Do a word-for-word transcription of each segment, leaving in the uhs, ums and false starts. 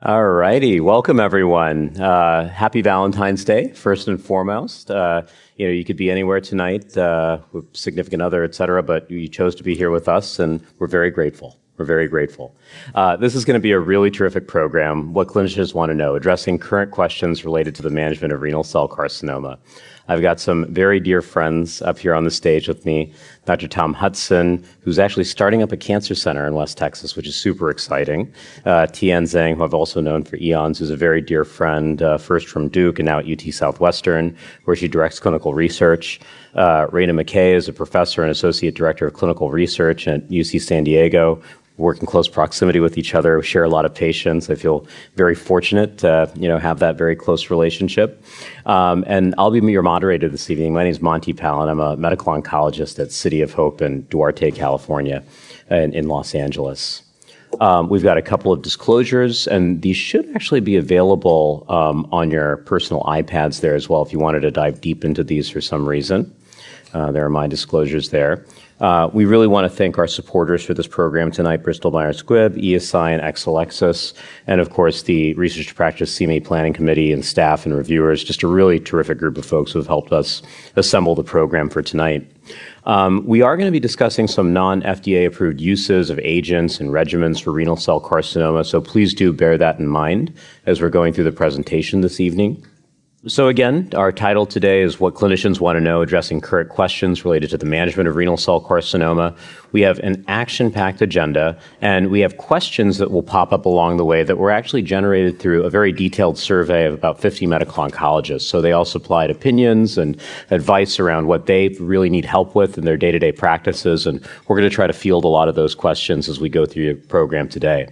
All righty. Welcome, everyone. Uh, happy Valentine's Day, first and foremost. Uh, you know, you could be anywhere tonight uh, with significant other, et cetera, but you chose to be here with us, and we're very grateful. We're very grateful. Uh, this is going to be a really terrific program, What Clinicians Want to Know, addressing current questions related to the management of renal cell carcinoma. I've got some very dear friends up here on the stage with me. Doctor Tom Hudson, who's actually starting up a cancer center in West Texas, which is super exciting. Uh, Tian Zhang, who I've also known for eons, who's a very dear friend, uh, first from Duke and now at U T Southwestern, where she directs clinical research. Uh, Raina McKay is a professor and associate director of clinical research at U C San Diego. Work in close proximity with each other, share a lot of patients. I feel very fortunate to, you know, have that very close relationship. Um, and I'll be your moderator this evening. My name is Monty Pallin. I'm a medical oncologist at City of Hope in Duarte, California, in, in Los Angeles. Um, we've got a couple of disclosures, and these should actually be available um, on your personal iPads there as well if you wanted to dive deep into these for some reason. Uh, there are my disclosures there. Uh, we really want to thank our supporters for this program tonight, Bristol Myers Squibb, E S I, and Exelixis, and of course the Research to Practice C M E Planning Committee and staff and reviewers, just a really terrific group of folks who have helped us assemble the program for tonight. Um, we are going to be discussing some non-F D A-approved uses of agents and regimens for renal cell carcinoma, so please do bear that in mind as we're going through the presentation this evening. So again, our title today is What Clinicians Want to Know, addressing current questions related to the management of renal cell carcinoma. We have an action-packed agenda, and we have questions that will pop up along the way that were actually generated through a very detailed survey of about fifty medical oncologists. So they all supplied opinions and advice around what they really need help with in their day-to-day practices, and we're going to try to field a lot of those questions as we go through the program today.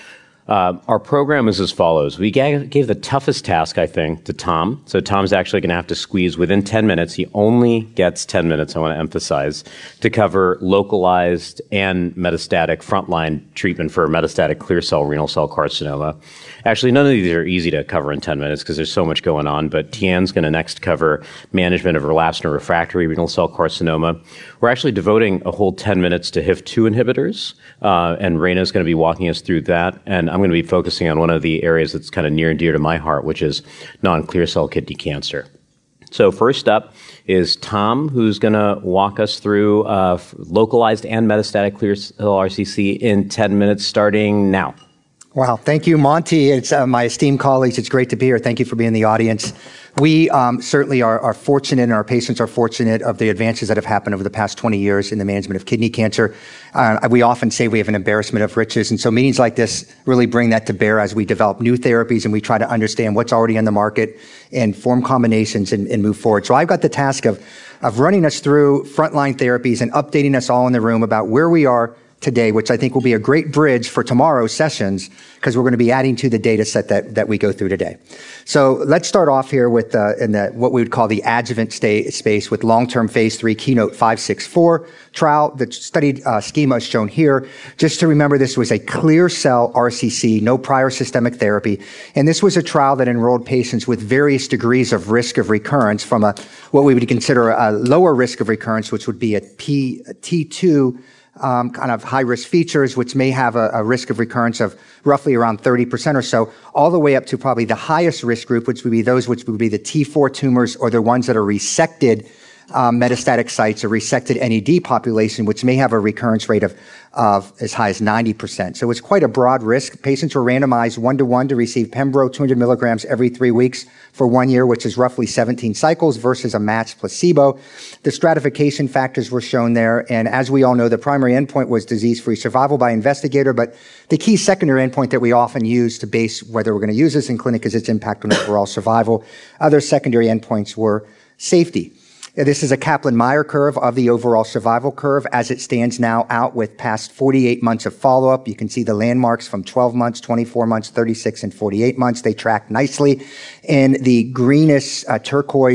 Uh, our program is as follows. We gave, gave the toughest task, I think, to Tom. So Tom's actually going to have to squeeze within ten minutes. He only gets ten minutes, I want to emphasize, to cover localized and metastatic frontline treatment for metastatic clear cell renal cell carcinoma. Actually, none of these are easy to cover in ten minutes because there's so much going on, but Tian's going to next cover management of relapsed or refractory renal cell carcinoma. We're actually devoting a whole ten minutes to H I F two inhibitors, uh, and Raina's going to be walking us through that, and I'm going to be focusing on one of the areas that's kind of near and dear to my heart, which is non-clear cell kidney cancer. So first up is Tom, who's going to walk us through uh, localized and metastatic clear cell R C C in ten minutes, starting now. Wow. Thank you, Monty. It's uh, my esteemed colleagues. It's great to be here. Thank you for being in the audience. We um, certainly are, are fortunate, and our patients are fortunate of the advances that have happened over the past twenty years in the management of kidney cancer. Uh, we often say we have an embarrassment of riches, and so meetings like this really bring that to bear as we develop new therapies and we try to understand what's already on the market and form combinations and, and move forward. So I've got the task of, of running us through frontline therapies and updating us all in the room about where we are today, which I think will be a great bridge for tomorrow's sessions because we're going to be adding to the data set that, that we go through today. So let's start off here with uh, in the, what we would call the adjuvant stay, space with long-term phase three Keynote five six four trial. The studied uh, schema is shown here. Just to remember, this was a clear cell R C C, no prior systemic therapy. And this was a trial that enrolled patients with various degrees of risk of recurrence from a what we would consider a lower risk of recurrence, which would be a P, a T two Um, kind of high-risk features, which may have a, a risk of recurrence of roughly around thirty percent or so, all the way up to probably the highest risk group, which would be those which would be the T four tumors or the ones that are resected um, metastatic sites or resected N E D population, which may have a recurrence rate of, of as high as ninety percent. So it's quite a broad risk. Patients were randomized one-to-one to receive Pembro two hundred milligrams every three weeks for one year, which is roughly seventeen cycles versus a matched placebo. The stratification factors were shown there, and as we all know, the primary endpoint was disease-free survival by investigator, but the key secondary endpoint that we often use to base whether we're going to use this in clinic is its impact on overall survival. Other secondary endpoints were safety. This is a Kaplan-Meier curve of the overall survival curve as it stands now out with past forty-eight months of follow-up. You can see the landmarks from twelve months, twenty-four months, thirty-six, and forty-eight months. They track nicely. In the greenish uh, turquoise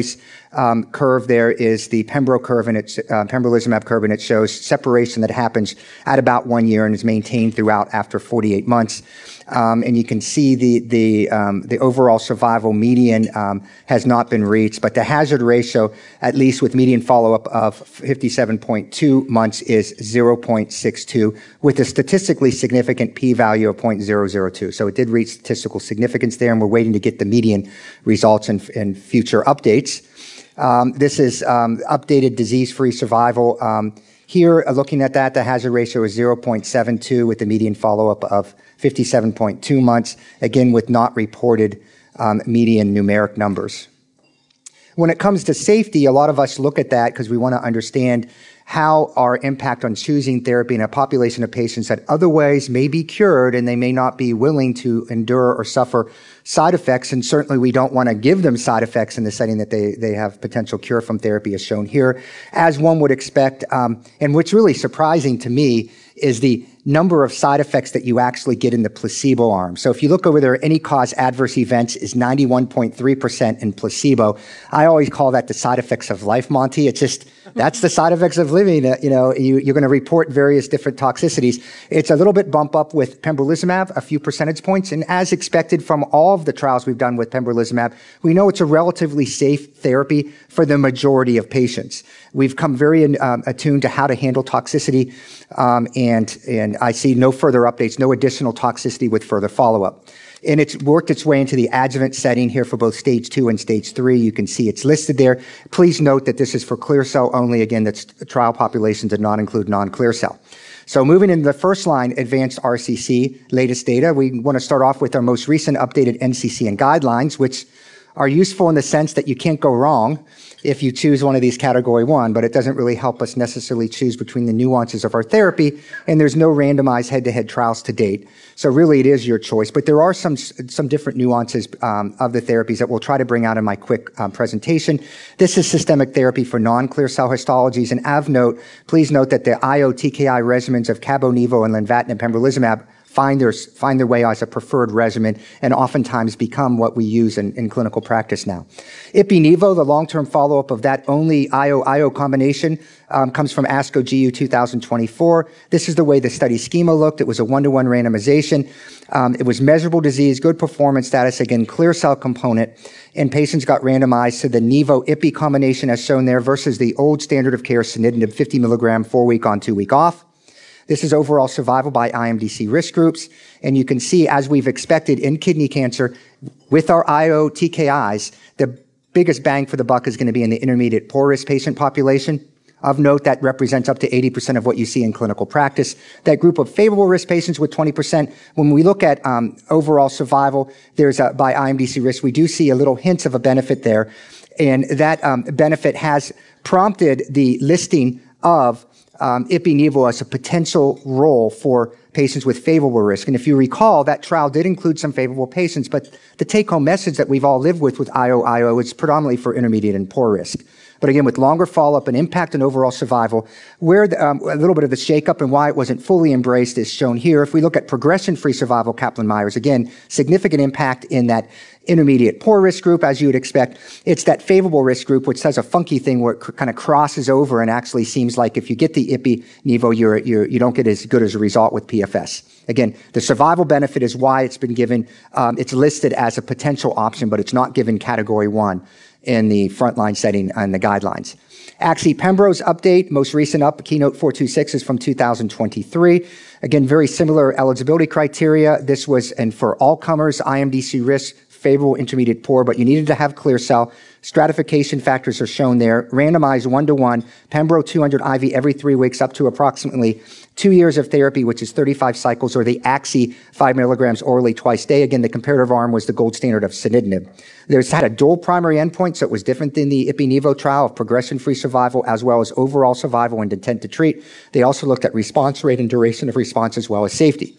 um, curve there is the Pembro curve, and it's uh, pembrolizumab curve, and it shows separation that happens at about one year and is maintained throughout after forty-eight months. Um, and you can see the the um, the overall survival median um, has not been reached, but the hazard ratio, at least with median follow-up of fifty-seven point two months, is zero point six two, with a statistically significant p-value of zero point zero zero two. So it did reach statistical significance there, and we're waiting to get the median results in, in future updates. Um, this is um, updated disease-free survival. Um, here, uh, looking at that, the hazard ratio is zero point seven two with the median follow-up of fifty-seven point two months, again with not reported um, median numeric numbers. When it comes to safety, a lot of us look at that because we want to understand how our impact on choosing therapy in a population of patients that otherwise may be cured and they may not be willing to endure or suffer side effects. And certainly we don't want to give them side effects in the setting that they, they have potential cure from therapy, as shown here. As one would expect, um, and what's really surprising to me is the number of side effects that you actually get in the placebo arm. So if you look over there, any cause adverse events is ninety-one point three percent in placebo. I always call that the side effects of life, Monty. It's just, that's the side effects of living. Uh, you know, you, you're going to report various different toxicities. It's a little bit bump up with pembrolizumab, a few percentage points. And as expected from all of the trials we've done with pembrolizumab, we know it's a relatively safe therapy for the majority of patients. We've come very um, attuned to how to handle toxicity, um, and, and I see no further updates, no additional toxicity with further follow-up. And it's worked its way into the adjuvant setting here for both stage two and stage three. You can see it's listed there. Please note that this is for clear cell only. Again, that's trial populations did not include non-clear cell. So moving into the first line, advanced R C C, latest data, we want to start off with our most recent updated N C C N guidelines, which are useful in the sense that you can't go wrong if you choose one of these category one, but it doesn't really help us necessarily choose between the nuances of our therapy, and there's no randomized head-to-head trials to date. So really it is your choice, but there are some some different nuances um, of the therapies that we'll try to bring out in my quick um, presentation. This is systemic therapy for non-clear cell histologies, and of note, please note that the I O T K I regimens of Cabo-Nivo and lenvatinib pembrolizumab find their, find their way as a preferred regimen and oftentimes become what we use in, in clinical practice now. Ipi-Nivo, the long-term follow-up of that only I O I O combination, um, comes from ASCO G U two thousand twenty-four. This is the way the study schema looked. It was a one-to-one randomization. Um, it was measurable disease, good performance status, again, clear cell component, and patients got randomized to the Nivo-Ipi combination as shown there versus the old standard of care, sunitinib, fifty milligram, four week on, two week off. This is overall survival by I M D C risk groups. And you can see, as we've expected in kidney cancer, with our I O T K Is, the biggest bang for the buck is going to be in the intermediate poor risk patient population. Of note, that represents up to eighty percent of what you see in clinical practice. That group of favorable risk patients with twenty percent, when we look at um, overall survival, there's a, by I M D C risk, we do see a little hints of a benefit there. And that um, benefit has prompted the listing of Um, Ipi-Nivo as a potential role for patients with favorable risk. And if you recall, that trial did include some favorable patients, but the take-home message that we've all lived with with I O I O is predominantly for intermediate and poor risk. But again, with longer follow-up and impact on overall survival, where the, um, a little bit of the shake-up and why it wasn't fully embraced is shown here. If we look at progression-free survival, Kaplan-Meiers, again, significant impact in that intermediate poor risk group, as you would expect. It's that favorable risk group, which does a funky thing where it c- kind of crosses over and actually seems like if you get the Ipi-Nivo, you're, you're, you don't get as good as a result with P F S. Again, the survival benefit is why it's been given, um, it's listed as a potential option, but it's not given category one in the frontline setting and the guidelines. Axi-Pembro's update, most recent up, Keynote four two six is from two thousand twenty-three. Again, very similar eligibility criteria. This was, and for all comers, I M D C risk, favorable, intermediate, poor, but you needed to have clear cell. Stratification factors are shown there. Randomized one-to-one, Pembro two hundred I V every three weeks up to approximately two years of therapy, which is thirty-five cycles, or the Axi five milligrams orally twice a day. Again, the comparative arm was the gold standard of sunitinib. There's had a dual primary endpoint, so it was different than the Ipi-Nivo trial of progression-free survival as well as overall survival and intent to treat. They also looked at response rate and duration of response as well as safety.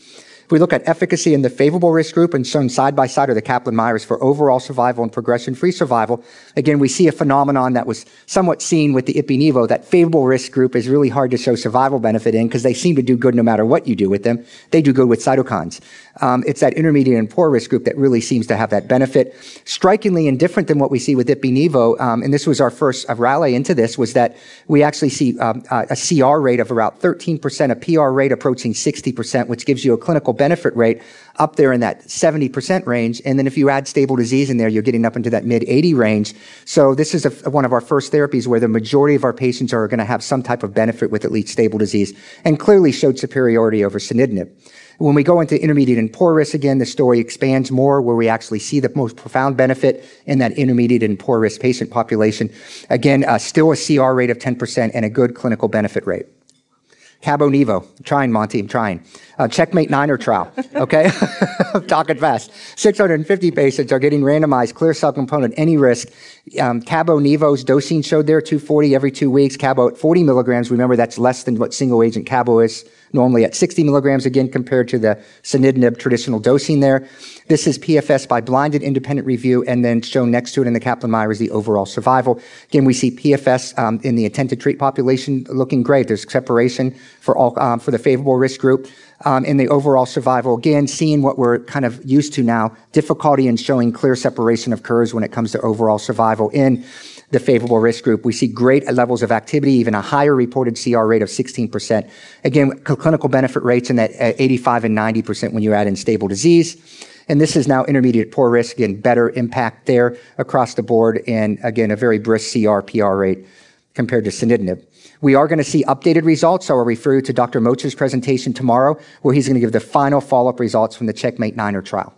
If we look at efficacy in the favorable risk group and shown side by side are the Kaplan-Meiers for overall survival and progression-free survival, again, we see a phenomenon that was somewhat seen with the Ipi-Nivo. That favorable risk group is really hard to show survival benefit in because they seem to do good no matter what you do with them. They do good with cytokines. Um, it's that intermediate and poor risk group that really seems to have that benefit. Strikingly and different than what we see with Ipi-Nivo, um, and this was our first uh, rally into this, was that we actually see um, uh, a C R rate of about thirteen percent, a P R rate approaching sixty percent, which gives you a clinical benefit rate up there in that seventy percent range. And then if you add stable disease in there, you're getting up into that mid eighty range. So this is a, one of our first therapies where the majority of our patients are going to have some type of benefit with at least stable disease, and clearly showed superiority over sunitinib. When we go into intermediate and poor risk, again, the story expands more where we actually see the most profound benefit in that intermediate and poor risk patient population. Again, uh, still a C R rate of ten percent and a good clinical benefit rate. Cabo-Nivo. I'm trying, Monty, I'm trying. Uh, Checkmate Niner trial, okay? I'm talking fast. six hundred fifty patients are getting randomized, clear subcomponent, any risk. Um, Cabo-Nivo's dosing showed there, two forty every two weeks. Cabo at forty milligrams. Remember, that's less than what single agent Cabo is normally at sixty milligrams, again, compared to the sunitinib traditional dosing there. This is P F S by blinded independent review, and then shown next to it in the Kaplan-Meier is the overall survival. Again, we see P F S um, in the intent to treat population looking great. There's separation for all um, for the favorable risk group. Um, in the overall survival, again, seeing what we're kind of used to now, difficulty in showing clear separation of curves when it comes to overall survival in the favorable risk group. We see great levels of activity, even a higher reported C R rate of sixteen percent. Again, clinical benefit rates in that eighty-five and ninety percent when you add in stable disease. And this is now intermediate poor risk, again, better impact there across the board, and again, a very brisk C R P R rate compared to sunitinib. We are going to see updated results, so I'll refer you to Doctor Mocha's presentation tomorrow, where he's going to give the final follow-up results from the Checkmate Niner trial.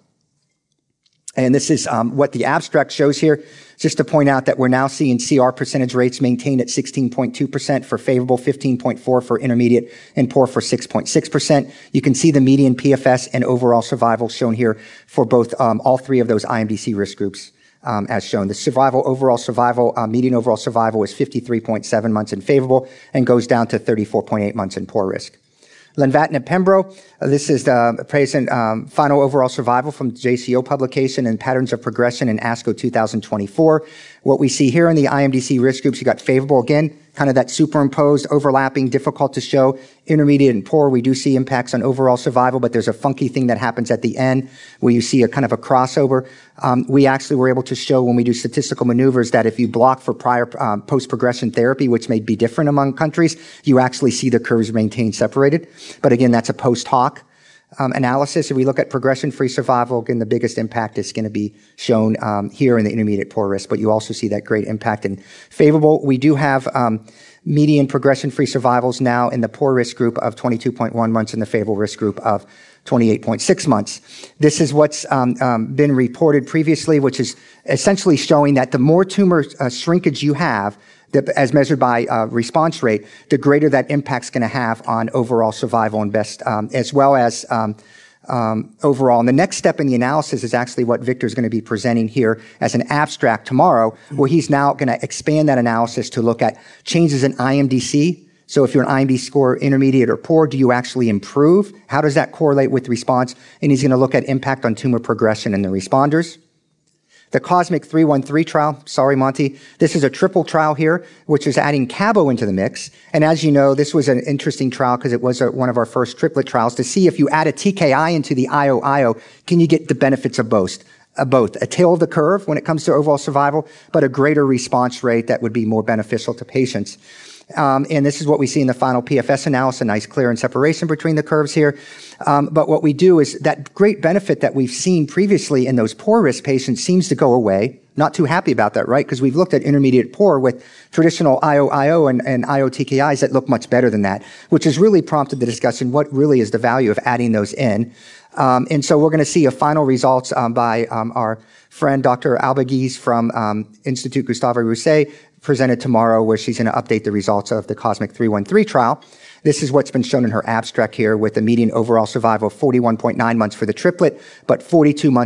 And this is um, what the abstract shows here, just to point out that we're now seeing C R percentage rates maintained at sixteen point two percent for favorable, fifteen point four for intermediate, and poor for six point six percent. You can see the median P F S and overall survival shown here for both um, all three of those I M D C risk groups. Um, as shown. The survival, overall survival, uh, median overall survival is fifty-three point seven months in favorable and goes down to thirty-four point eight months in poor risk. Lenvatinib Pembro, uh, this is the present um, final overall survival from the J C O publication and patterns of progression in ASCO two thousand twenty-four. What we see here in the I M D C risk groups, you got favorable again, kind of that superimposed, overlapping, difficult to show. Intermediate and poor, we do see impacts on overall survival, but there's a funky thing that happens at the end where you see a kind of a crossover. Um, we actually were able to show when we do statistical maneuvers that if you block for prior um, post-progression therapy, which may be different among countries, you actually see the curves maintain separated. But again, that's a post-hoc um, analysis. If we look at progression-free survival, again, the biggest impact is going to be shown um, here in the intermediate poor risk, but you also see that great impact in favorable. We do have um, median progression-free survivals now in the poor risk group of twenty-two point one months and the favorable risk group of twenty-eight point six months. This is what's um, um, been reported previously, which is essentially showing that the more tumor uh, shrinkage you have, the, as measured by uh, response rate, the greater that impact's going to have on overall survival and best, um, as well as um, um, overall. And the next step in the analysis is actually what Victor's going to be presenting here as an abstract tomorrow, where he's now going to expand that analysis to look at changes in I M D C. So if you're an I M D score intermediate or poor, do you actually improve? How does that correlate with response? And he's going to look at impact on tumor progression in the responders. The COSMIC three one three trial, sorry, Monty, this is a triple trial here, which is adding Cabo into the mix. And as you know, this was an interesting trial because it was a, one of our first triplet trials to see if you add a T K I into the I O I O, can you get the benefits of both? Uh, both a tail of the curve when it comes to overall survival, but a greater response rate that would be more beneficial to patients. Um, and this is what we see in the final P F S analysis, a nice clear and separation between the curves here. Um, but what we do is that great benefit that we've seen previously in those poor risk patients seems to go away. Not too happy about that, right? Because we've looked at intermediate poor with traditional I O I O and, and I O T K Is that look much better than that, which has really prompted the discussion, what really is the value of adding those in? Um, and so we're going to see a final results um, by um, our friend Doctor Albaguiz from um, Institut Gustave Roussy, presented tomorrow, where she's going to update the results of the COSMIC three one three trial. This is what's been shown in her abstract here with the median overall survival of forty-one point nine months for the triplet, but forty-two months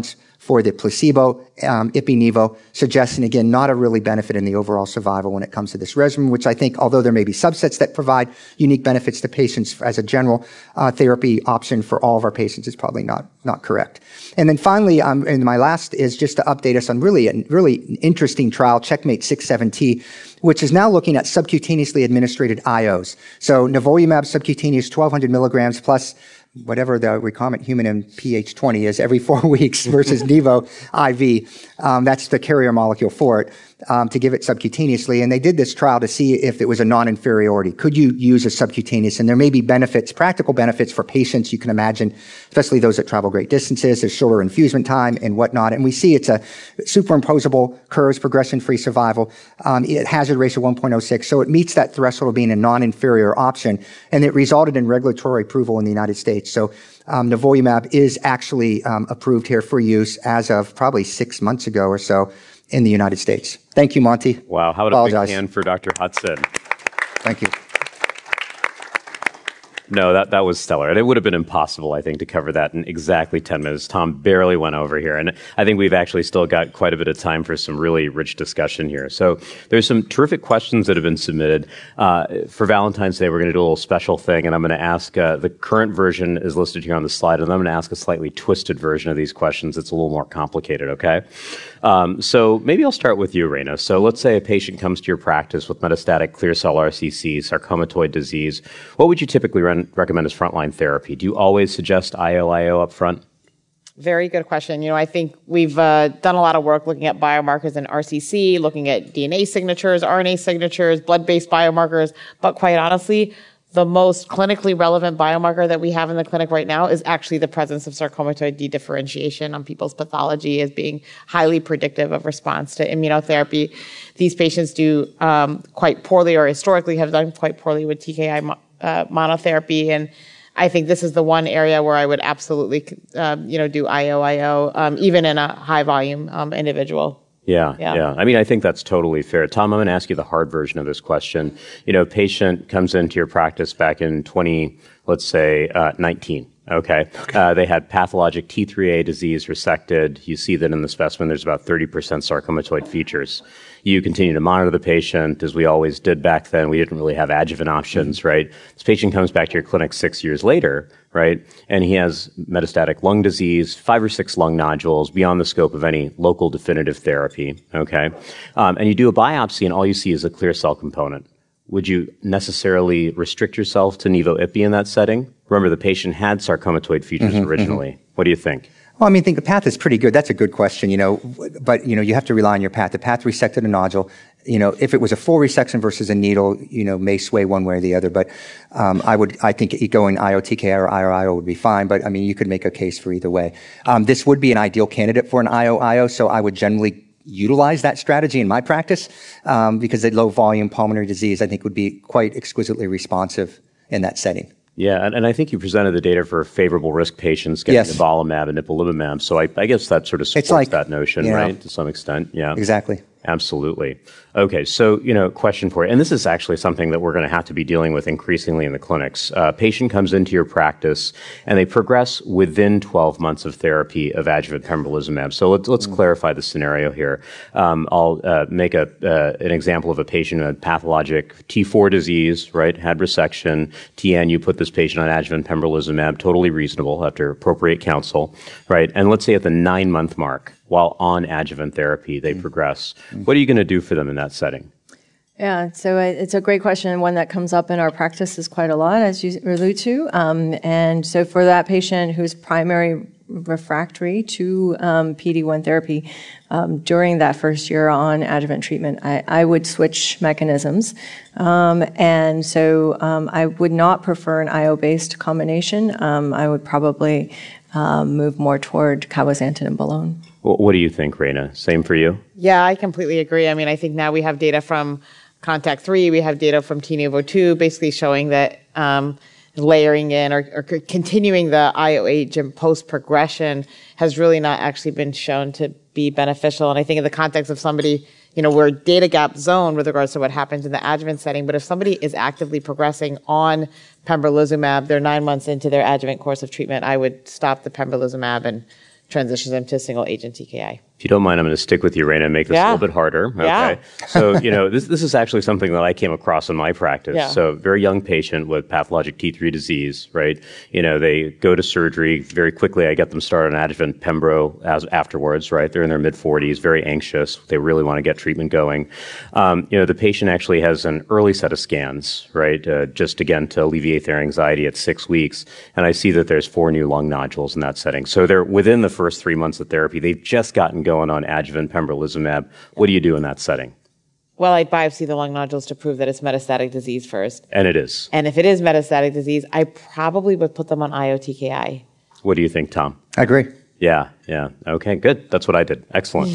for the placebo, um, ipi-nivo, suggesting, again, not a really benefit in the overall survival when it comes to this regimen, which I think, although there may be subsets that provide unique benefits to patients as a general uh, therapy option for all of our patients, is probably not, not correct. And then finally, um, and my last is just to update us on really, a really interesting trial, Checkmate six seven T, which is now looking at subcutaneously administered I Os. So nivolumab subcutaneous twelve hundred milligrams plus whatever the recombinant human M P H twenty is every four weeks versus Nivo I V. Um, that's the carrier molecule for it, um, to give it subcutaneously. And they did this trial to see if it was a non-inferiority. Could you use a subcutaneous? And there may be benefits, practical benefits for patients, you can imagine, especially those that travel great distances. There's shorter infusement time and whatnot. And we see it's a superimposable curves, progression-free survival. Um, it hazard ratio one point oh six. So it meets that threshold of being a non-inferior option. And it resulted in regulatory approval in the United States. So um, nivolumab is actually um, approved here for use as of probably six months ago or so in the United States. Thank you, Monty. Wow, how about a big hand for Doctor Hudson? Thank you. No, that, that was stellar. And it would have been impossible, I think, to cover that in exactly ten minutes. Tom barely went over here. And I think we've actually still got quite a bit of time for some really rich discussion here. So there's some terrific questions that have been submitted. Uh, for Valentine's Day, we're going to do a little special thing. And I'm going to ask, uh, the current version is listed here on the slide. And I'm going to ask a slightly twisted version of these questions. It's a little more complicated, okay? Um, so maybe I'll start with you, Raina. So let's say a patient comes to your practice with metastatic clear cell R C C, sarcomatoid disease. What would you typically run? recommend as frontline therapy? Do you always suggest I O I O up front? Very good question. You know, I think we've uh, done a lot of work looking at biomarkers in R C C, looking at D N A signatures, R N A signatures, blood-based biomarkers, but quite honestly, the most clinically relevant biomarker that we have in the clinic right now is actually the presence of sarcomatoid dedifferentiation on people's pathology as being highly predictive of response to immunotherapy. These patients do um, quite poorly, or historically have done quite poorly with T K I mo- uh, monotherapy, and I think this is the one area where I would absolutely, um, you know, do I O I O, um, even in a high volume um, individual. Yeah, yeah, yeah. I mean, I think that's totally fair. Tom, I'm going to ask you the hard version of this question. You know, a patient comes into your practice back in twenty, let's say, uh, nineteen. Okay. okay. Uh, they had pathologic T three A disease resected. You see that in the specimen, there's about thirty percent sarcomatoid features. You continue to monitor the patient, as we always did back then. We didn't really have adjuvant options, mm-hmm. right? This patient comes back to your clinic six years later, right? And he has metastatic lung disease, five or six lung nodules beyond the scope of any local definitive therapy, okay? Um, and you do a biopsy and all you see is a clear cell component. Would you necessarily restrict yourself to Nivo-Ipi in that setting? Remember, the patient had sarcomatoid features mm-hmm, originally. Mm-hmm. What do you think? Well, I mean, I think the path is pretty good. That's a good question, you know, but, you know, you have to rely on your path. The path resected a nodule. You know, if it was a full resection versus a needle, you know, may sway one way or the other. But um, I would, I think going I O T K I or I O I O would be fine. But I mean, you could make a case for either way. Um, this would be an ideal candidate for an I O I O, so I would generally utilize that strategy in my practice um, because a low volume pulmonary disease, I think, would be quite exquisitely responsive in that setting. Yeah, and, and I think you presented the data for favorable risk patients getting yes. nivolumab and ipilimumab. So I, I guess that sort of supports like, that notion, you know, right, to some extent. Yeah, exactly. Absolutely. Okay, so, you know, question for you, and this is actually something that we're going to have to be dealing with increasingly in the clinics. A patient comes into your practice and they progress within twelve months of therapy of adjuvant pembrolizumab. So let's, let's mm. clarify the scenario here. Um, I'll uh, make a uh, an example of a patient who had pathologic T four disease, right, had resection, T N, you put this patient on adjuvant pembrolizumab, totally reasonable after appropriate counsel, right, and let's say at the nine-month mark, while on adjuvant therapy, they mm. progress. Mm. What are you going to do for them in that setting? Yeah, so it's a great question, and one that comes up in our practices quite a lot, as you allude to. Um, and so for that patient who's primary refractory to um, P D one therapy um, during that first year on adjuvant treatment, I, I would switch mechanisms. Um, and so um, I would not prefer an I O-based combination. Um, I would probably um, move more toward cabozantinib and balone. What do you think, Raina? Same for you? Yeah, I completely agree. I mean, I think now we have data from CONTACT three, we have data from T Nuvo two, basically showing that um, layering in or, or continuing the I O agent post-progression has really not actually been shown to be beneficial. And I think in the context of somebody, you know, we're data gap zone with regards to what happens in the adjuvant setting, but if somebody is actively progressing on pembrolizumab, they're nine months into their adjuvant course of treatment, I would stop the pembrolizumab and transitions them to single agent T K I. If you don't mind, I'm going to stick with you, Raina, and make this Yeah. a little bit harder. Okay. Yeah. So, you know, this this is actually something that I came across in my practice. Yeah. So, very young patient with pathologic T three disease, right? You know, they go to surgery very quickly. I get them started on adjuvant Pembro as afterwards, right? They're in their mid forties, very anxious. They really want to get treatment going. Um, you know, the patient actually has an early set of scans, right? Uh, just again to alleviate their anxiety at six weeks, and I see that there's four new lung nodules in that setting. So, they're within the first three months of therapy. They've just gotten going on adjuvant pembrolizumab. What do you do in that setting? Well, I'd biopsy the lung nodules to prove that it's metastatic disease first. And it is. And if it is metastatic disease, I probably would put them on I O T K I. What do you think, Tom? I agree. Yeah, yeah. Okay, good. That's what I did. Excellent.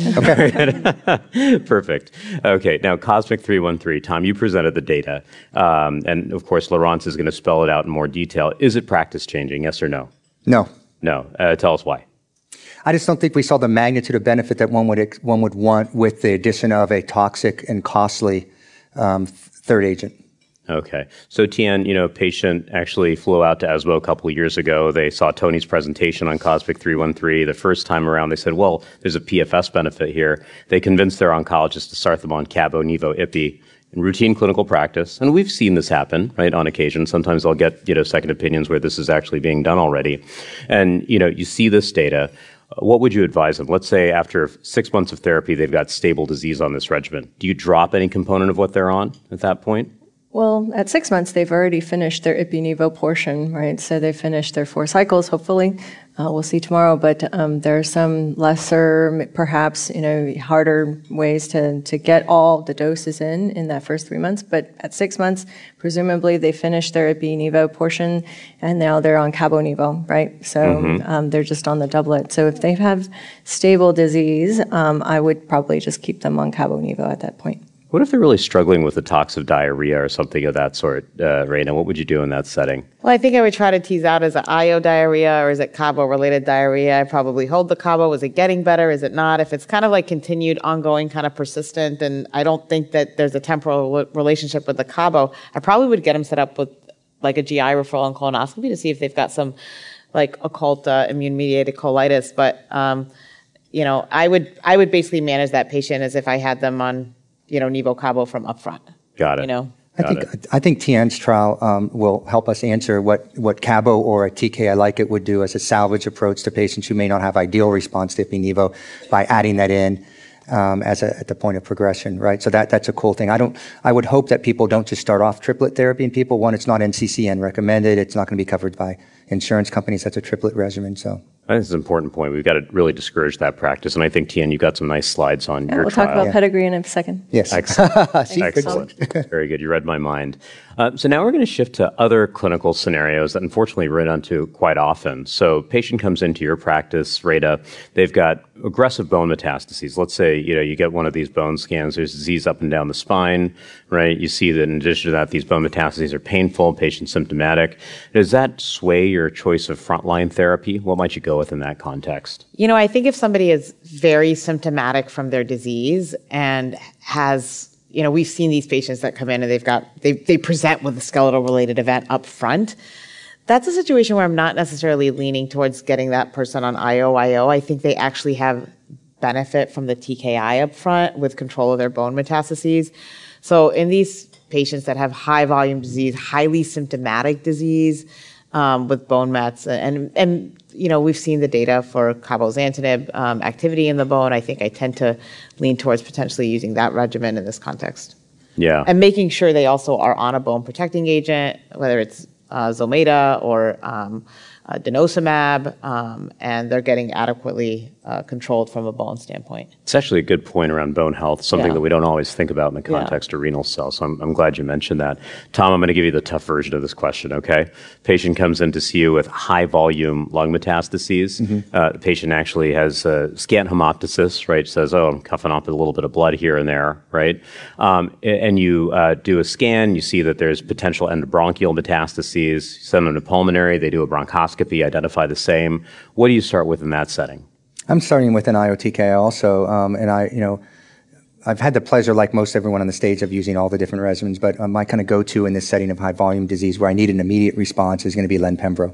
Okay. Perfect. Okay, now COSMIC three one three. Tom, you presented the data. Um, and of course, Laurence is going to spell it out in more detail. Is it practice changing, yes or no? No. No. Uh, tell us why. I just don't think we saw the magnitude of benefit that one would ex- one would want with the addition of a toxic and costly um, third agent. Okay. So, Tian, you know, a patient actually flew out to ESMO a couple of years ago. They saw Tony's presentation on COSMIC three one three. The first time around, they said, well, there's a P F S benefit here. They convinced their oncologist to start them on Cabo, Nivo, Ipi in routine clinical practice. And we've seen this happen, right, on occasion. Sometimes I'll get, you know, second opinions where this is actually being done already. And, you know, you see this data. What would you advise them? Let's say after six months of therapy, they've got stable disease on this regimen. Do you drop any component of what they're on at that point? Well, at six months, they've already finished their Ipi-Nivo portion, right? So they finished their four cycles, hopefully. Uh, we'll see tomorrow, but um, there are some lesser, perhaps, you know, harder ways to, to get all the doses in in that first three months. But at six months, presumably they finished their Ipi-Nivo portion, and now they're on Cabo-Nivo, right? So mm-hmm. um, they're just on the doublet. So if they have stable disease, um, I would probably just keep them on Cabo-Nivo at that point. What if they're really struggling with a toxic diarrhea or something of that sort, uh, Raina? What would you do in that setting? Well, I think I would try to tease out, is it I O diarrhea or is it Cabo-related diarrhea? I probably hold the Cabo. Is it getting better? Is it not? If it's kind of like continued, ongoing, kind of persistent, and I don't think that there's a temporal relationship with the Cabo, I probably would get them set up with like a G I referral and colonoscopy to see if they've got some like occult uh, immune-mediated colitis. But, um, you know, I would I would basically manage that patient as if I had them on, you know, Nivo Cabo from upfront. Got it. You know, I think it. I think Tian's trial um, will help us answer what, what Cabo or a T K I like it would do as a salvage approach to patients who may not have ideal response to Ipi-Nivo by adding that in um, as a, at the point of progression, right? So that that's a cool thing. I don't. I would hope that people don't just start off triplet therapy in people. One, it's not N C C N recommended. It's not going to be covered by insurance companies. That's a triplet regimen. So. I think it's an important point. We've got to really discourage that practice. And I think, Tian, you've got some nice slides on Yeah, your we'll trial. talk about Yeah. pedigree in a second. Yes. Excellent. See, Excellent. Very good. You read my mind. Uh, so now we're going to shift to other clinical scenarios that unfortunately we run into quite often. So patient comes into your practice, Rita, they've got aggressive bone metastases. Let's say, you know, you get one of these bone scans, there's disease up and down the spine, right? You see that in addition to that, these bone metastases are painful, patient symptomatic. Does that sway your choice of frontline therapy? What might you go with in that context? You know, I think if somebody is very symptomatic from their disease and has, you know, we've seen these patients that come in and they've got, they, they present with a skeletal related event up front. That's a situation where I'm not necessarily leaning towards getting that person on I O I O. I think they actually have benefit from the T K I up front with control of their bone metastases. So in these patients that have high volume disease, highly symptomatic disease, um, with bone mets, and, and, you know, we've seen the data for cabozantinib um, activity in the bone. I think I tend to lean towards potentially using that regimen in this context. Yeah. And making sure they also are on a bone protecting agent, whether it's uh, Zometa or um, uh, denosumab, um, and they're getting adequately uh, controlled from a bone standpoint. It's actually a good point around bone health, something Yeah. that we don't always think about in the Yeah. context of renal cells. So I'm, I'm glad you mentioned that. Tom, I'm going to give you the tough version of this question, okay? Patient comes in to see you with high volume lung metastases. Mm-hmm. Uh, the patient actually has uh, scant hemoptysis, right? Says, oh, I'm coughing up with a little bit of blood here and there, right? Um, and you uh, do a scan, you see that there's potential endobronchial metastases, you send them to pulmonary, they do a bronchoscopy, identify the same. What do you start with in that setting? I'm starting with an I O T K I also, um, and I, you know, I've had the pleasure, like most everyone on the stage, of using all the different regimens, but um, my kind of go-to in this setting of high-volume disease where I need an immediate response is going to be Len-Pembro.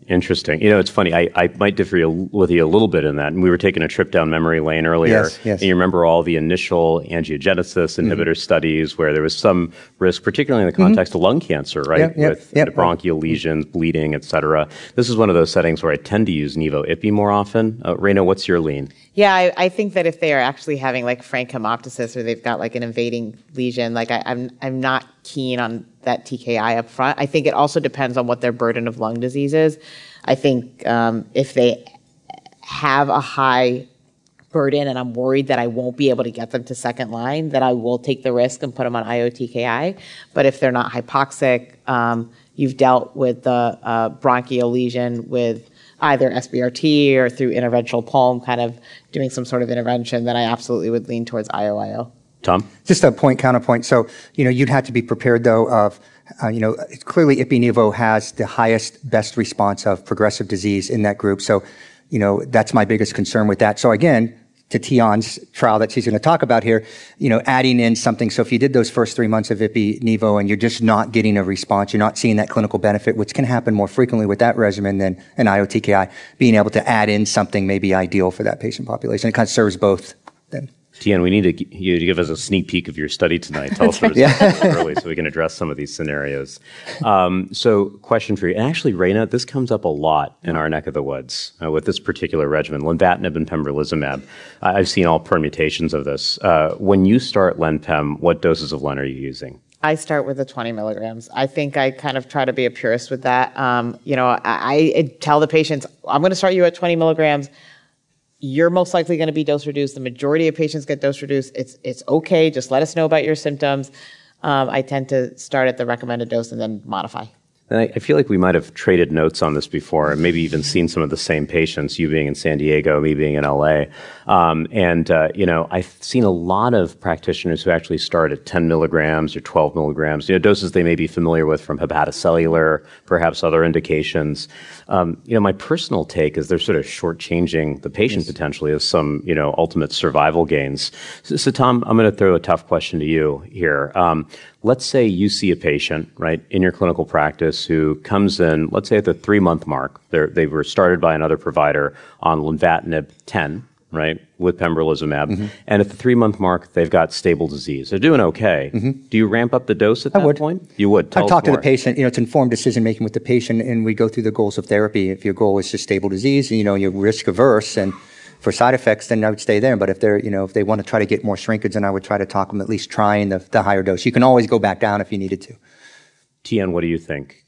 Interesting. You know, it's funny. I, I might differ with you a little bit in that. And we were taking a trip down memory lane earlier. Yes, yes. And you remember all the initial angiogenesis inhibitor mm-hmm. studies where there was some risk, particularly in the context mm-hmm. of lung cancer, right? Yep, yep, with yep. the bronchial lesions, bleeding, et cetera. This is one of those settings where I tend to use Nivo-Ipi more often. Uh, Reina, what's your lean? Yeah, I, I think that if they are actually having like frank hemoptysis or they've got like an invading lesion, like I, I'm I'm not keen on that T K I up front. I think it also depends on what their burden of lung disease is. I think um, if they have a high burden and I'm worried that I won't be able to get them to second line, then I will take the risk and put them on I O T K I. But if they're not hypoxic, um, you've dealt with the uh, bronchial lesion with either S B R T or through interventional pulm, kind of doing some sort of intervention, then I absolutely would lean towards I O I O. Tom? Just a point, counterpoint. So, you know, you'd have to be prepared, though, of, uh, you know, clearly Ipi-Nivo has the highest, best response of progressive disease in that group. So, you know, that's my biggest concern with that. So, again, to Tian's trial that she's going to talk about here, you know, adding in something. So if you did those first three months of Ipi-Nivo and you're just not getting a response, you're not seeing that clinical benefit, which can happen more frequently with that regimen than an I O T K I, being able to add in something may be ideal for that patient population. It kind of serves both then. Tian, we need to g- you to give us a sneak peek of your study tonight. Tell us what it's yeah. early so we can address some of these scenarios. Um, so question for you, and actually, Reina, this comes up a lot in our neck of the woods uh, with this particular regimen, lenvatinib and pembrolizumab. Uh, I've seen all permutations of this. Uh, when you start Len-Pem, what doses of Len are you using? I start with the twenty milligrams. I think I kind of try to be a purist with that. Um, you know, I, I tell the patients, I'm going to start you at twenty milligrams. You're most likely going to be dose reduced. The majority of patients get dose reduced. It's it's okay. Just let us know about your symptoms. Um, I tend to start at the recommended dose and then modify. And I, I feel like we might have traded notes on this before, and maybe even seen some of the same patients, you being in San Diego, me being in L A. Um, and, uh, you know, I've seen a lot of practitioners who actually start at ten milligrams or twelve milligrams, you know, doses they may be familiar with from hepatocellular, perhaps other indications. Um, you know, my personal take is they're sort of shortchanging the patient yes. potentially of some, you know, ultimate survival gains. So, so Tom, I'm going to throw a tough question to you here. Um, Let's say you see a patient, right, in your clinical practice who comes in, let's say at the three-month mark. They're, they were started by another provider on lenvatinib ten, right, with pembrolizumab. Mm-hmm. And at the three-month mark, they've got stable disease. They're doing okay. Mm-hmm. Do you ramp up the dose at I that would. point? You would. Tell I us talk to more. the patient. You know, it's informed decision-making with the patient, and we go through the goals of therapy. If your goal is just stable disease, you know, you're risk-averse, and for side effects, then I would stay there. But if they're, you know, if they want to try to get more shrinkage, then I would try to talk them at least trying the, the higher dose. You can always go back down if you needed to. Tian, what do you think?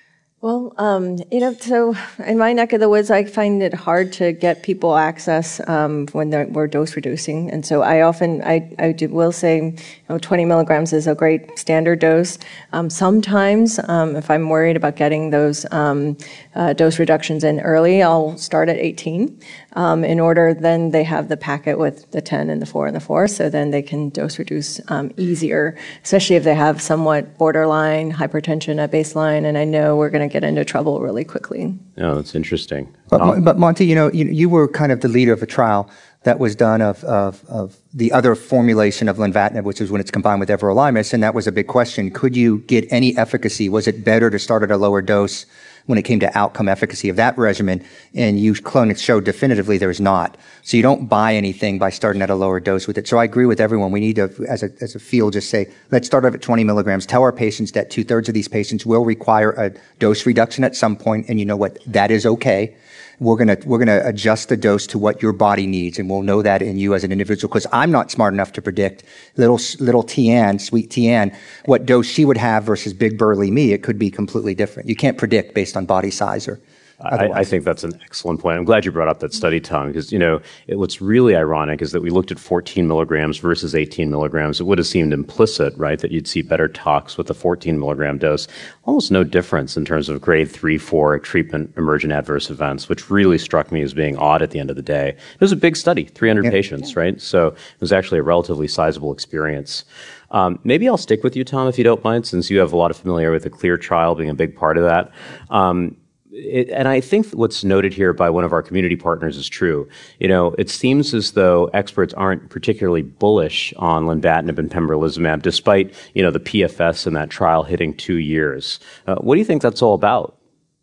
Well, um, you know, so in my neck of the woods, I find it hard to get people access um, when they're, we're dose reducing. And so I often, I, I do, will say, you know, twenty milligrams is a great standard dose. Um, sometimes, um, if I'm worried about getting those um, uh, dose reductions in early, I'll start at eighteen. Um, in order, then they have the packet with the ten and the four and the four, so then they can dose reduce um, easier, especially if they have somewhat borderline hypertension at baseline, and I know we're going to get into trouble really quickly. Oh, that's interesting. But, um, but Monty, you know, you, you were kind of the leader of a trial that was done of, of, of the other formulation of lenvatinib, which is when it's combined with everolimus, and that was a big question. Could you get any efficacy? Was it better to start at a lower dose when it came to outcome efficacy of that regimen? And you clinics showed definitively there's not. So you don't buy anything by starting at a lower dose with it. So I agree with everyone. We need to, as a, as a field, just say, let's start off at twenty milligrams. Tell our patients that two-thirds of these patients will require a dose reduction at some point, and you know what? That is okay. We're gonna we're gonna adjust the dose to what your body needs, and we'll know that in you as an individual. Because I'm not smart enough to predict little little Tian, sweet Tian, what dose she would have versus big burly me. It could be completely different. You can't predict based on body size or. I, I think that's an excellent point. I'm glad you brought up that study, Tom, because, you know, it, what's really ironic is that we looked at fourteen milligrams versus eighteen milligrams. It would have seemed implicit, right, that you'd see better tox with the fourteen milligram dose. Almost no difference in terms of grade three, four treatment emergent adverse events, which really struck me as being odd at the end of the day. It was a big study, three hundred yeah. patients, right? So it was actually a relatively sizable experience. Um, maybe I'll stick with you, Tom, if you don't mind, since you have a lot of familiarity with the CLEAR trial being a big part of that. Um, It, and I think what's noted here by one of our community partners is true. You know, it seems as though experts aren't particularly bullish on lenvatinib and pembrolizumab, despite, you know, the P F S in that trial hitting two years. Uh, what do you think that's all about?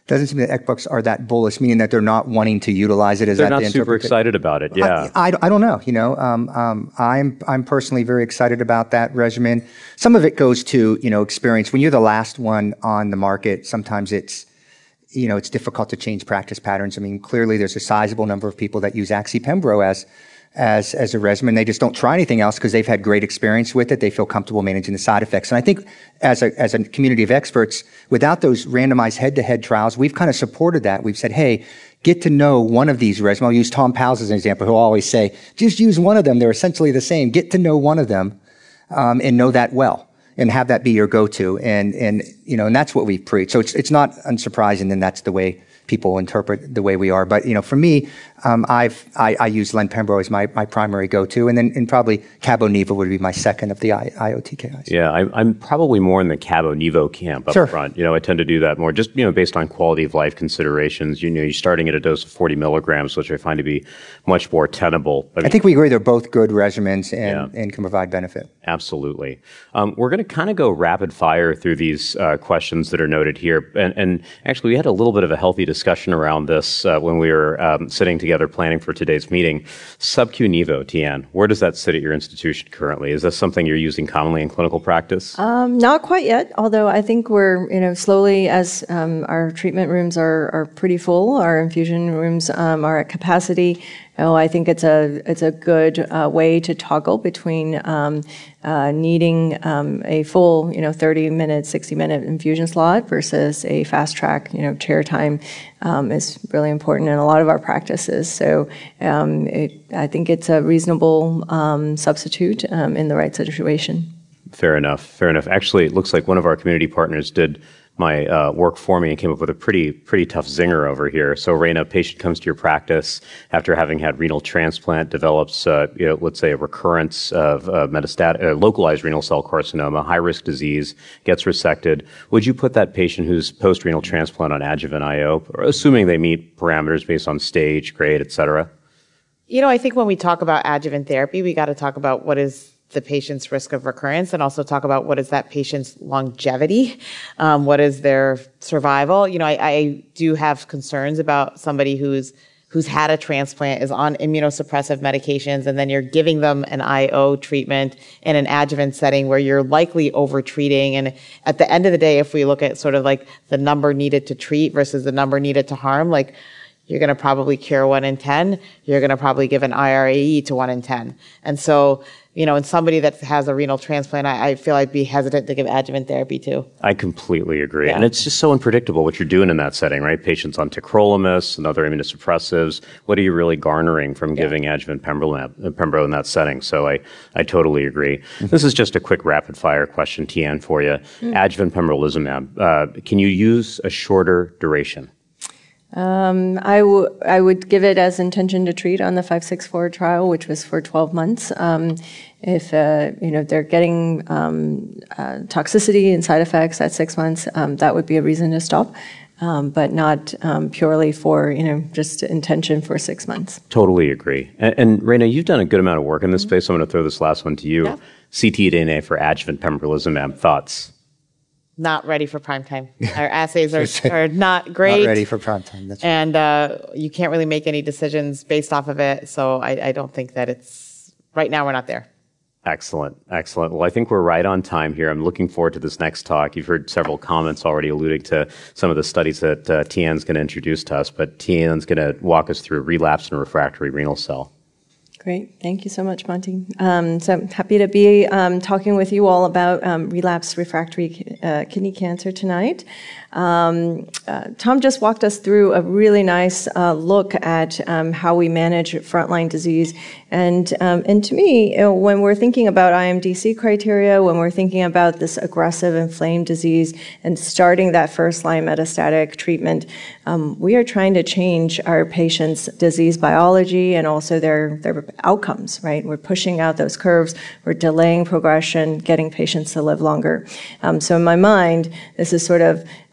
doesn't seem that ECBUCs are that bullish, meaning that they're not wanting to utilize it. Is they're that not the super excited about it. Yeah, I, I, I don't know. You know, um, um, I'm I'm personally very excited about that regimen. Some of it goes to you know experience. When you're the last one on the market, sometimes it's you know it's difficult to change practice patterns. I mean, clearly there's a sizable number of people that use Axi-Pembro as as as a regimen. They just don't try anything else because they've had great experience with it. They feel comfortable managing the side effects. And I think as a as a community of experts, without those randomized head-to-head trials, we've kind of supported that. We've said, hey, get to know one of these regimens. I'll use Tom Powles as an example, who will always say, just use one of them. They're essentially the same. Get to know one of them um, and know that well and have that be your go-to. And, and you know, and that's what we preach. So it's, it's not unsurprising, and that's the way people interpret the way we are. But, you know, for me, um, I've, I, I use Len-Pembro as my, my primary go-to, and then and probably Cabo-Nivo would be my second of the I, IO-TKIs. Yeah, I, I'm probably more in the Cabo-Nivo camp up Sure. front. You know, I tend to do that more just, you know, based on quality of life considerations. You know, you're starting at a dose of forty milligrams, which I find to be much more tenable. I, mean, I think we agree they're both good regimens and, Yeah. and can provide benefit. Absolutely. Um, we're going to kind of go rapid fire through these uh, questions that are noted here. And, and actually, we had a little bit of a healthy discussion around this uh, when we were um, sitting together planning for today's meeting. Sub-Q Nivo, Tian, where does that sit at your institution currently? Is this something you're using commonly in clinical practice? Um, not quite yet, although I think we're, you know, slowly as um, our treatment rooms are, are pretty full, our infusion rooms um, are at capacity. Oh, I think it's a it's a good uh, way to toggle between um, uh, needing um, a full, you know, thirty minute, sixty minute infusion slot versus a fast track, you know, chair time um, is really important in a lot of our practices. So um, it, I think it's a reasonable um, substitute um, in the right situation. Fair enough. Fair enough. Actually, it looks like one of our community partners did my uh, work for me and came up with a pretty pretty tough zinger over here. So, Raina, a patient comes to your practice after having had renal transplant, develops, uh, you know, let's say, a recurrence of uh, metastatic, uh, localized renal cell carcinoma, high risk disease, gets resected. Would you put that patient who's post renal transplant on adjuvant I O, assuming they meet parameters based on stage, grade, et cetera? You know, I think when we talk about adjuvant therapy, we got to talk about what is the patient's risk of recurrence, and also talk about what is that patient's longevity, um, what is their survival. You know, I, I do have concerns about somebody who's who's had a transplant, is on immunosuppressive medications, and then you're giving them an I O treatment in an adjuvant setting where you're likely over-treating. And at the end of the day, if we look at sort of like the number needed to treat versus the number needed to harm, like you're going to probably cure one in ten, you're going to probably give an I R A E to one in ten. And so, you know, in somebody that has a renal transplant, I, I feel I'd be hesitant to give adjuvant therapy too. I completely agree. Yeah. And it's just so unpredictable what you're doing in that setting, right? Patients on tacrolimus and other immunosuppressives. What are you really garnering from yeah. giving adjuvant pembrolizumab, Pembro in that setting? So I, I totally agree. Mm-hmm. This is just a quick rapid fire question, Tian, for you. Mm-hmm. Adjuvant pembrolizumab, uh, can you use a shorter duration? Um, I, w- I would give it as intention to treat on the five six four trial, which was for twelve months. Um, if uh, you know they're getting um, uh, toxicity and side effects at six months, um, that would be a reason to stop, um, but not um, purely for you know just intention for six months. Totally agree. And, and Raina, you've done a good amount of work in this mm-hmm. space. So I'm going to throw this last one to you. Yeah. C T D N A for adjuvant pembrolizumab. Thoughts? Not ready for prime time. Our assays are, are not great. Not ready for prime time. That's right. And uh, you can't really make any decisions based off of it. So I, I don't think that it's, right now we're not there. Excellent. Excellent. Well, I think we're right on time here. I'm looking forward to this next talk. You've heard several comments already alluding to some of the studies that uh, Tian's going to introduce to us, but Tian's going to walk us through relapsed and refractory renal cell. Great. Thank you so much, Monty. Um, so I'm happy to be um, talking with you all about um, relapsed refractory uh, kidney cancer tonight. Um, uh, Tom just walked us through a really nice uh, look at um, how we manage frontline disease. And um, and to me, you know, when we're thinking about I M D C criteria, when we're thinking about this aggressive inflamed disease and starting that first-line metastatic treatment, um, we are trying to change our patients' disease biology and also their, their outcomes, right? We're pushing out those curves, we're delaying progression, getting patients to live longer. Um, so in my mind, this is sort of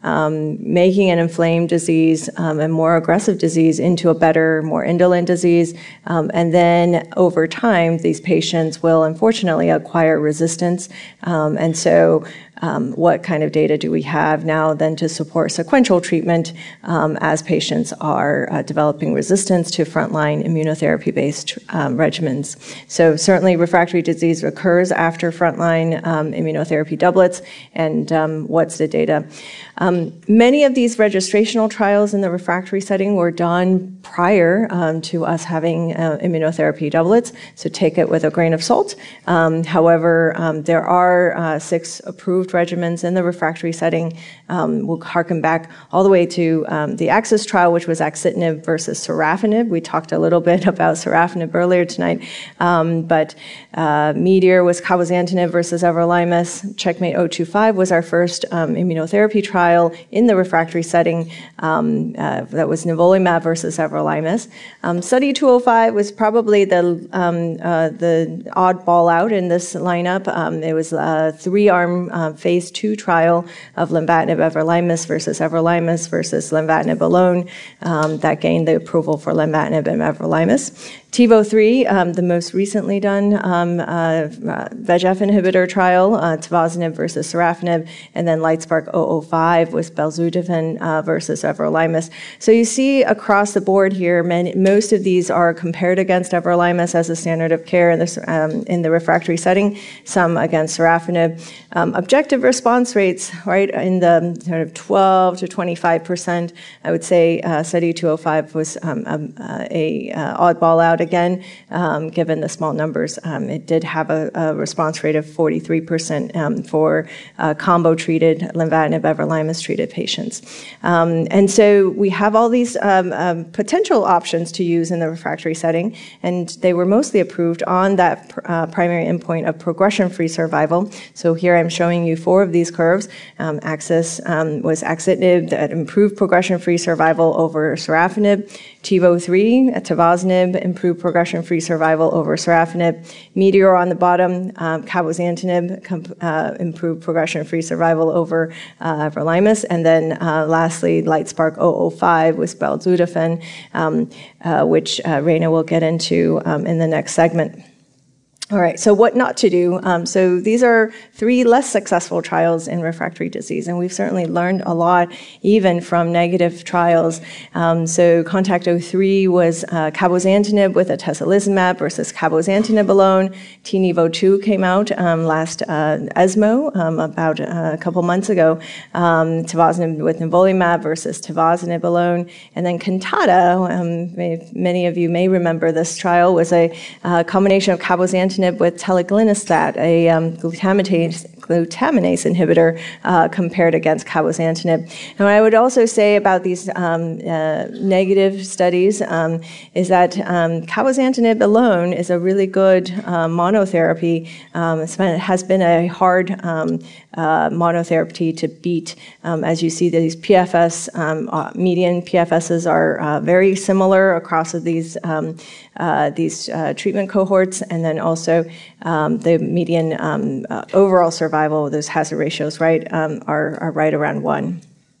um, making an inflamed disease um, and more aggressive disease into a better, more indolent disease. Um, and then over time, these patients will unfortunately acquire resistance. Um, and so Um, what kind of data do we have now then to support sequential treatment um, as patients are uh, developing resistance to frontline immunotherapy-based um, regimens? So certainly refractory disease occurs after frontline um, immunotherapy doublets, and um, what's the data? Um, many of these registrational trials in the refractory setting were done prior um, to us having uh, immunotherapy doublets, so take it with a grain of salt. Um, however, um, there are uh, six approved regimens in the refractory setting. Um, we'll harken back all the way to um, the AXIS trial, which was axitinib versus sorafenib. We talked a little bit about sorafenib earlier tonight, um, but uh, METEOR was cabozantinib versus everolimus. CheckMate zero two five was our first um, immunotherapy trial in the refractory setting. Um, uh, that was nivolumab versus everolimus. Um, study two oh five was probably the um, uh, the oddball out in this lineup. Um, it was a three-arm uh, phase two trial of lenvatinib everolimus versus everolimus versus lenvatinib alone um, that gained the approval for lenvatinib and everolimus. TiVo three, um, the most recently done um, uh, uh, V E G F inhibitor trial, uh, tivozanib versus sorafenib, and then LIGHTSPARK zero zero five was belzutifan uh, versus everolimus. So you see across the board here, many, most of these are compared against everolimus as a standard of care in the, um, in the refractory setting, some against sorafenib. Um, objective response rates, right, in the sort of twelve to twenty-five percent. I would say uh, study two oh five was um, um, uh, a uh, oddball out again, um, given the small numbers. Um, it did have a, a response rate of forty-three percent um, for uh, combo-treated lenvatinib everolimus-treated patients. Um, and so we have all these um, um, potential options to use in the refractory setting, and they were mostly approved on that pr uh, primary endpoint of progression-free survival. So here I'm showing you four of these curves. Um, AXIS um, was axitinib that improved progression-free survival over sorafenib. TiVo three, tivozanib, improved progression-free survival over sorafenib. METEOR on the bottom, um, cabozantinib, uh, improved progression-free survival over uh, everolimus. And then uh, lastly, LIGHTSPARK zero zero five was belzutifan, um, uh, which uh, Reina will get into um, in the next segment. All right, so what not to do? Um, so these are three less successful trials in refractory disease, and we've certainly learned a lot even from negative trials. Um, so CONTACT zero three was uh, cabozantinib with atezolizumab versus cabozantinib alone. TiNivo two came out um, last uh, ESMO um, about uh, a couple months ago. Um, tivozanib with nivolumab versus tivozanib alone. And then CANTATA, um, may, many of you may remember this trial, was a uh, combination of cabozantinib with telaglenastat, a um, glutaminase, glutaminase inhibitor uh, compared against cabozantinib. And what I would also say about these um, uh, negative studies um, is that um, cabozantinib alone is a really good uh, monotherapy. Um, it's been, it has been a hard um, uh, monotherapy to beat. Um, as you see, these P F S, um, uh, median P F Ss are uh, very similar across of these um, uh, these uh, treatment cohorts, and then also um, the median um, uh, overall survival, those hazard ratios, right, um, are, are right around one.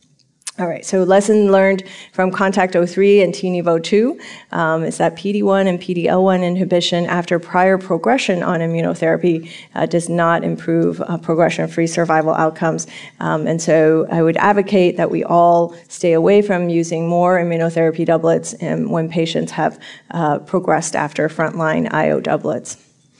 All right, so lesson learned from CONTACT zero three and TiNivo two um, is that P D one and P D L one inhibition after prior progression on immunotherapy uh, does not improve uh, progression-free survival outcomes. Um, and so I would advocate that we all stay away from using more immunotherapy doublets um, when patients have uh, progressed after frontline I O doublets.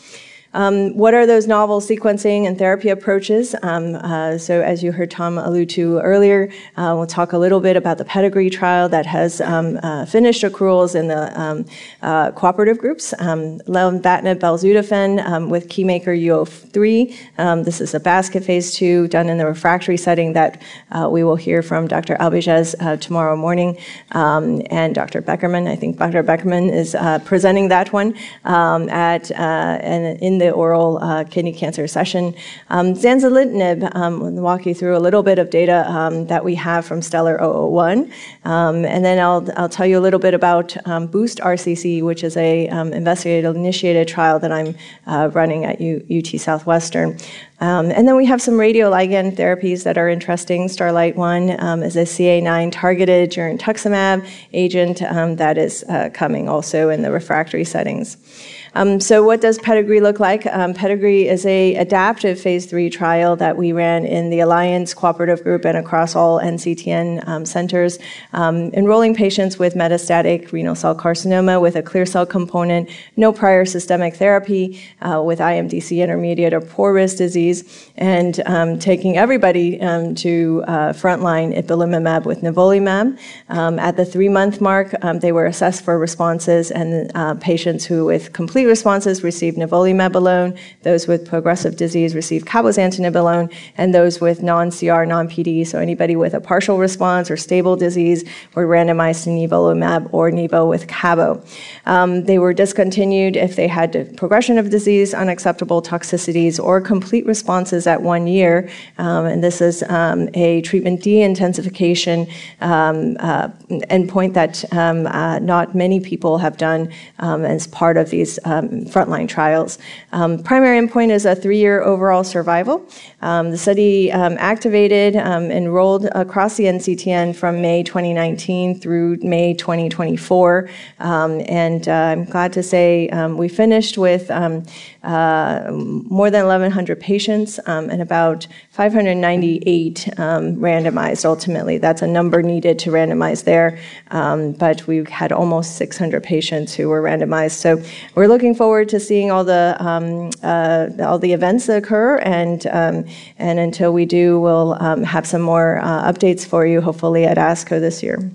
Um, what are those novel sequencing and therapy approaches? Um, uh, so as you heard Tom allude to earlier, uh, we'll talk a little bit about the Pedigree trial that has um, uh, finished accruals in the um, uh, cooperative groups. Um, lenvatinib belzutifan um, with Keymaker U zero three. Um, this is a basket phase two done in the refractory setting that uh, we will hear from Doctor Albigez uh, tomorrow morning, um, and Doctor Beckerman. I think Doctor Beckerman is uh, presenting that one um, at uh, in the the oral uh, kidney cancer session. Um, zanzalintinib, um, I'll walk you through a little bit of data um, that we have from STELLAR zero zero one, um, and then I'll, I'll tell you a little bit about um, BOOST R C C, which is a um, investigator-initiated trial that I'm uh, running at U- UT Southwestern. Um, and then we have some radioligand therapies that are interesting. Starlight one um, is a C A nine targeted girentuximab agent um, that is uh, coming also in the refractory settings. Um, so what does Pedigree look like? Um, Pedigree is a adaptive phase three trial that we ran in the Alliance Cooperative Group and across all N C T N um, centers, um, enrolling patients with metastatic renal cell carcinoma with a clear cell component, no prior systemic therapy, uh, with I M D C intermediate or poor risk disease, and um, taking everybody um, to uh, frontline ipilimumab with nivolumab. Um, at the three-month mark, um, they were assessed for responses, and uh, patients who with complete responses received nivolumab alone, those with progressive disease received cabozantinib alone, and those with non-C R, non-P D, so anybody with a partial response or stable disease were randomized to nivolumab or nivo with cabo. Um, they were discontinued if they had progression of disease, unacceptable toxicities, or complete responses at one year, um, and this is um, a treatment de-intensification um, uh, endpoint that um, uh, not many people have done um, as part of these um, frontline trials. Um, primary endpoint is a three-year overall survival. Um, the study um, activated, um, enrolled across the N C T N from May twenty nineteen through May twenty twenty-four, um, and uh, I'm glad to say um, we finished with um, uh, more than eleven hundred patients um, and about five hundred ninety-eight um, randomized ultimately. That's a number needed to randomize there, um, but we had almost six hundred patients who were randomized. So we're looking forward to seeing all the um, uh, all the events that occur, and um, and until we do, we'll um, have some more uh, updates for you, hopefully at ASCO this year.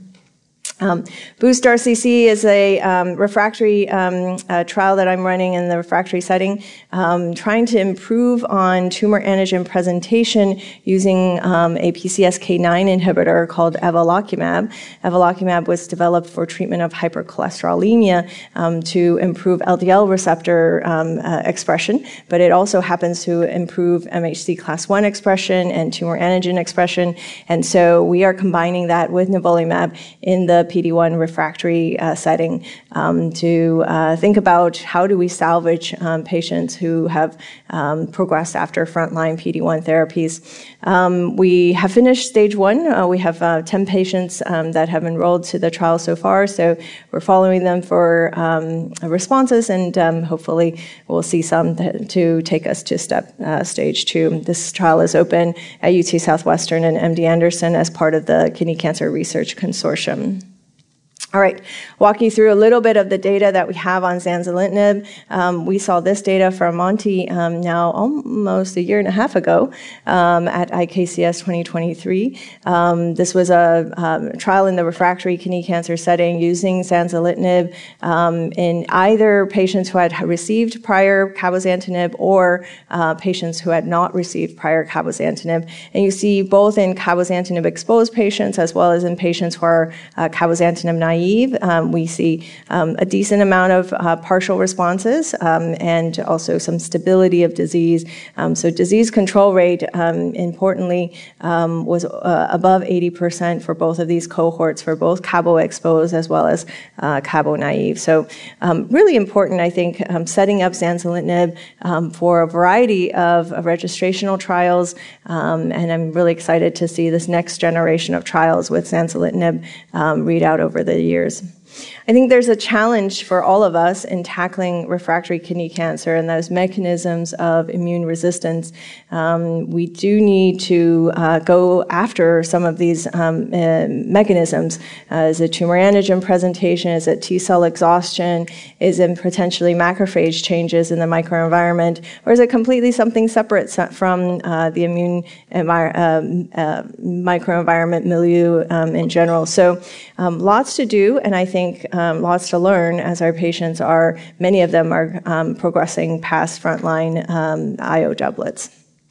Um, BOOST R C C is a um, refractory um, uh, trial that I'm running in the refractory setting, um, trying to improve on tumor antigen presentation using um, a P C S K nine inhibitor called evolocumab. Evolocumab was developed for treatment of hypercholesterolemia um, to improve L D L receptor um, uh, expression, but it also happens to improve M H C class one expression and tumor antigen expression, and so we are combining that with nivolumab in the P D one refractory uh, setting um, to uh, think about how do we salvage um, patients who have um, progressed after frontline P D one therapies. Um, we have finished stage one. Uh, we have uh, ten patients um, that have enrolled to the trial so far, so we're following them for um, responses, and um, hopefully we'll see some th- to take us to step uh, stage two. This trial is open at U T Southwestern and M D Anderson as part of the Kidney Cancer Research Consortium. All right, walk you through a little bit of the data that we have on zanzalintinib. Um, we saw this data from Monty um, now almost a year and a half ago um, at I K C S twenty twenty-three. Um, this was a um, trial in the refractory kidney cancer setting using zanzalintinib um, in either patients who had received prior cabozantinib or uh, patients who had not received prior cabozantinib. And you see both in cabozantinib exposed patients as well as in patients who are uh, cabozantinib naive. Um, we see um, a decent amount of uh, partial responses um, and also some stability of disease. Um, so disease control rate, um, importantly, um, was uh, above eighty percent for both of these cohorts, for both cabo exposed as well as uh, cabo naive. So um, really important, I think, um, setting up zanzalintinib um, for a variety of, of registrational trials, um, and I'm really excited to see this next generation of trials with zanzalintinib um, read out over the years. I think there's a challenge for all of us in tackling refractory kidney cancer and those mechanisms of immune resistance. Um, we do need to uh, go after some of these um, uh, mechanisms. Uh, is it tumor antigen presentation? Is it T cell exhaustion? Is it potentially macrophage changes in the microenvironment? Or is it completely something separate from uh, the immune envir- um, uh, microenvironment milieu um, in general? So um, lots to do, and I think Um, lots to learn as our patients are, many of them are um, progressing past frontline um, I O doublets.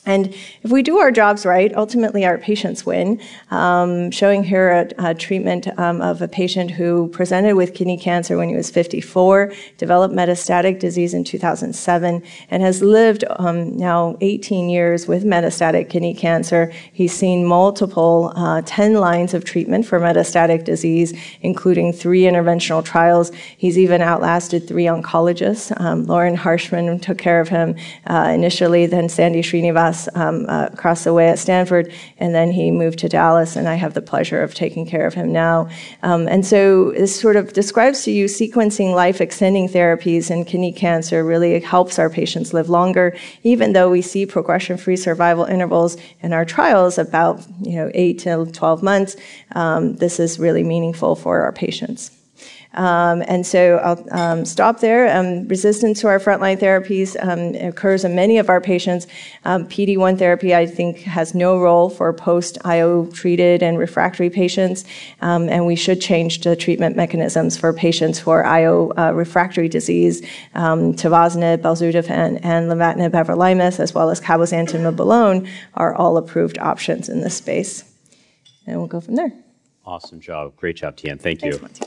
And if we do our jobs right, ultimately our patients win. Um, showing here a, a treatment um, of a patient who presented with kidney cancer when he was fifty-four, developed metastatic disease in two thousand seven, and has lived um, now eighteen years with metastatic kidney cancer. He's seen multiple, uh, ten lines of treatment for metastatic disease, including three interventional trials. He's even outlasted three oncologists. Um, Lauren Harshman took care of him uh, initially, then Sandy Srinivas Um, uh, across the way at Stanford, and then he moved to Dallas, and I have the pleasure of taking care of him now. Um, and so this sort of describes to you sequencing life-extending therapies in kidney cancer really helps our patients live longer, even though we see progression-free survival intervals in our trials about you know eight to twelve months. Um, this is really meaningful for our patients. Um, and so I'll um, stop there. Um, resistance to our frontline therapies um, occurs in many of our patients. Um, P D one therapy, I think, has no role for post-I O treated and refractory patients, um, and we should change the treatment mechanisms for patients who are I O uh, refractory disease. Um, tivozanib, belzutifan, and lenvatinib everolimus, as well as cabozantinib alone, are all approved options in this space. And we'll go from there. Awesome job. Great job, Tian. Thank Thanks, you. Monty.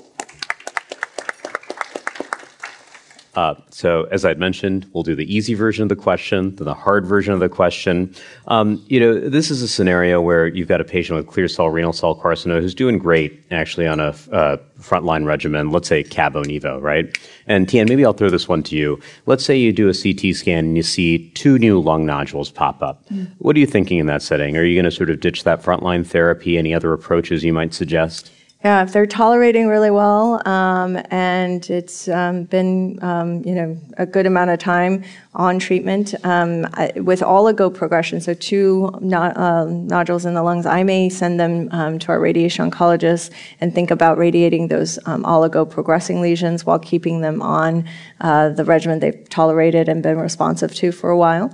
Uh, so as I'd mentioned, we'll do the easy version of the question, then the hard version of the question. Um, you know, this is a scenario where you've got a patient with clear cell renal cell carcinoma who's doing great actually on a uh, frontline regimen, let's say Cabo-Nivo, right? And Tian, maybe I'll throw this one to you. Let's say you do a C T scan and you see two new lung nodules pop up. Mm. What are you thinking in that setting? Are you going to sort of ditch that frontline therapy? Any other approaches you might suggest? Yeah, if they're tolerating really well, um, and it's um, been, um, you know, a good amount of time on treatment, um, I, with oligo progression, so two no, um, nodules in the lungs, I may send them um, to our radiation oncologist and think about radiating those um, oligo progressing lesions while keeping them on uh, the regimen they've tolerated and been responsive to for a while.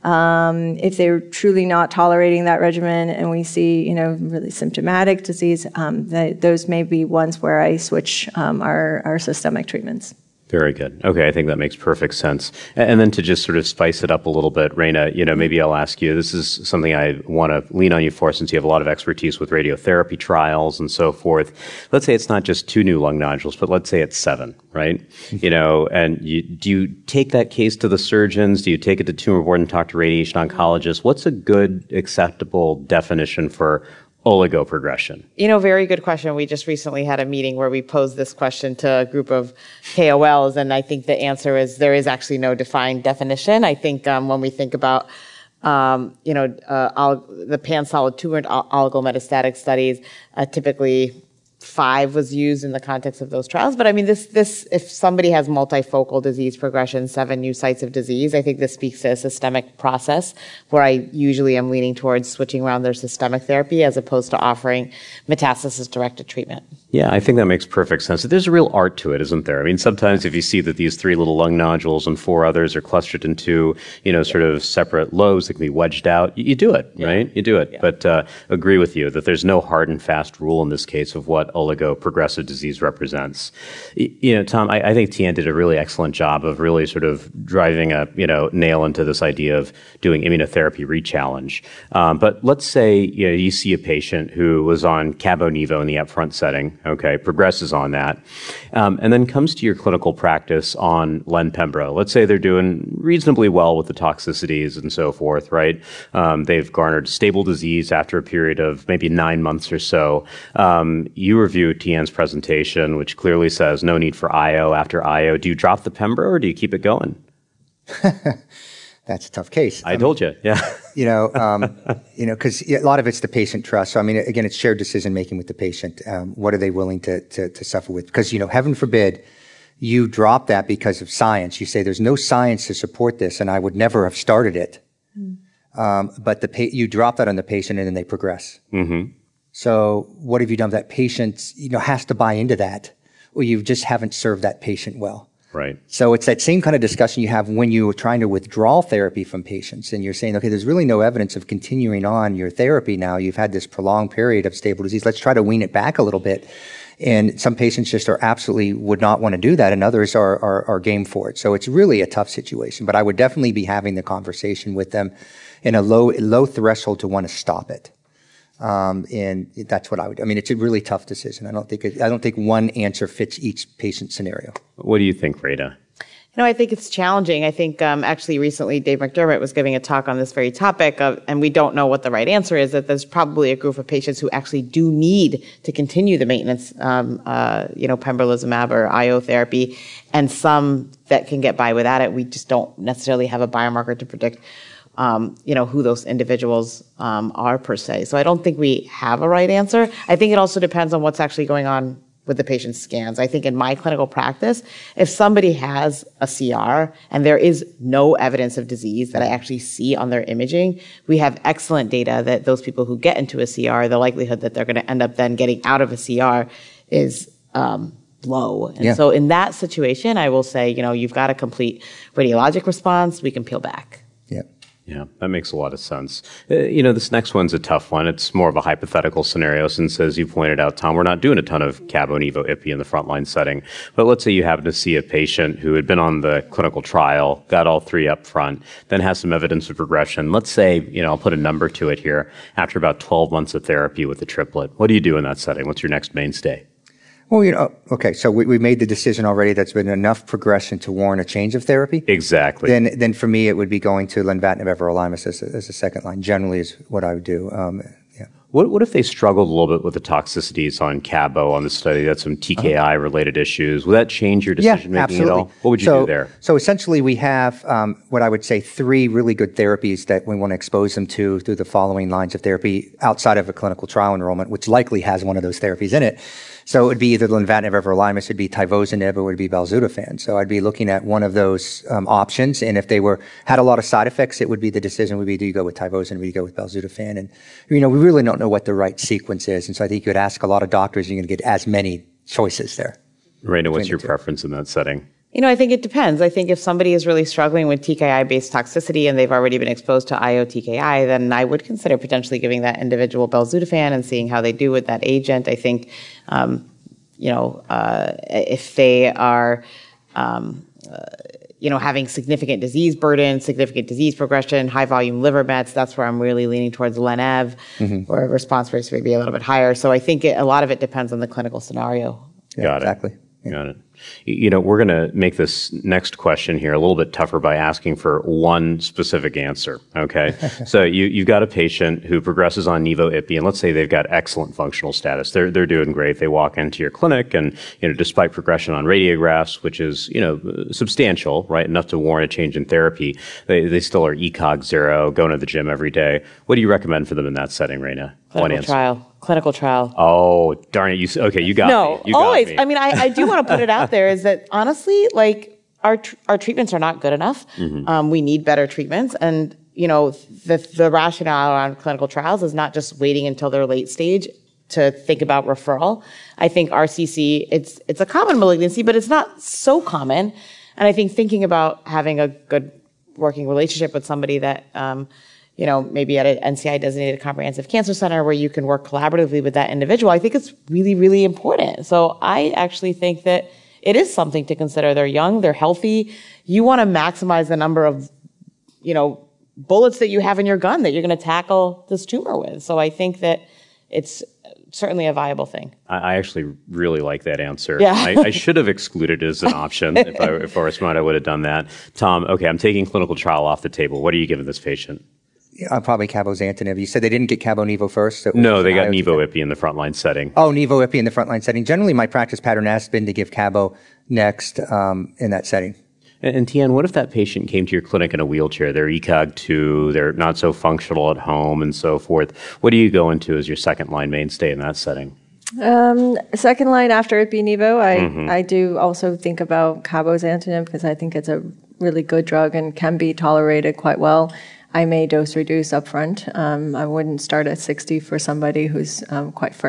Um, if they're truly not tolerating that regimen and we see, you know, really symptomatic disease, um, they, those may be ones where I switch um, our, our systemic treatments. Very good. Okay, I think that makes perfect sense. And then to just sort of spice it up a little bit, Reina, you know, maybe I'll ask you, this is something I want to lean on you for since you have a lot of expertise with radiotherapy trials and so forth. Let's say it's not just two new lung nodules, but let's say it's seven, right? You know, and you, do you take that case to the surgeons? Do you take it to tumor board and talk to radiation oncologists? What's a good, acceptable definition for oligo progression? You know, very good question. We just recently had a meeting where we posed this question to a group of K O Ls, and I think the answer is there is actually no defined definition. I think um, when we think about, um, you know, uh, ol- the pan-solid tumor oligometastatic studies, uh, typically five was used in the context of those trials. But I mean, this, this, if somebody has multifocal disease progression, seven new sites of disease, I think this speaks to a systemic process where I usually am leaning towards switching around their systemic therapy as opposed to offering metastasis-directed treatment. Yeah, I think that makes perfect sense. There's a real art to it, isn't there? I mean, sometimes if you see that these three little lung nodules and four others are clustered into, you know, sort of separate lobes that can be wedged out, you, you do it, yeah. right? You do it. Yeah. But uh, agree with you that there's no hard and fast rule in this case of what oligo progressive disease represents. You know, Tom, I, I think Tian did a really excellent job of really sort of driving a, you know, nail into this idea of doing immunotherapy rechallenge. Um, but let's say, you know, you see a patient who was on Cabo-Nivo in the upfront setting, okay, progresses on that, um, and then comes to your clinical practice on Len-Pembro. Let's say they're doing reasonably well with the toxicities and so forth, right? Um, they've garnered stable disease after a period of maybe nine months or so. Um, you review Tian's presentation, which clearly says no need for I O after I O. Do you drop the Pembro or do you keep it going? That's a tough case. I um, told you, yeah. You know, um, you know, because a lot of it's the patient trust. So I mean, again, it's shared decision making with the patient. Um, what are they willing to, to to suffer with? Because you know, heaven forbid, you drop that because of science. You say there's no science to support this, and I would never have started it. Mm. Um, but the pa- you drop that on the patient, and then they progress. Mm-hmm. So what have you done? That patient, you know, has to buy into that, or you just haven't served that patient well. Right. So it's that same kind of discussion you have when you are trying to withdraw therapy from patients and you're saying, okay, there's really no evidence of continuing on your therapy now. You've had this prolonged period of stable disease. Let's try to wean it back a little bit. And some patients just are absolutely would not want to do that, and others are, are, are game for it. So it's really a tough situation. But I would definitely be having the conversation with them in a low low threshold to want to stop it. Um, and that's what I would. I mean, it's a really tough decision. I don't think it, I don't think one answer fits each patient scenario. What do you think, Rita? You know, I think it's challenging. I think um, actually recently Dave McDermott was giving a talk on this very topic, of, and we don't know what the right answer is, that there's probably a group of patients who actually do need to continue the maintenance, um, uh, you know, pembrolizumab or I O therapy, and some that can get by without it. We just don't necessarily have a biomarker to predict, um, you know, who those individuals um, are per se. So I don't think we have a right answer. I think it also depends on what's actually going on with the patient's scans. I think in my clinical practice, if somebody has a C R and there is no evidence of disease that I actually see on their imaging, we have excellent data that those people who get into a C R, the likelihood that they're going to end up then getting out of a C R is um, low. And yeah. so in that situation, I will say, you know, you've got a complete radiologic response, we can peel back. Yeah. Yeah, that makes a lot of sense. Uh, you know, this next one's a tough one. It's more of a hypothetical scenario since, as you pointed out, Tom, we're not doing a ton of Cabo, Nivo, Ipi in the frontline setting. But let's say you happen to see a patient who had been on the clinical trial, got all three up front, then has some evidence of progression. Let's say, you know, I'll put a number to it here, after about twelve months of therapy with the triplet. What do you do in that setting? What's your next mainstay? Well, you know, okay, so we, we made the decision already that's been enough progression to warrant a change of therapy. Exactly. Then, then for me, it would be going to lenvatinib everolimus as a, as a second line, generally is what I would do. Um, yeah. What, what if they struggled a little bit with the toxicities on Cabo on the study? That's some T K I-related issues. Would that change your decision-making yeah, absolutely. at all? What would you so, do there? So essentially, we have um, what I would say three really good therapies that we want to expose them to through the following lines of therapy outside of a clinical trial enrollment, which likely has one of those therapies in it. So it would be either lenvatinib everolimus, it would be tivozanib, or it would be belzutifan. So I'd be looking at one of those um, options, and if they were had a lot of side effects, it would be the decision would be, do you go with tivozanib or do you go with belzutifan? And, you know, we really don't know what the right sequence is, and so I think you would ask a lot of doctors, and you're going to get as many choices there. Raina, what's your preference in that setting? You know, I think it depends. I think if somebody is really struggling with T K I-based toxicity and they've already been exposed to I O T K I, then I would consider potentially giving that individual belzutifan and seeing how they do with that agent. I think, um, you know, uh, if they are, um, uh, you know, having significant disease burden, significant disease progression, high volume liver mets, that's where I'm really leaning towards Len-Ev, mm-hmm. where response rates may be a little bit higher. So I think it, a lot of it depends on the clinical scenario. Yeah, Got exactly. it. Yeah. Got it. You know, we're going to make this next question here a little bit tougher by asking for one specific answer, okay? So you, you've got a patient who progresses on Nivo Ipi, and let's say they've got excellent functional status. They're, they're doing great. They walk into your clinic, and, you know, despite progression on radiographs, which is, you know, substantial, right, enough to warrant a change in therapy, they, they still are E C O G zero, going to the gym every day. What do you recommend for them in that setting, Raina? Clinical One answer. trial. Clinical trial. Oh, darn it. You, okay, you got no, me. You got always. me. I mean, I, I do want to put it out there is that honestly, like our tr- our treatments are not good enough. Mm-hmm. Um, we need better treatments, and you know, the the rationale around clinical trials is not just waiting until they're late stage to think about referral. I think R C C it's it's a common malignancy, but it's not so common, and I think thinking about having a good working relationship with somebody that. Um, you know, maybe at an N C I-designated comprehensive cancer center where you can work collaboratively with that individual, I think it's really, really important. So I actually think that it is something to consider. They're young, they're healthy. You want to maximize the number of, you know, bullets that you have in your gun that you're going to tackle this tumor with. So I think that it's certainly a viable thing. I actually really like that answer. Yeah. I, I should have excluded it as an option. If I, if I were smart, I would have done that. Tom, okay, I'm taking clinical trial off the table. What are you giving this patient? Uh, probably cabozantinib. You said they didn't get Cabo Nivo first? So no, they got Nivo Ipi in the frontline setting. Oh, Nivo Ipi in the frontline setting. Generally, my practice pattern has been to give Cabo next um, in that setting. And, and Tian, what if that patient came to your clinic in a wheelchair? They're E C O G two, they're not so functional at home and so forth. What do you go into as your second line mainstay in that setting? Um, second line after Ipi Nivo, I, mm-hmm. I do also think about cabozantinib because I think it's a really good drug and can be tolerated quite well. I may dose reduce upfront. Um, I wouldn't start at sixty for somebody who's um, quite frail.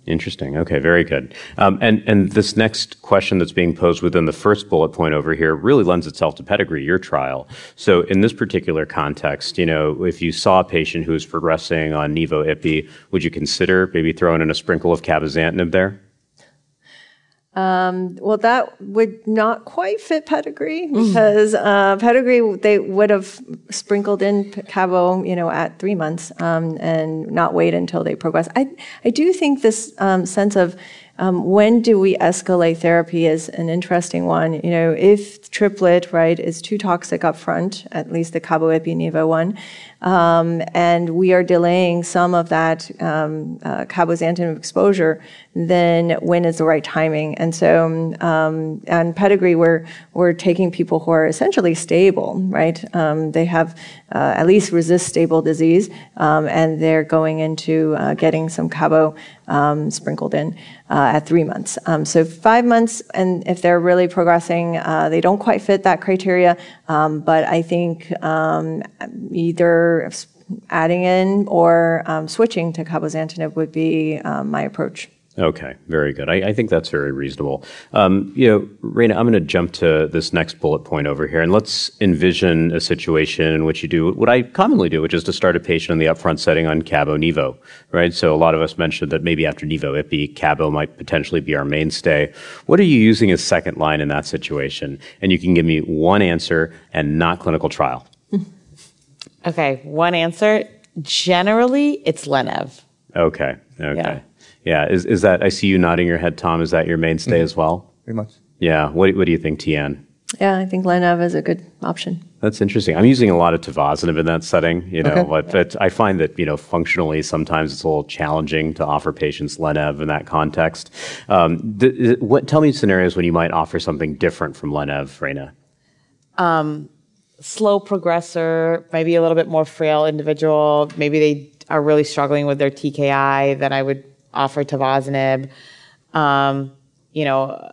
Interesting. Okay, very good. Um, and, and this next question that's being posed within the first bullet point over here really lends itself to Pedigree, your trial. So in this particular context, you know, if you saw a patient who is progressing on Nivo/Ipi, would you consider maybe throwing in a sprinkle of cabozantinib there? Um, well, that would not quite fit Pedigree because uh, Pedigree, they would have sprinkled in cabo, you know, at three months um, and not wait until they progress. I, I do think this um, sense of um, when do we escalate therapy is an interesting one. You know, if triplet, right, is too toxic up front, at least the cabo-ipi-nivo one, um, and we are delaying some of that um, uh, cabozantinib exposure, then when is the right timing? And so um, on Pedigree, we're, we're taking people who are essentially stable, right? Um, they have uh, at least resist stable disease, um, and they're going into uh, getting some cabo um, sprinkled in uh, at three months. Um, so five months, and if they're really progressing, uh, they don't quite fit that criteria, um, but I think um, either adding in or um, switching to cabozantinib would be um, my approach. Okay, very good. I, I think that's very reasonable. Um, you know, Reina, I'm going to jump to this next bullet point over here, and let's envision a situation in which you do what I commonly do, which is to start a patient in the upfront setting on cabo-nivo, right? So a lot of us mentioned that maybe after nivo-ipi, cabo might potentially be our mainstay. What are you using as second line in that situation? And you can give me one answer and not clinical trial. Okay, one answer. Generally, it's Len/Ev. Okay, okay. Yeah. Yeah, is is that, I see you nodding your head, Tom, is that your mainstay mm-hmm. as well? Pretty much. Yeah, what, what do you think, Tian? Yeah, I think Len/Ev is a good option. That's interesting. I'm using a lot of tivozanib in that setting, you know, okay. but, but I find that, you know, functionally sometimes it's a little challenging to offer patients Len/Ev in that context. Um, th- what, tell me scenarios when you might offer something different from Len/Ev, Reina. Um, slow progressor, maybe a little bit more frail individual. Maybe they are really struggling with their T K I, then I would offer tivozanib. Um, you know,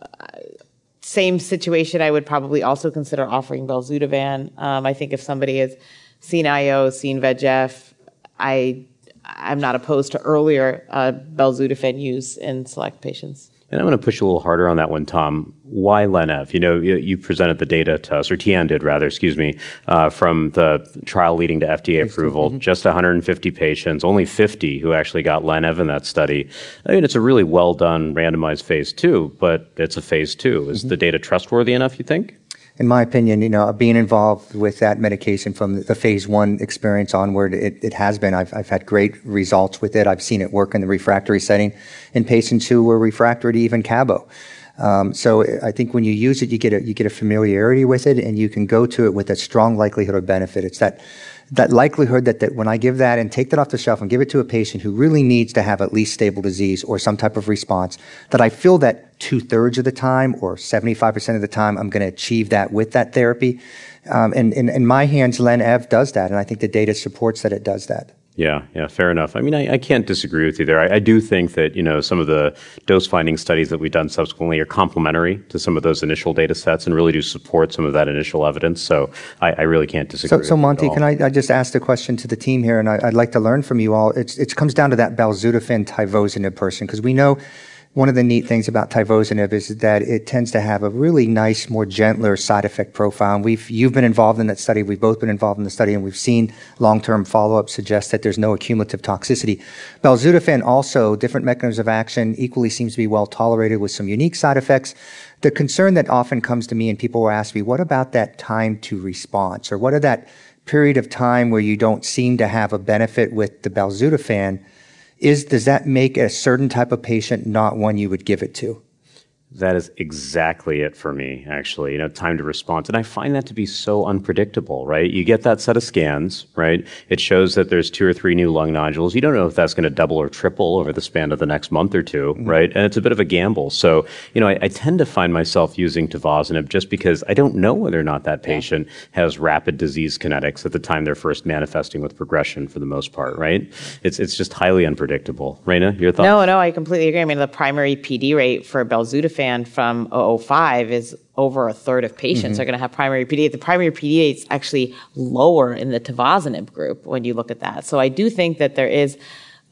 same situation, I would probably also consider offering belzutifan. Um, I think if somebody has seen I O, seen V E G F, I, I'm not opposed to earlier uh, belzutifan use in select patients. And I'm going to push a little harder on that one, Tom. Why Len/Ev? You know, you, you presented the data to us, or Tian did rather, excuse me, uh, from the trial leading to F D A approval. Mm-hmm. Just one hundred fifty patients, only fifty who actually got Len/Ev in that study. I mean, it's a really well done randomized phase two, but it's a phase two. Is mm-hmm. the data trustworthy enough, you think? In my opinion, you know, being involved with that medication from the phase one experience onward, it, it has been. I've, I've had great results with it. I've seen it work in the refractory setting in patients who were refractory to even cabo. Um, so I think when you use it, you get a, you get a familiarity with it, and you can go to it with a strong likelihood of benefit. It's that that likelihood that, that when I give that and take that off the shelf and give it to a patient who really needs to have at least stable disease or some type of response, that I feel that two-thirds of the time or seventy-five percent of the time I'm going to achieve that with that therapy. Um, and in my hands, Len/Ev does that, and I think the data supports that it does that. Yeah, yeah, fair enough. I mean, I, I can't disagree with you there. I, I do think that, you know, some of the dose-finding studies that we've done subsequently are complementary to some of those initial data sets and really do support some of that initial evidence. So I, I really can't disagree so, with so you Monty, at all. can I, I just ask the question to the team here, and I, I'd like to learn from you all. It's, it comes down to that belzutifan tivozanib person, because we know one of the neat things about tivozanib is that it tends to have a really nice, more gentler side effect profile. And we've, you've been involved in that study. We've both been involved in the study, and we've seen long-term follow-up suggest that there's no accumulative toxicity. Belzutifan also, different mechanisms of action, equally seems to be well tolerated with some unique side effects. The concern that often comes to me, and people will ask me, what about that time to response? Or what are that period of time where you don't seem to have a benefit with the belzutifan? Is, does that make a certain type of patient not one you would give it to? That is exactly it for me, actually, you know, time to response. And I find that to be so unpredictable, right? You get that set of scans, right? It shows that there's two or three new lung nodules. You don't know if that's going to double or triple over the span of the next month or two, mm-hmm. right? And it's a bit of a gamble. So, you know, I, I tend to find myself using tivozanib just because I don't know whether or not that patient yeah. has rapid disease kinetics at the time they're first manifesting with progression for the most part, right? It's it's just highly unpredictable. Reina, your thoughts? No, no, I completely agree. I mean, the primary P D rate for belzutifan from oh oh five is over a third of patients mm-hmm. are going to have primary P D A. The primary P D A is actually lower in the tivozanib group when you look at that. So I do think that there is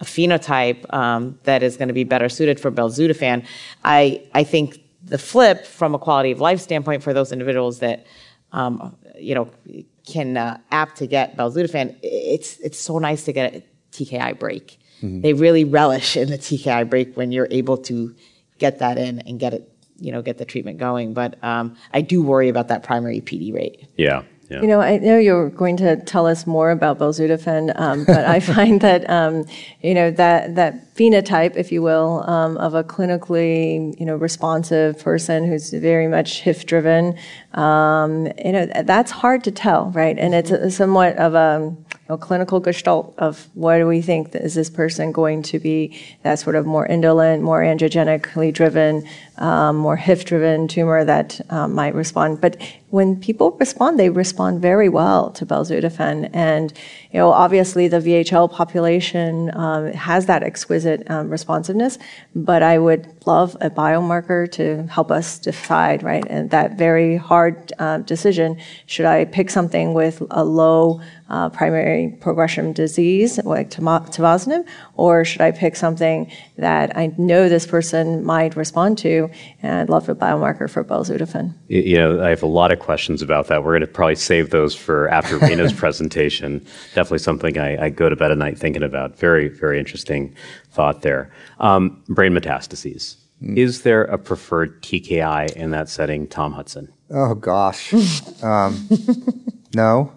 a phenotype um, that is going to be better suited for belzutifan. I I think the flip from a quality of life standpoint for those individuals that um, you know can uh, apt to get belzutifan, it's it's so nice to get a T K I break. Mm-hmm. They really relish in the T K I break when you're able to get that in and get it, you know, get the treatment going. But um, I do worry about that primary P D rate. Yeah. Yeah. You know, I know you're going to tell us more about belzutifan, um, but I find that, um, you know, that, that phenotype, if you will, um, of a clinically, you know, responsive person who's very much H I F-driven, um, you know, that's hard to tell, right? And it's a, somewhat of a, you know, clinical gestalt of what do we think, is this person going to be that sort of more indolent, more angiogenically driven, um, more H I F-driven tumor that um, might respond. But when people respond, they respond very well to belzutifan. And, you know, obviously the V H L population um, has that exquisite um, responsiveness, but I would love a biomarker to help us decide, right? And that very hard uh, decision, should I pick something with a low uh, primary progression disease, like tivozanib, or should I pick something that I know this person might respond to? And I'd love a biomarker for belzutifan. You know, I have a lot of questions about that. We're going to probably save those for after Rena's presentation. Definitely something I, I go to bed at night thinking about. Very, very interesting thought there. Um, brain metastases. Mm. Is there a preferred T K I in that setting, Tom Hudson? Oh, gosh. um, no.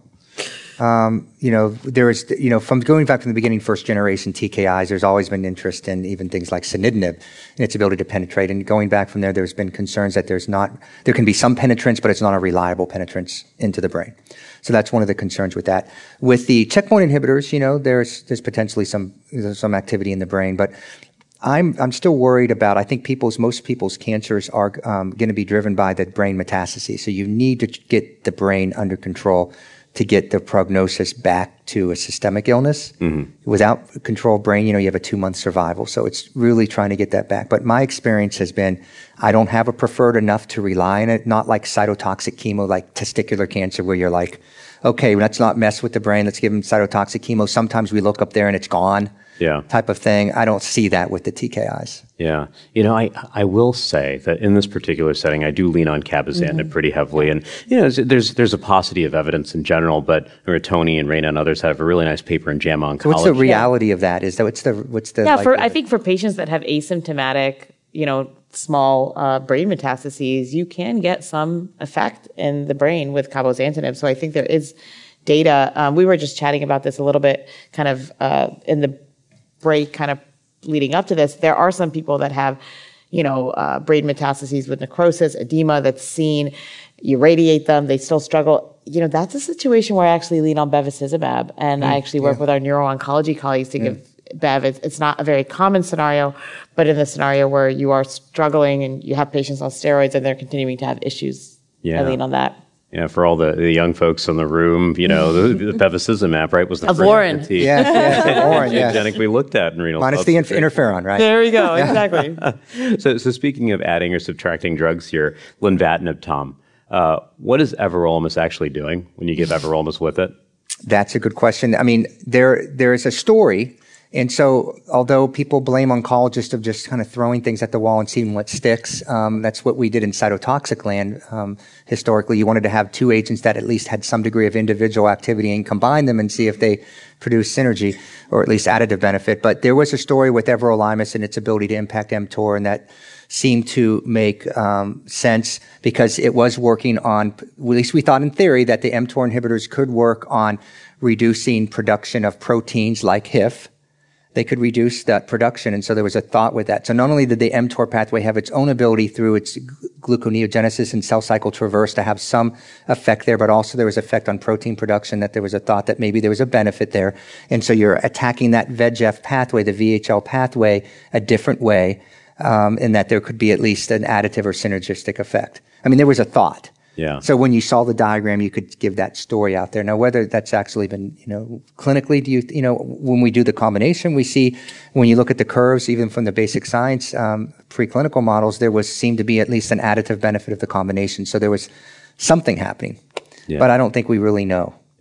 Um, you know, there is, you know, from going back from the beginning, first generation T K Is, there's always been interest in even things like sunitinib and its ability to penetrate. And going back from there, there's been concerns that there's not, there can be some penetrance, but it's not a reliable penetrance into the brain. So that's one of the concerns with that. With the checkpoint inhibitors, you know, there's, there's potentially some, there's some activity in the brain, but I'm, I'm still worried about, I think people's, most people's cancers are um, going to be driven by the brain metastases. So you need to get the brain under control to get the prognosis back to a systemic illness. Mm-hmm. Without controlled brain, you know, you have a two-month survival. So it's really trying to get that back. But my experience has been, I don't have a preferred enough to rely on it, not like cytotoxic chemo, like testicular cancer, where you're like, okay, let's not mess with the brain, let's give them cytotoxic chemo. Sometimes we look up there and it's gone. Yeah. Type of thing. I don't see that with the T K Is. Yeah. You know, I, I will say that in this particular setting, I do lean on cabozantinib mm-hmm. pretty heavily. And, you know, there's, there's a paucity of evidence in general, but Tony and Rena and others have a really nice paper in JAMA Oncology. So what's the reality yeah. of that? Is that what's the, what's the, yeah, for, I think for patients that have asymptomatic, you know, small uh, brain metastases, you can get some effect in the brain with cabozantinib. So I think there is data. Um, we were just chatting about this a little bit kind of uh, in the break kind of leading up to this. There are some people that have, you know, uh, brain metastases with necrosis, edema that's seen. You radiate them, they still struggle. You know, that's a situation where I actually lean on bevacizumab, and mm, I actually work yeah. with our neuro-oncology colleagues to yeah. give Bev. It's, it's not a very common scenario, but in the scenario where you are struggling and you have patients on steroids and they're continuing to have issues, yeah. I lean on that. Yeah, for all the, the young folks in the room, you know, the, the bevacizumab, right, was the of Warren. Yes, yes, Warren, yes. Genetically looked at in renal Minus the inf- interferon, right? There we go, exactly. so, so speaking of adding or subtracting drugs here, lenvatinib, Tom, uh, what is everolimus actually doing when you give everolimus with it? That's a good question. I mean, there there is a story. And so, although people blame oncologists of just kind of throwing things at the wall and seeing what sticks, um, that's what we did in cytotoxic land. Um, historically, you wanted to have two agents that at least had some degree of individual activity and combine them and see if they produce synergy or at least additive benefit. But there was a story with everolimus and its ability to impact mTOR, and that seemed to make um, sense because it was working on, at least we thought in theory, that the mTOR inhibitors could work on reducing production of proteins like H I F. They could reduce that production, and so there was a thought with that. So not only did the mTOR pathway have its own ability through its gluconeogenesis and cell cycle traverse to have some effect there, but also there was effect on protein production, that there was a thought that maybe there was a benefit there. And so you're attacking that V E G F pathway, the V H L pathway, a different way, um, in that there could be at least an additive or synergistic effect. I mean, there was a thought. Yeah. So when you saw the diagram, you could give that story out there. Now, whether that's actually been, you know, clinically, do you, you know, when we do the combination, we see when you look at the curves, even from the basic science, um, preclinical models, there was seemed to be at least an additive benefit of the combination. So there was something happening, yeah. but I don't think we really know.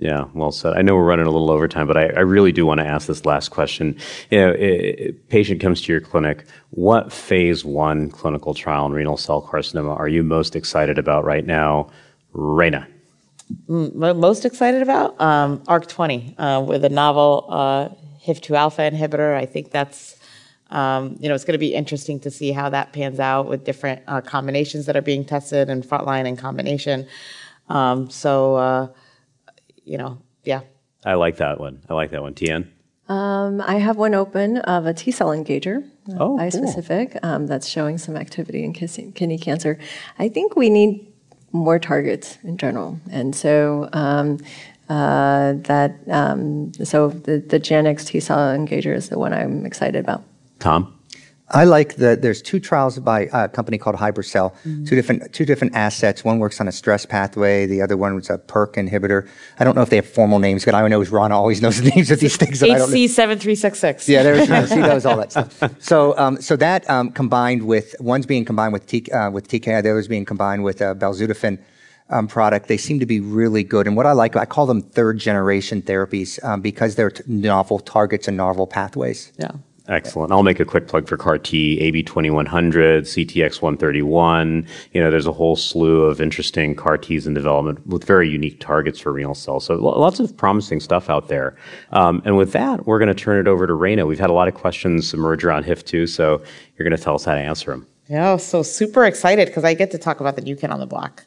Yeah, well said. I know we're running a little over time, but I, I really do want to ask this last question. You know, a patient comes to your clinic. What phase one clinical trial in renal cell carcinoma are you most excited about right now? Reina. Mm, most excited about? Um, A R C twenty uh, with a novel uh, H I F two alpha inhibitor. I think that's, um, you know, it's going to be interesting to see how that pans out with different uh, combinations that are being tested in frontline and combination. Um, so, uh, you know, yeah. I like that one. I like that one. Tian? Um, I have one open of a T-cell engager, uh, oh, bispecific, cool. um, that's showing some activity in kidney cancer. I think we need more targets in general. And so um, uh, that um, so the, the Janux T-cell engager is the one I'm excited about. Tom? I like the, there's two trials by a company called Hypercell, mm-hmm. two different two different assets. One works on a stress pathway. The other one was a PERK inhibitor. I don't know if they have formal names, but I know Rana always knows the names of these things. H C seven three six six. Yeah, there's, no, she knows all that stuff. So um, so that um, combined with, one's being combined with, T, uh, with T K I, the other's being combined with uh, belzutifan um, product. They seem to be really good. And what I like, I call them third generation therapies um, because they're t- novel targets and novel pathways. Yeah. Excellent. I'll make a quick plug for C A R T, A B twenty-one hundred, C T X one thirty-one. You know, there's a whole slew of interesting C A R Ts in development with very unique targets for renal cells. So lots of promising stuff out there. Um, and with that, we're going to turn it over to Reina. We've had a lot of questions emerge around H I F two, so you're going to tell us how to answer them. Yeah, so super excited because I get to talk about the new kid on the block.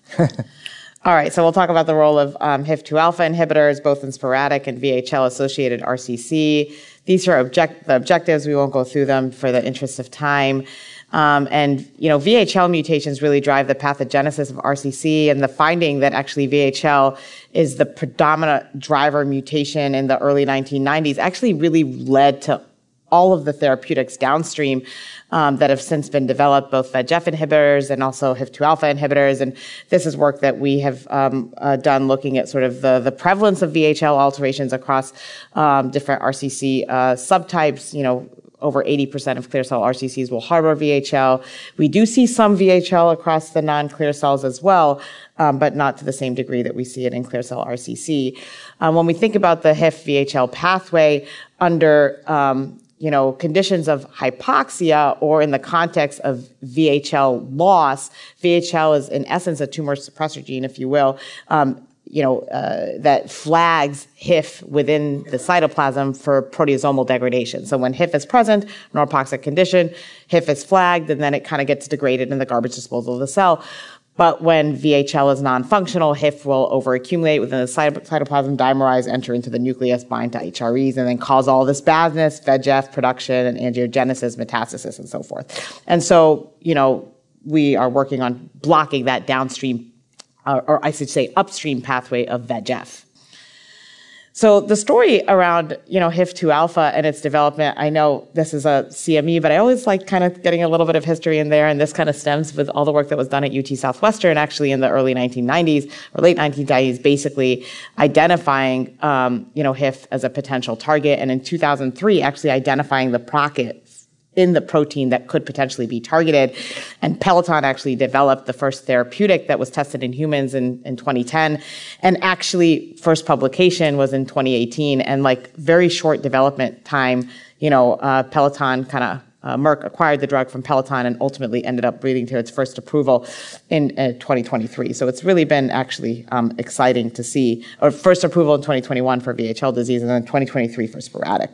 All right, so we'll talk about the role of um, H I F two alpha inhibitors, both in sporadic and V H L-associated R C C. These are object- the objectives. We won't go through them for the interest of time. Um, and, you know, V H L mutations really drive the pathogenesis of R C C, and the finding that actually V H L is the predominant driver mutation in the early nineteen nineties actually really led to all of the therapeutics downstream um, that have since been developed, both V E G F inhibitors and also H I F two alpha inhibitors. And this is work that we have um, uh, done looking at sort of the, the prevalence of V H L alterations across um, different R C C uh, subtypes. You know, over eighty percent of clear cell R C Cs will harbor V H L. We do see some V H L across the non-clear cells as well, um, but not to the same degree that we see it in clear cell R C C. Um, when we think about the H I F V H L pathway under um, you know, conditions of hypoxia or in the context of V H L loss, V H L is in essence a tumor suppressor gene, if you will, um, you know, uh, that flags H I F within the cytoplasm for proteasomal degradation. So when H I F is present, normoxic condition, H I F is flagged, and then it kind of gets degraded in the garbage disposal of the cell. But when V H L is non-functional, H I F will overaccumulate within the cytoplasm, dimerize, enter into the nucleus, bind to H R Es, and then cause all this badness, V E G F production, and angiogenesis, metastasis, and so forth. And so, you know, we are working on blocking that downstream, uh, or I should say upstream pathway of V E G F. So the story around, you know, H I F two alpha and its development, I know this is a C M E, but I always like kind of getting a little bit of history in there, and this kind of stems with all the work that was done at U T Southwestern actually in the early nineteen nineties or late nineteen nineties, basically identifying, um, you know, H I F as a potential target, and in two thousand three actually identifying the pocket in the protein that could potentially be targeted. And Peloton actually developed the first therapeutic that was tested in humans in, in twenty ten. And actually, first publication was in twenty eighteen. And like very short development time, you know, uh, Peloton kind of, uh, Merck acquired the drug from Peloton and ultimately ended up leading to its first approval in uh, twenty twenty-three. So it's really been actually um, exciting to see, or first approval in twenty twenty-one for V H L disease and then twenty twenty-three for sporadic.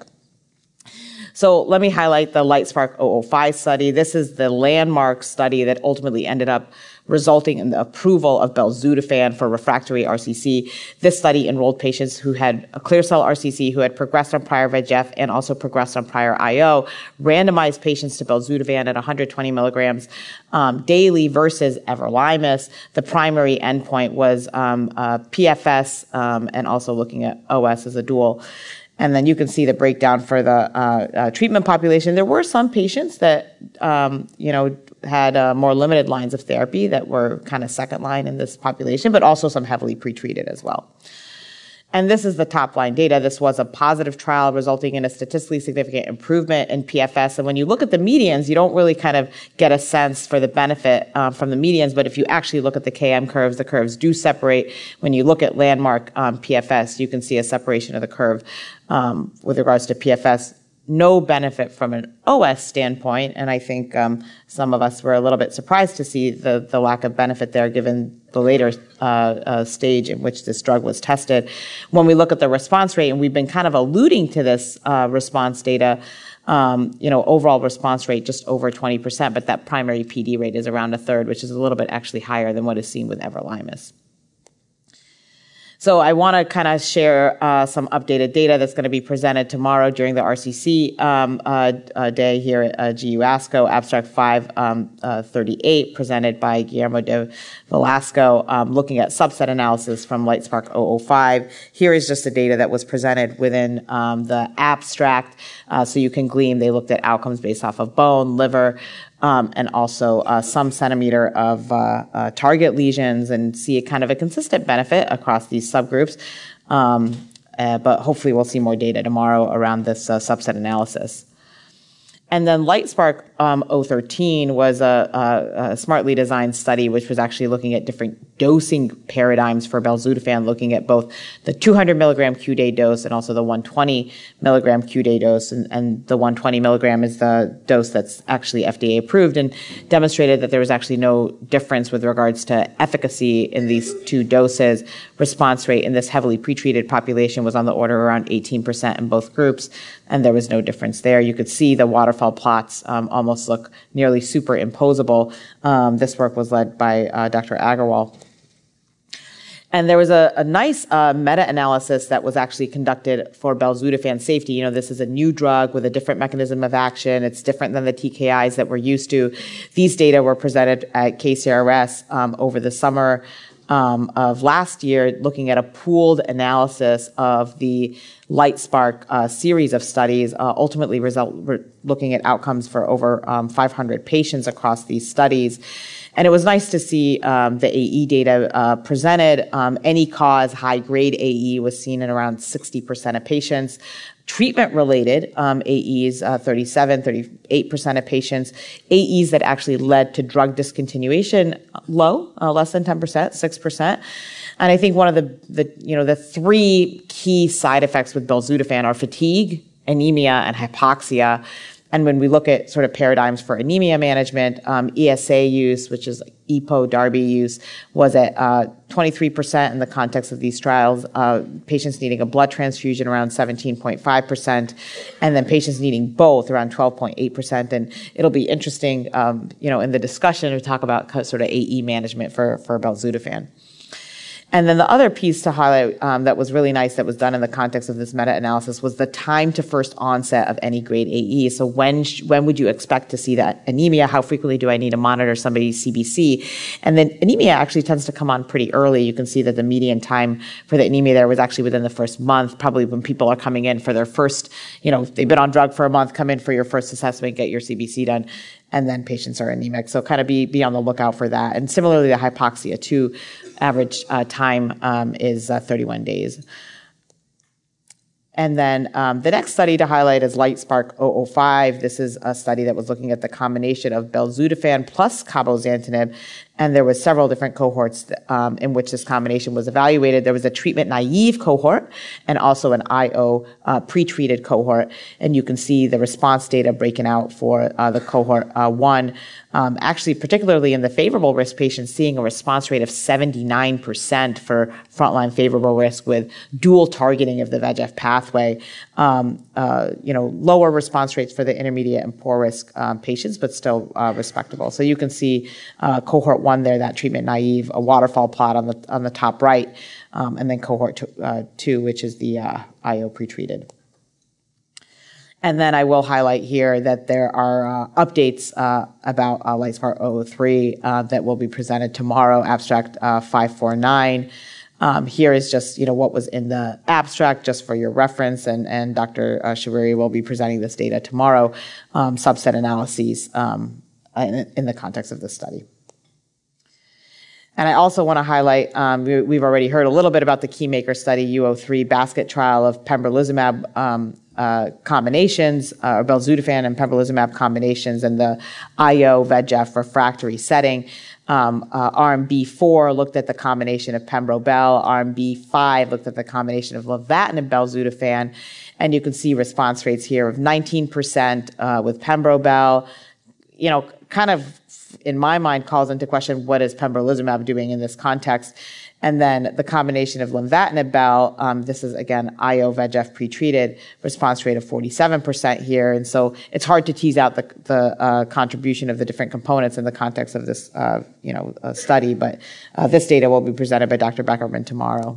So let me highlight the LightSpark zero zero five study. This is the landmark study that ultimately ended up resulting in the approval of belzutifan for refractory R C C. This study enrolled patients who had a clear cell R C C, who had progressed on prior V E G F and also progressed on prior I O, randomized patients to belzutifan at one hundred twenty milligrams um, daily versus everolimus. The primary endpoint was um, uh, P F S um, and also looking at O S as a dual. And then you can see the breakdown for the uh, uh, treatment population. There were some patients that, um, you know, had uh, more limited lines of therapy that were kind of second line in this population, but also some heavily pretreated as well. And this is the top line data. This was a positive trial resulting in a statistically significant improvement in P F S. And when you look at the medians, you don't really kind of get a sense for the benefit uh, from the medians. But if you actually look at the K M curves, the curves do separate. When you look at landmark um, P F S, you can see a separation of the curve um, with regards to P F S. No benefit from an O S standpoint, and I think um, some of us were a little bit surprised to see the, the lack of benefit there given the later uh, uh, stage in which this drug was tested. When we look at the response rate, and we've been kind of alluding to this uh, response data, um, you know, overall response rate just over twenty percent, but that primary P D rate is around a third, which is a little bit actually higher than what is seen with everolimus. So I want to kind of share uh, some updated data that's going to be presented tomorrow during the R C C um, uh, uh, day here at uh, G U ASCO, abstract five thirty-eight, presented by Guillermo de Velasco, um, looking at subset analysis from LIGHTSPARK zero zero five. Here is just the data that was presented within um, the abstract, uh, so you can glean. They looked at outcomes based off of bone, liver, Um, and also uh, some centimeter of uh, uh, target lesions, and see a kind of a consistent benefit across these subgroups. Um, uh, but hopefully we'll see more data tomorrow around this uh, subset analysis. And then LIGHTSPARK um, zero thirteen was a, a, a smartly designed study which was actually looking at different dosing paradigms for belzutifan, looking at both the two hundred milligram Q-day dose and also the one hundred twenty milligram Q-day dose. And, and the one hundred twenty milligram is the dose that's actually F D A approved, and demonstrated that there was actually no difference with regards to efficacy in these two doses. Response rate in this heavily pretreated population was on the order of around eighteen percent in both groups, and there was no difference there. You could see the waterfall plots um, almost look nearly superimposable. Um, this work was led by uh, Doctor Agarwal. And there was a, a nice uh, meta-analysis that was actually conducted for belzutifan safety. You know, this is a new drug with a different mechanism of action. It's different than the T K Is that we're used to. These data were presented at K C R S um, over the summer um, of last year, looking at a pooled analysis of the LIGHTSPARK uh, series of studies, uh, ultimately result, re- looking at outcomes for over um, five hundred patients across these studies. And it was nice to see um, the A E data uh, presented. Um, any cause high-grade A E was seen in around sixty percent of patients. Treatment-related um, A Es, uh, thirty-seven, thirty-eight percent of patients. A Es that actually led to drug discontinuation, low, uh, less than ten percent, six percent. And I think one of the, the, you know, the three key side effects with belzutifan are fatigue, anemia, and hypoxia. And when we look at sort of paradigms for anemia management, um, E S A use, which is E P O, DARBI use, was at uh, twenty-three percent in the context of these trials. Uh, patients needing a blood transfusion around seventeen point five percent, and then patients needing both around twelve point eight percent. And it'll be interesting, um, you know, in the discussion to talk about sort of A E management for, for belzutifan. And then the other piece to highlight um, that was really nice that was done in the context of this meta-analysis was the time to first onset of any grade A E. So when sh- when would you expect to see that anemia? How frequently do I need to monitor somebody's C B C? And then anemia actually tends to come on pretty early. You can see that the median time for the anemia there was actually within the first month, probably when people are coming in for their first, you know, they've been on drug for a month, come in for your first assessment, get your C B C done, and then patients are anemic. So kind of be, be on the lookout for that. And similarly, the hypoxia too, average uh, time um, is uh, thirty-one days. And then um, the next study to highlight is LIGHTSPARK zero zero five. This is a study that was looking at the combination of belzutifan plus cabozantinib, and there was several different cohorts um, in which this combination was evaluated. There was a treatment-naive cohort and also an I O uh, pre-treated cohort, and you can see the response data breaking out for uh, the cohort uh, one. Um, actually, particularly in the favorable risk patients, seeing a response rate of seventy-nine percent for frontline favorable risk with dual targeting of the V E G F pathway. Um, uh, you know, lower response rates for the intermediate and poor risk um, patients, but still uh, respectable. So you can see uh, cohort one there, that treatment naive, a waterfall plot on the on the top right, um, and then cohort two, uh, two, which is the uh, I O pretreated. And then I will highlight here that there are uh, updates uh, about uh, LIGHTSPARK zero zero three uh, that will be presented tomorrow, abstract uh, five forty-nine. Um, here is just, you know, what was in the abstract, just for your reference, and, and Doctor Uh, Choueiri will be presenting this data tomorrow, um, subset analyses um, in, in the context of this study. And I also want to highlight, um, we, we've already heard a little bit about the Keymaker study, U O three basket trial of pembrolizumab um, uh, combinations, uh, or belzutifan and pembrolizumab combinations in the I O V E G F refractory setting. Um, uh, arm B four looked at the combination of pembro-bel. Arm B five looked at the combination of lenvatinib belzutifan. And you can see response rates here of nineteen percent uh, with pembro-bel. You know, kind of, in my mind, calls into question what is pembrolizumab doing in this context. And then the combination of lenvatinib-bel, um, this is, again, I O V E G F pretreated, response rate of forty-seven percent here. And so it's hard to tease out the, the uh, contribution of the different components in the context of this, uh, you know, uh, study. But uh, this data will be presented by Doctor Beckerman tomorrow.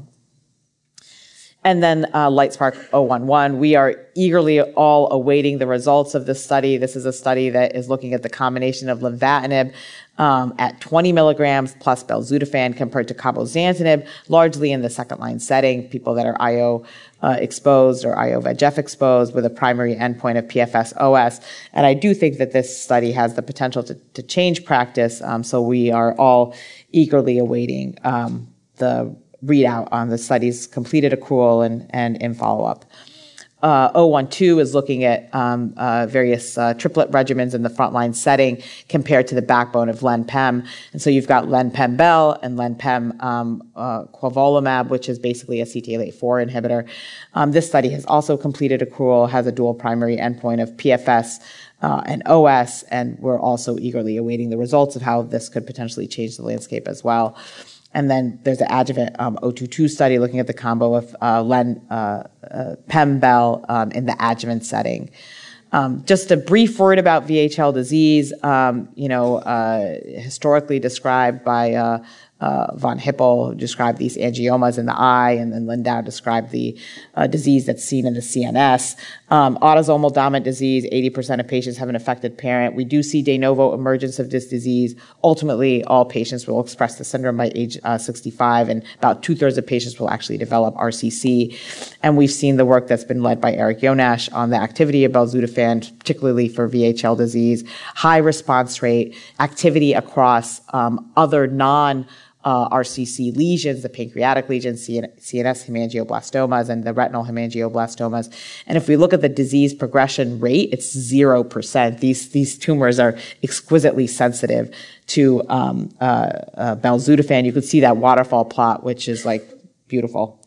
And then uh, LIGHTSPARK zero one one. We are eagerly all awaiting the results of this study. This is a study that is looking at the combination of lenvatinib um, at twenty milligrams plus belzutifan compared to cabozantinib, largely in the second-line setting, people that are I O uh, exposed or I O V E G F exposed with a primary endpoint of P F S O S. And I do think that this study has the potential to, to change practice, um, so we are all eagerly awaiting um, the readout on the study's completed accrual and, and in follow-up. Uh, zero one two is looking at um, uh, various uh, triplet regimens in the frontline setting compared to the backbone of len-pem. And so you've got len-pem-bel and len-pem um, uh, quavolimab, which is basically a C T L A four inhibitor. Um, this study has also completed accrual, has a dual primary endpoint of P F S uh, and O S, and we're also eagerly awaiting the results of how this could potentially change the landscape as well. And then there's the adjuvant um, zero two two study looking at the combo of uh, len, uh, uh, pem-bel um, in the adjuvant setting. Um, just a brief word about V H L disease, um, you know, uh, historically described by uh, uh, von Hippel, who described these angiomas in the eye, and then Lindau described the uh, disease that's seen in the C N S. Um, autosomal dominant disease, eighty percent of patients have an affected parent. We do see de novo emergence of this disease. Ultimately, all patients will express the syndrome by age uh, sixty-five, and about two-thirds of patients will actually develop R C C. And we've seen the work that's been led by Eric Yonash on the activity of belzutifan, particularly for V H L disease, high response rate, activity across um, other non- Uh, R C C lesions, the pancreatic lesions, C N S hemangioblastomas, and the retinal hemangioblastomas. And if we look at the disease progression rate, it's zero percent. These, these tumors are exquisitely sensitive to um, uh, uh, belzutifan. You can see that waterfall plot, which is like beautiful.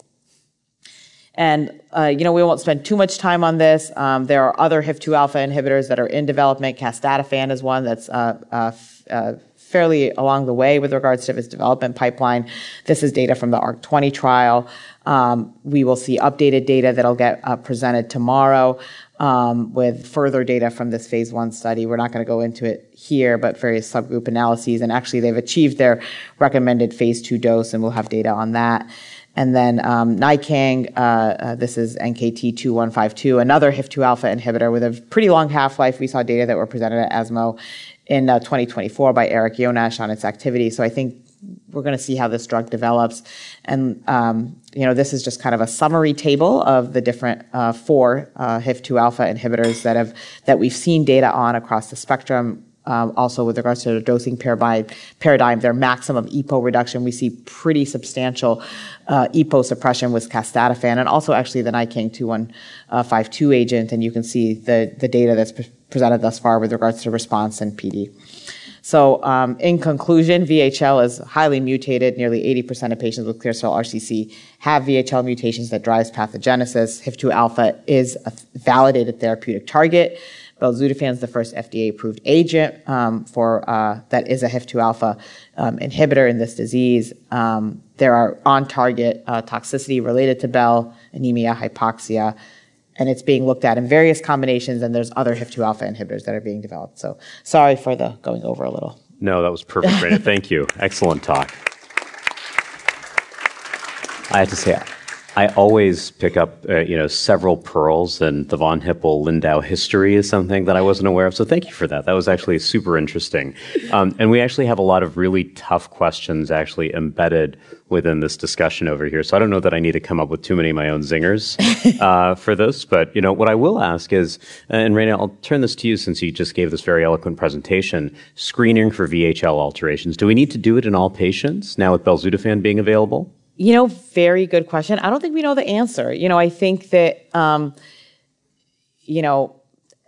And, uh, you know, we won't spend too much time on this. Um, there are other H I F two alpha inhibitors that are in development. Casdatifan is one that's uh, uh, uh, fairly along the way with regards to its development pipeline. This is data from the ARC twenty trial. Um, we will see updated data that'll get uh, presented tomorrow um, with further data from this phase one study. We're not going to go into it here, but various subgroup analyses. And actually, they've achieved their recommended phase two dose, and we'll have data on that. And then um, NiKang, uh, uh, this is N K T two one five two, another H I F two alpha inhibitor with a pretty long half-life. We saw data that were presented at ESMO in uh, twenty twenty-four by Eric Yonash on its activity. So I think we're going to see how this drug develops. And, um, you know, this is just kind of a summary table of the different uh, four uh, H I F two alpha inhibitors that have that we've seen data on across the spectrum. Um, also, with regards to the dosing paradigm, their maximum E P O reduction, we see pretty substantial uh, E P O suppression with casdatifan, and also actually the NiKang two one five two agent, and you can see the, the data that's pre presented thus far with regards to response and P D. So um, in conclusion, V H L is highly mutated. Nearly eighty percent of patients with clear cell R C C have V H L mutations that drives pathogenesis. H I F two alpha is a validated therapeutic target. Belzutifan is the first F D A-approved agent um, for uh, that is a H I F two alpha um, inhibitor in this disease. Um, there are on-target uh, toxicity related to Bel, anemia, hypoxia, and it's being looked at in various combinations, and there's other H I F two alpha inhibitors that are being developed. So sorry for the going over a little. No, that was perfect, Rena. Thank you. Excellent talk. I have to say, I always pick up, uh, you know, several pearls, and the von Hippel-Lindau history is something that I wasn't aware of. So thank you for that. That was actually super interesting. Um, and we actually have a lot of really tough questions actually embedded within this discussion over here. So I don't know that I need to come up with too many of my own zingers uh, for this. But, you know, what I will ask is, and Raina, I'll turn this to you since you just gave this very eloquent presentation, screening for V H L alterations. Do we need to do it in all patients now with belzutifan being available? You know, very good question. I don't think we know the answer. You know, I think that, um, you know,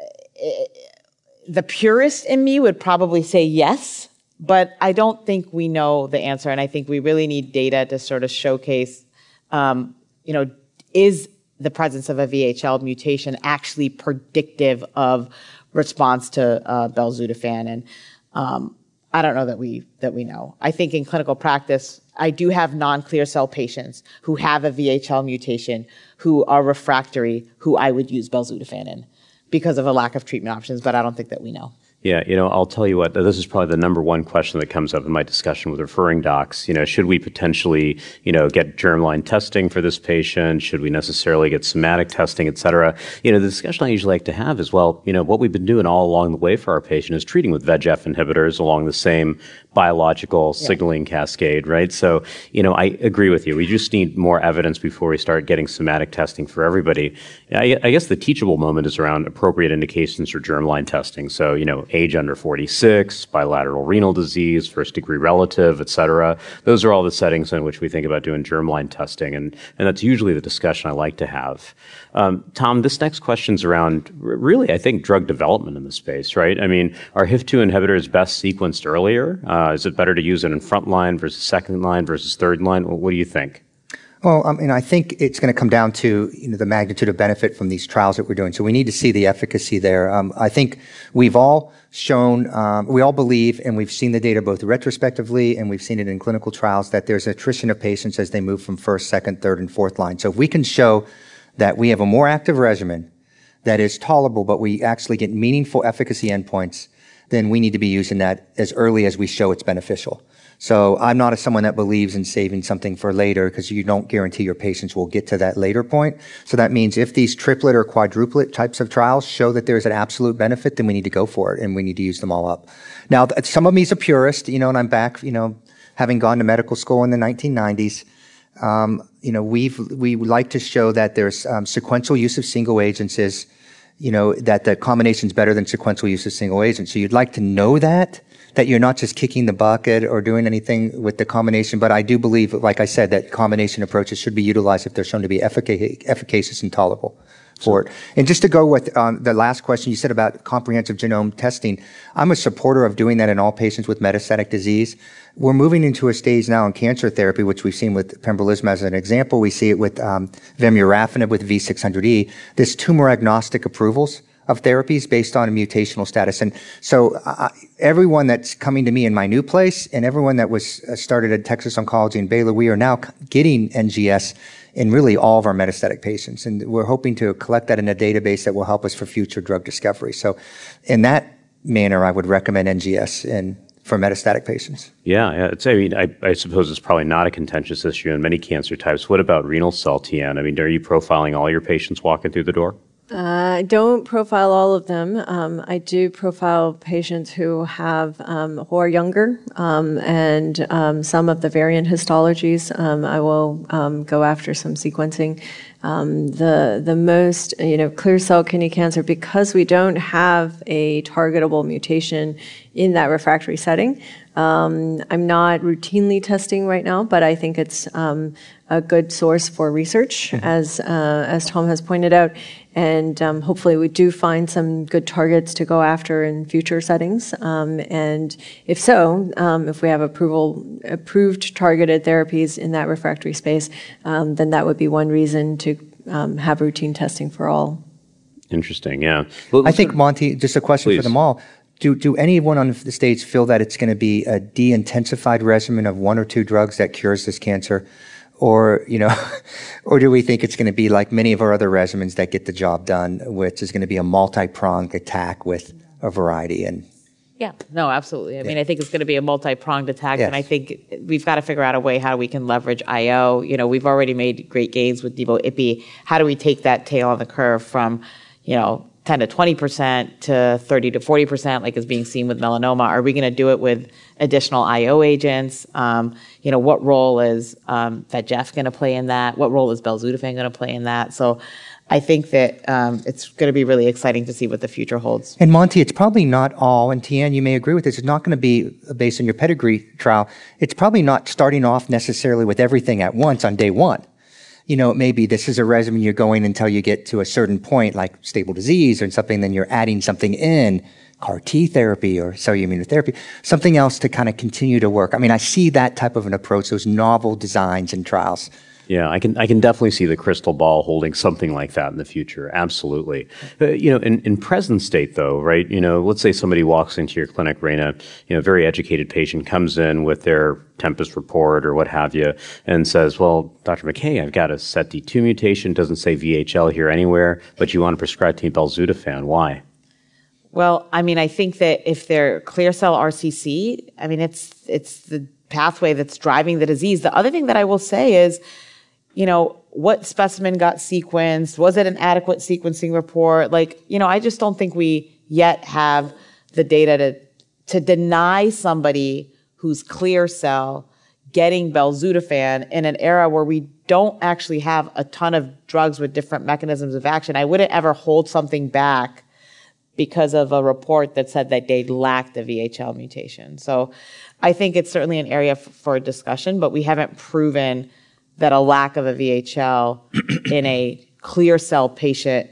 the purist in me would probably say yes, but I don't think we know the answer. And I think we really need data to sort of showcase, um, you know, is the presence of a V H L mutation actually predictive of response to uh, belzutifan? And um, I don't know that we that we know. I think in clinical practice, I do have non-clear cell patients who have a V H L mutation, who are refractory, who I would use belzutifan in because of a lack of treatment options, but I don't think that we know. Yeah, you know, I'll tell you what, this is probably the number one question that comes up in my discussion with referring docs. You know, should we potentially, you know, get germline testing for this patient? Should we necessarily get somatic testing, et cetera? You know, the discussion I usually like to have is, well, you know, what we've been doing all along the way for our patient is treating with V E G F inhibitors along the same biological yeah. signaling cascade, right? So, you know, I agree with you. We just need more evidence before we start getting somatic testing for everybody. I, I guess the teachable moment is around appropriate indications for germline testing. So, you know, age under forty-six, bilateral renal disease, first degree relative, et cetera. Those are all the settings in which we think about doing germline testing, and, and that's usually the discussion I like to have. Um, Tom, this next question's around really, I think, drug development in the space, right? I mean, are H I F two inhibitors best sequenced earlier? Uh, is it better to use it in front line versus second line versus third line? What, what do you think? Well, I mean, I think it's going to come down to, you know, the magnitude of benefit from these trials that we're doing. So we need to see the efficacy there. Um, I think we've all shown, um, we all believe, and we've seen the data both retrospectively and we've seen it in clinical trials, that there's attrition of patients as they move from first, second, third, and fourth line. So if we can show that we have a more active regimen that is tolerable, but we actually get meaningful efficacy endpoints, then we need to be using that as early as we show it's beneficial. So I'm not a, someone that believes in saving something for later because you don't guarantee your patients will get to that later point. So that means if these triplet or quadruplet types of trials show that there's an absolute benefit, then we need to go for it and we need to use them all up. Now, some of me's a purist, you know, and I'm back, you know, having gone to medical school in the nineteen nineties. Um, you know, we've, we like to show that there's um, sequential use of single agents is, you know, that the combination is better than sequential use of single agents. So you'd like to know that, that you're not just kicking the bucket or doing anything with the combination. But I do believe, like I said, that combination approaches should be utilized if they're shown to be efficacious, efficacious and tolerable for it. And just to go with um, the last question you said about comprehensive genome testing, I'm a supporter of doing that in all patients with metastatic disease. We're moving into a stage now in cancer therapy, which we've seen with pembrolizumab as an example. We see it with um, vemurafenib with V six hundred E. This tumor agnostic approvals of therapies based on a mutational status. And so uh, everyone that's coming to me in my new place and everyone that was uh, started at Texas Oncology and Baylor, we are now getting N G S in really all of our metastatic patients. And we're hoping to collect that in a database that will help us for future drug discovery. So in that manner, I would recommend N G S in, for metastatic patients. Yeah, yeah it's, I mean, I, I suppose it's probably not a contentious issue in many cancer types. What about renal cell T N? I mean, are you profiling all your patients walking through the door? Uh, I don't profile all of them. Um, I do profile patients who have um, who are younger, um, and um, some of the variant histologies. Um, I will um, go after some sequencing. Um, the the most you know clear cell kidney cancer, because we don't have a targetable mutation in that refractory setting. Um, I'm not routinely testing right now, but I think it's um, a good source for research, mm-hmm. as uh, as Tom has pointed out, and um, hopefully we do find some good targets to go after in future settings. Um, and if so, um, if we have approval approved targeted therapies in that refractory space, um, then that would be one reason to um, have routine testing for all. Interesting, yeah. Well, I think, Monty, just a question please. for them all. Do, do anyone on the stage feel that it's going to be a de-intensified regimen of one or two drugs that cures this cancer? Or, you know, or do we think it's going to be like many of our other regimens that get the job done, which is going to be a multi-pronged attack with a variety? And Yeah, no, absolutely. I mean, I think it's going to be a multi-pronged attack, Yes. and I think we've got to figure out a way how we can leverage I O. You know, we've already made great gains with Nivo/Ipi. How do we take that tail on the curve from, you know, ten to twenty percent to thirty to forty percent, like is being seen with melanoma? Are we going to do it with additional I O agents? Um, you know, what role is um, V E G F going to play in that? What role is belzutifan going to play in that? So I think that um, it's going to be really exciting to see what the future holds. And Monty, it's probably not all, and Tian, you may agree with this, it's not going to be based on your pedigree trial. It's probably not starting off necessarily with everything at once on day one. You know, maybe this is a regimen you're going until you get to a certain point, like stable disease or something, then you're adding something in, C A R T therapy or cellular immunotherapy, something else to kind of continue to work. I mean, I see that type of an approach, those novel designs and trials. Yeah, I can I can definitely see the crystal ball holding something like that in the future. Absolutely. Uh, you know, in, in present state though, right? You know, let's say somebody walks into your clinic, Raina, you know, very educated patient comes in with their Tempus report or what have you, and says, well, Doctor McKay, I've got a S E T D two mutation, doesn't say V H L here anywhere, but you want to prescribe to me belzutifan. Why? Well, I mean, I think that if they're clear cell R C C, I mean, it's it's the pathway that's driving the disease. The other thing that I will say is, you know, what specimen got sequenced? Was it an adequate sequencing report? Like, you know, I just don't think we yet have the data to to deny somebody who's clear cell getting belzutifan in an era where we don't actually have a ton of drugs with different mechanisms of action. I wouldn't ever hold something back because of a report that said that they lacked a V H L mutation. So I think it's certainly an area f- for discussion, but we haven't proven that a lack of a V H L in a clear cell patient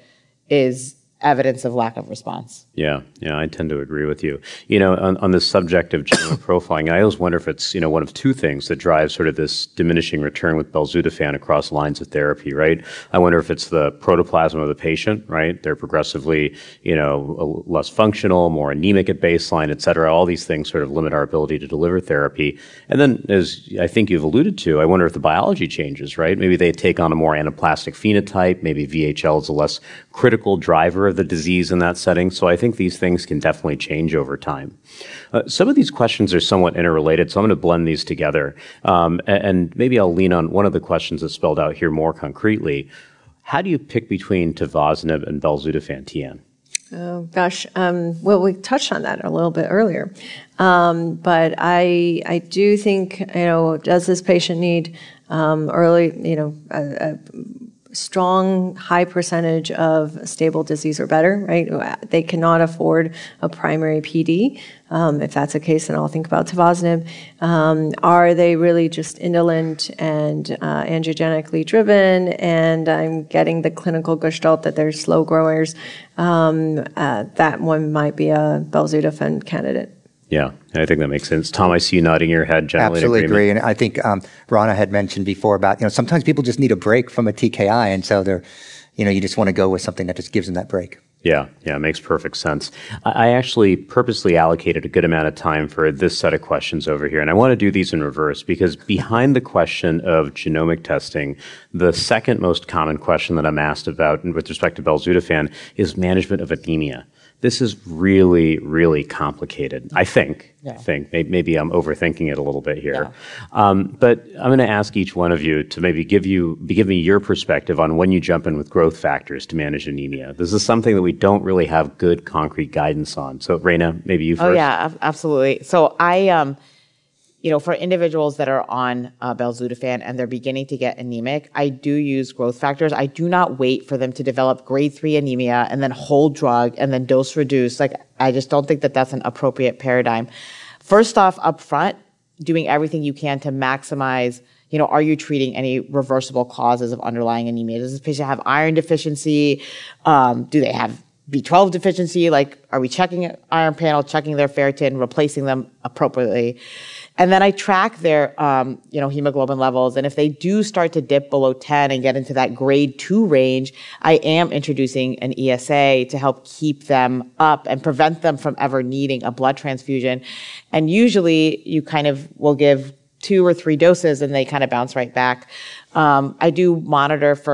is evidence of lack of response. Yeah, yeah, I tend to agree with you. You know, on, on the subject of genomic profiling, I always wonder if it's, you know, one of two things that drives sort of this diminishing return with belzutifan across lines of therapy, right? I wonder if it's the protoplasm of the patient, right? They're progressively, you know, less functional, more anemic at baseline, et cetera. All these things sort of limit our ability to deliver therapy. And then, as I think you've alluded to, I wonder if the biology changes, right? Maybe they take on a more anaplastic phenotype. Maybe V H L is a less critical driver of the disease in that setting. So I think these things can definitely change over time. Uh, some of these questions are somewhat interrelated, so I'm going to blend these together. Um, and, and maybe I'll lean on one of the questions that's spelled out here more concretely. How do you pick between tivozanib and belzutifan, Tian? Oh, gosh. Um, well, we touched on that a little bit earlier. Um, but I I do think, you know, does this patient need um, early, you know, a, a strong, high percentage of stable disease or better, right? They cannot afford a primary P D. Um, if that's the case, then I'll think about tivozanib. Um, are they really just indolent and uh, angiogenically driven, and I'm getting the clinical gestalt that they're slow growers? Um, uh, that one might be a belzutifan candidate. Yeah, I think that makes sense. Tom, I see you nodding your head generally. Absolutely in agreement. agree. And I think um, Rana had mentioned before about, you know, sometimes people just need a break from a T K I. And so they're, you know, you just want to go with something that just gives them that break. Yeah, yeah, it makes perfect sense. I actually purposely allocated a good amount of time for this set of questions over here, and I want to do these in reverse because behind the question of genomic testing, the second most common question that I'm asked about with respect to belzutifan is management of anemia. This is really, really complicated, I think. Yeah. I think. Maybe I'm overthinking it a little bit here. Yeah. Um, but I'm going to ask each one of you to maybe give you give me your perspective on when you jump in with growth factors to manage anemia. This is something that we don't really have good concrete guidance on. So, Raina, maybe you first. Oh, yeah, absolutely. So I... Um, You know, for individuals that are on uh, belzutifan and they're beginning to get anemic, I do use growth factors. I do not wait for them to develop grade three anemia and then hold drug and then dose reduce. Like, I just don't think that that's an appropriate paradigm. First off, up front, doing everything you can to maximize, you know, are you treating any reversible causes of underlying anemia? Does this patient have iron deficiency? Um, do they have B twelve deficiency? Like, are we checking iron panel, checking their ferritin, replacing them appropriately? And then I track their, um, you know, hemoglobin levels. And if they do start to dip below ten and get into that grade two range, I am introducing an E S A to help keep them up and prevent them from ever needing a blood transfusion. And usually you kind of will give two or three doses and they kind of bounce right back. Um, I do monitor for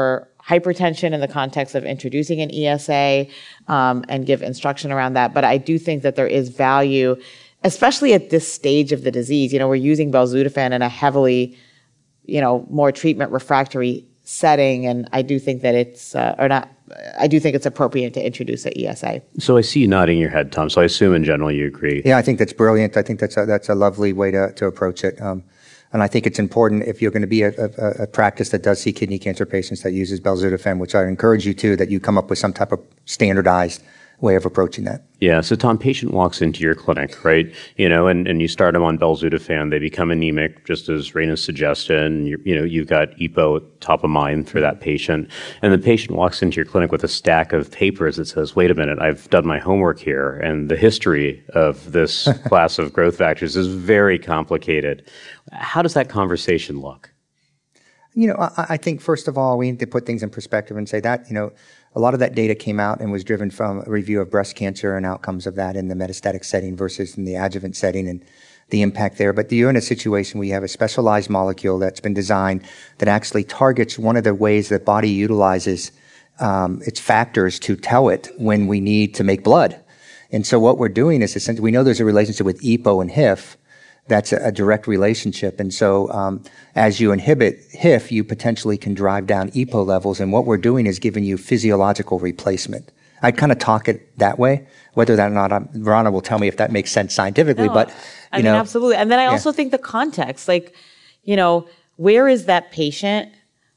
hypertension in the context of introducing an E S A um, and give instruction around that. But I do think that there is value, especially at this stage of the disease. You know, we're using belzutifan in a heavily, you know, more treatment refractory setting, and I do think that it's, uh, or not, I do think it's appropriate to introduce an E S A. So I see you nodding your head, Tom. So I assume in general you agree. Yeah, I think that's brilliant. I think that's a, that's a lovely way to, to approach it. Um, and I think it's important if you're going to be a, a, a practice that does see kidney cancer patients that uses belzutifan, which I encourage you to, that you come up with some type of standardized way of approaching that. Yeah. So Tom, patient walks into your clinic, right? You know, and, and you start them on belzutifan. They become anemic, just as Raina suggested. And you, you know, you've got E P O top of mind for that patient. And the patient walks into your clinic with a stack of papers that says, wait a minute, I've done my homework here. And the history of this class of growth factors is very complicated. How does that conversation look? You know, I, I think first of all, we need to put things in perspective and say that, you know, a lot of that data came out and was driven from a review of breast cancer and outcomes of that in the metastatic setting versus in the adjuvant setting and the impact there. But you're in a situation where you have a specialized molecule that's been designed that actually targets one of the ways the body utilizes um, its factors to tell it when we need to make blood. And so what we're doing is essentially, we know there's a relationship with E P O and H I F. That's a, a direct relationship. And so um, as you inhibit H I F, you potentially can drive down E P O levels. And what we're doing is giving you physiological replacement. I kind of talk it that way, whether that or not, I'm, Verana will tell me if that makes sense scientifically. No, but, you I mean, know, absolutely. And then I yeah. also think the context, like, you know, where is that patient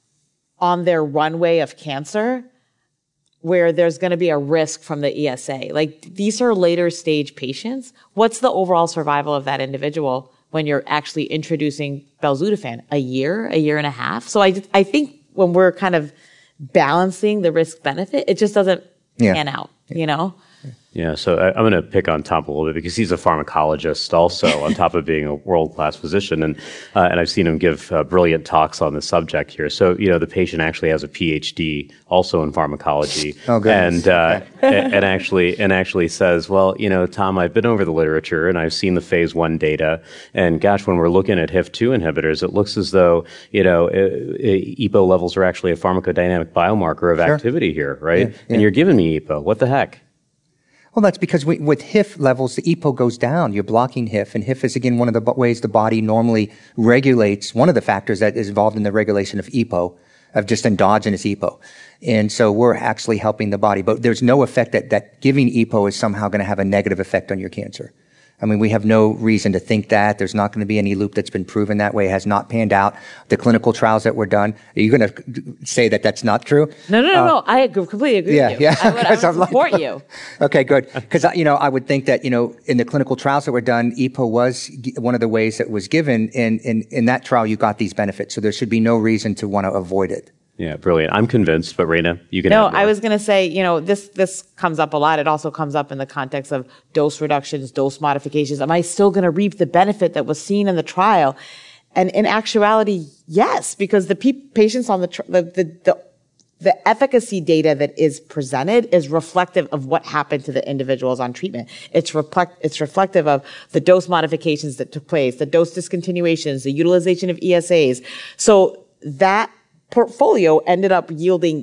on their runway of cancer where there's going to be a risk from the E S A? Like, these are later stage patients. What's the overall survival of that individual when you're actually introducing belzutifan? A year, a year and a half? So I, I think when we're kind of balancing the risk benefit, it just doesn't yeah. pan out, you know? Yeah, so I, I'm going to pick on Tom a little bit because he's a pharmacologist also, on top of being a world-class physician, and uh, and I've seen him give uh, brilliant talks on the subject here. So, you know, the patient actually has a P H D also in pharmacology, oh, goodness. and uh, and, and actually and actually says, well, you know, Tom, I've been over the literature and I've seen the phase one data, and gosh, when we're looking at H I F two inhibitors, it looks as though, you know, E P O levels are actually a pharmacodynamic biomarker of sure. activity here, right? Yeah, yeah. And you're giving me E P O. What the heck? Well, that's because we, with H I F levels, the E P O goes down. You're blocking H I F. And H I F is, again, one of the b- ways the body normally regulates, one of the factors that is involved in the regulation of E P O, of just endogenous E P O. And so we're actually helping the body. But there's no effect that, that giving E P O is somehow going to have a negative effect on your cancer. I mean, we have no reason to think that. There's not going to be any loop that's been proven that way. It has not panned out. The clinical trials that were done, are you going to say that that's not true? No, no, no, uh, no. I agree, completely agree yeah, with you. Yeah, I would, I would support like, you. Okay, good. Because, you know, I would think that, you know, in the clinical trials that were done, E P O was g- one of the ways that was given. And in, in that trial, you got these benefits. So there should be no reason to want to avoid it. Yeah, brilliant. I'm convinced, but Raina, you can No, add more. I was going to say, you know, this this comes up a lot. It also comes up in the context of dose reductions, dose modifications. Am I still going to reap the benefit that was seen in the trial? And in actuality, yes, because the pe- patients on the, tr- the, the the the efficacy data that is presented is reflective of what happened to the individuals on treatment. It's reflect it's reflective of the dose modifications that took place, the dose discontinuations, the utilization of E S As. So that portfolio ended up yielding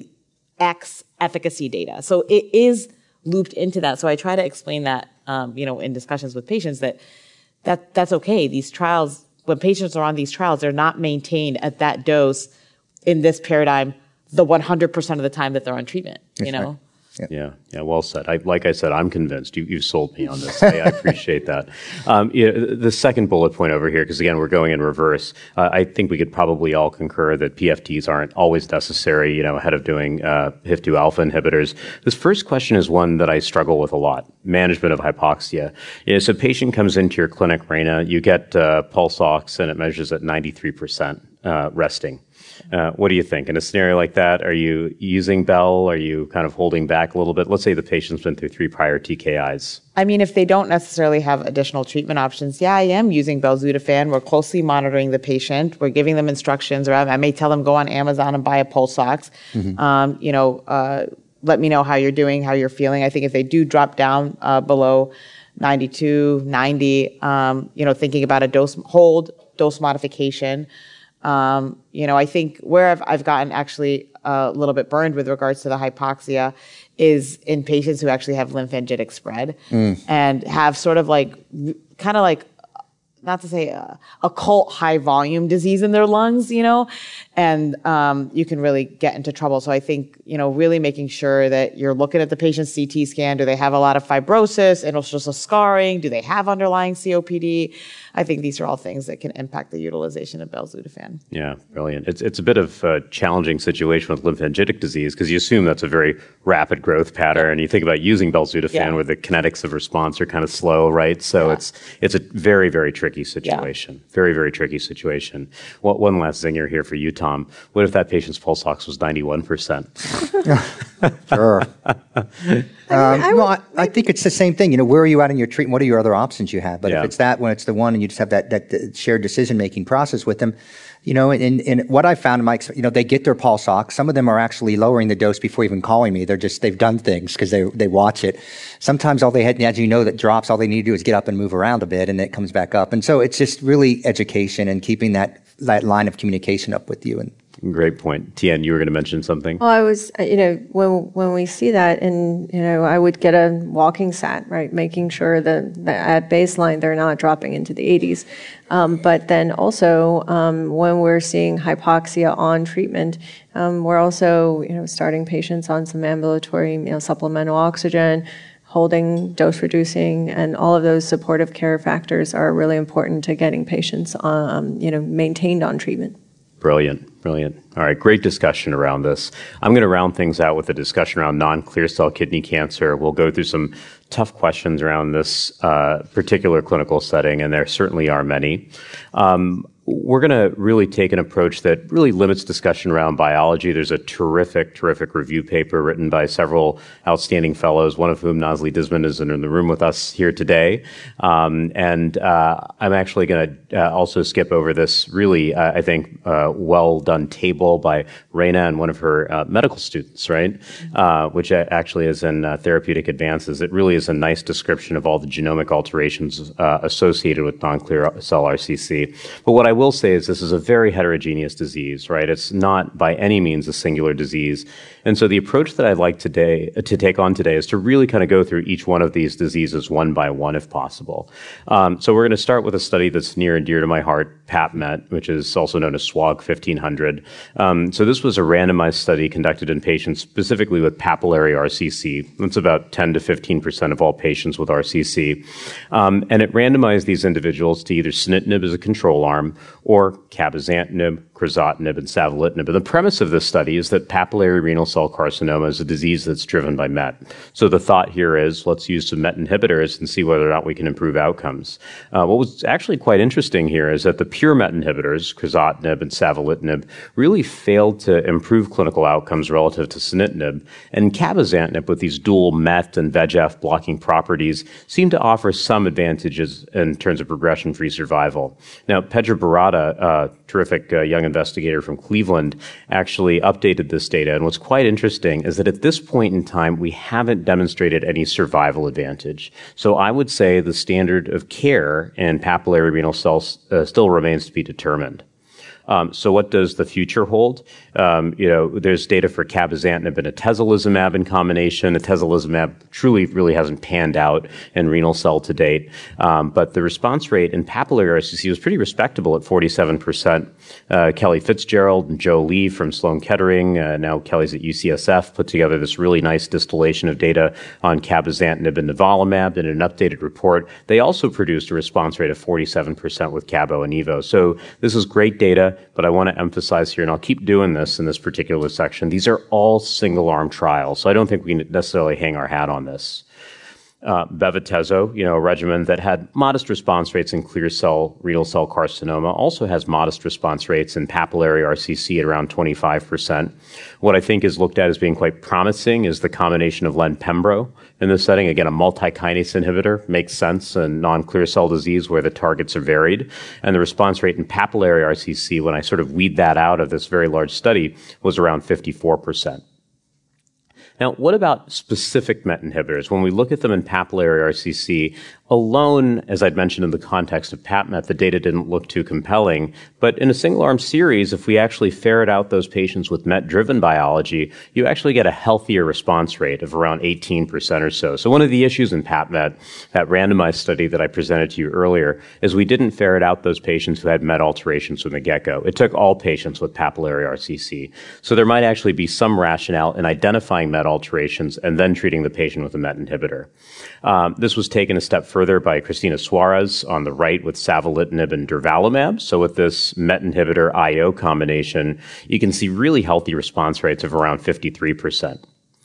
X efficacy data. So it is looped into that. So I try to explain that, um, you know, in discussions with patients that, that that's okay. These trials, when patients are on these trials, they're not maintained at that dose in this paradigm the one hundred percent of the time that they're on treatment, you That's know? right. Yeah. yeah, yeah, well said. I, like I said, I'm convinced. You, you've sold me on this. I, I appreciate that. Um, yeah, the second bullet point over here, because again, we're going in reverse. Uh, I think we could probably all concur that P F Ts aren't always necessary, you know, ahead of doing uh, H I F two alpha inhibitors. This first question is one that I struggle with a lot. Management of hypoxia. You know, so a patient comes into your clinic, Raina, you get uh, pulse ox, and it measures at ninety-three percent uh, resting. Uh, what do you think? In a scenario like that, are you using Bell? Are you kind of holding back a little bit? Let's say the patient's been through three prior T K Is. I mean, if they don't necessarily have additional treatment options, yeah, I am using belzutifan. We're closely monitoring the patient. We're giving them instructions, or I may tell them go on Amazon and buy a pulse ox. Mm-hmm. Um, you know, uh, let me know how you're doing, how you're feeling. I think if they do drop down uh, below ninety-two, ninety, um, you know, thinking about a dose hold, dose modification. Um, you know, I think where I've, I've gotten actually a little bit burned with regards to the hypoxia is in patients who actually have lymphangitic spread mm. and have sort of like, kind of like, not to say uh, occult high volume disease in their lungs, you know, and um, you can really get into trouble. So I think, you know, really making sure that you're looking at the patient's C T scan. Do they have a lot of fibrosis, interstitial scarring? Do they have underlying C O P D? I think these are all things that can impact the utilization of belzutifan. Yeah, brilliant. It's it's a bit of a challenging situation with lymphangitic disease because you assume that's a very rapid growth pattern. And you think about using belzutifan yeah. where the kinetics of response are kind of slow, right? So yeah. it's it's a very, very tricky situation. Yeah. Very, very tricky situation. Well, one last zinger here for you, Tom. What if that patient's pulse ox was ninety-one percent? Sure. um, I, would, well, I, I think it's the same thing. You know, where are you at in your treatment? What are your other options you have? But yeah. if it's that, when it's the one and you just have that, that shared decision-making process with them, you know, and, and what I found in my, you know, they get their pulse ox. Some of them are actually lowering the dose before even calling me. They're just, they've done things because they, they watch it. Sometimes all they had, as you know, that drops, all they need to do is get up and move around a bit and it comes back up. And so it's just really education and keeping that, that line of communication up with you. And great point. Tien, you were going to mention something. Well, I was, you know, when when we see that, and you know, I would get a walking sat, right, making sure that, that at baseline they're not dropping into the eighties. Um, but then also, um, when we're seeing hypoxia on treatment, um, we're also, you know, starting patients on some ambulatory, you know, supplemental oxygen, holding, dose reducing, and all of those supportive care factors are really important to getting patients, um, you know, maintained on treatment. Brilliant, brilliant. All right, great discussion around this. I'm going to round things out with a discussion around non-clear cell kidney cancer. We'll go through some tough questions around this uh, particular clinical setting, and there certainly are many. Um, we're going to really take an approach that really limits discussion around biology. There's a terrific, terrific review paper written by several outstanding fellows, one of whom, Nazli Disman, is in the room with us here today. Um, and uh, I'm actually going to uh, also skip over this really, uh, I think, uh, well-done table by Reina and one of her uh, medical students, right, uh, which actually is in uh, Therapeutic Advances. It really is a nice description of all the genomic alterations uh, associated with non-clear cell R C C. But what I will say is this is a very heterogeneous disease, right? It's not by any means a singular disease. And so the approach that I'd like today to take on today is to really kind of go through each one of these diseases one by one, if possible. Um, so we're going to start with a study that's near and dear to my heart, PAPMET, which is also known as SWOG fifteen hundred. Um, so this was a randomized study conducted in patients specifically with papillary R C C. That's about ten to fifteen percent of all patients with R C C. Um, and it randomized these individuals to either sunitinib as a control arm or cabozantinib, crizotinib, and savolitinib. And the premise of this study is that papillary renal cell carcinoma is a disease that's driven by M E T. So the thought here is let's use some M E T inhibitors and see whether or not we can improve outcomes. Uh, what was actually quite interesting here is that the pure M E T inhibitors, crizotinib and savolitinib, really failed to improve clinical outcomes relative to sunitinib. And cabozantinib, with these dual M E T and V E G F blocking properties, seemed to offer some advantages in terms of progression-free survival. Now, Pedro Barada, uh, terrific uh, young investigator from Cleveland, actually updated this data. And what's quite interesting is that at this point in time, we haven't demonstrated any survival advantage. So I would say the standard of care in papillary renal cells uh, still remains to be determined. Um, so what does the future hold? Um, you know, there's data for cabozantinib and atezolizumab in combination. Atezolizumab truly really hasn't panned out in renal cell to date. Um, but the response rate in papillary R C C was pretty respectable at forty-seven percent. Uh, Kelly Fitzgerald and Joe Lee from Sloan Kettering, uh, now Kelly's at U C S F, put together this really nice distillation of data on cabozantinib and nivolumab in an updated report. They also produced a response rate of forty-seven percent with cabo and evo. So this is great data. But I want to emphasize here, and I'll keep doing this in this particular section, these are all single-arm trials, so I don't think we can necessarily hang our hat on this. Uh, Bevatezo, you know, a regimen that had modest response rates in clear cell renal cell carcinoma, also has modest response rates in papillary R C C at around twenty-five percent. What I think is looked at as being quite promising is the combination of len-pembro in this setting. Again, a multi-kinase inhibitor makes sense in non-clear cell disease where the targets are varied. And the response rate in papillary R C C, when I sort of weed that out of this very large study, was around fifty-four percent. Now, what about specific M E T inhibitors? When we look at them in papillary R C C, Alone, as I'd mentioned in the context of PapMet, the data didn't look too compelling. But in a single-arm series, if we actually ferret out those patients with M E T-driven biology, you actually get a healthier response rate of around eighteen percent or so. So one of the issues in PapMet, that randomized study that I presented to you earlier, is we didn't ferret out those patients who had M E T alterations from the get-go. It took all patients with papillary R C C. So there might actually be some rationale in identifying M E T alterations and then treating the patient with a M E T inhibitor. Um, this was taken a step further by Cristina Suarez on the right with savolitinib and durvalumab. So with this M E T inhibitor I O combination, you can see really healthy response rates of around fifty-three percent.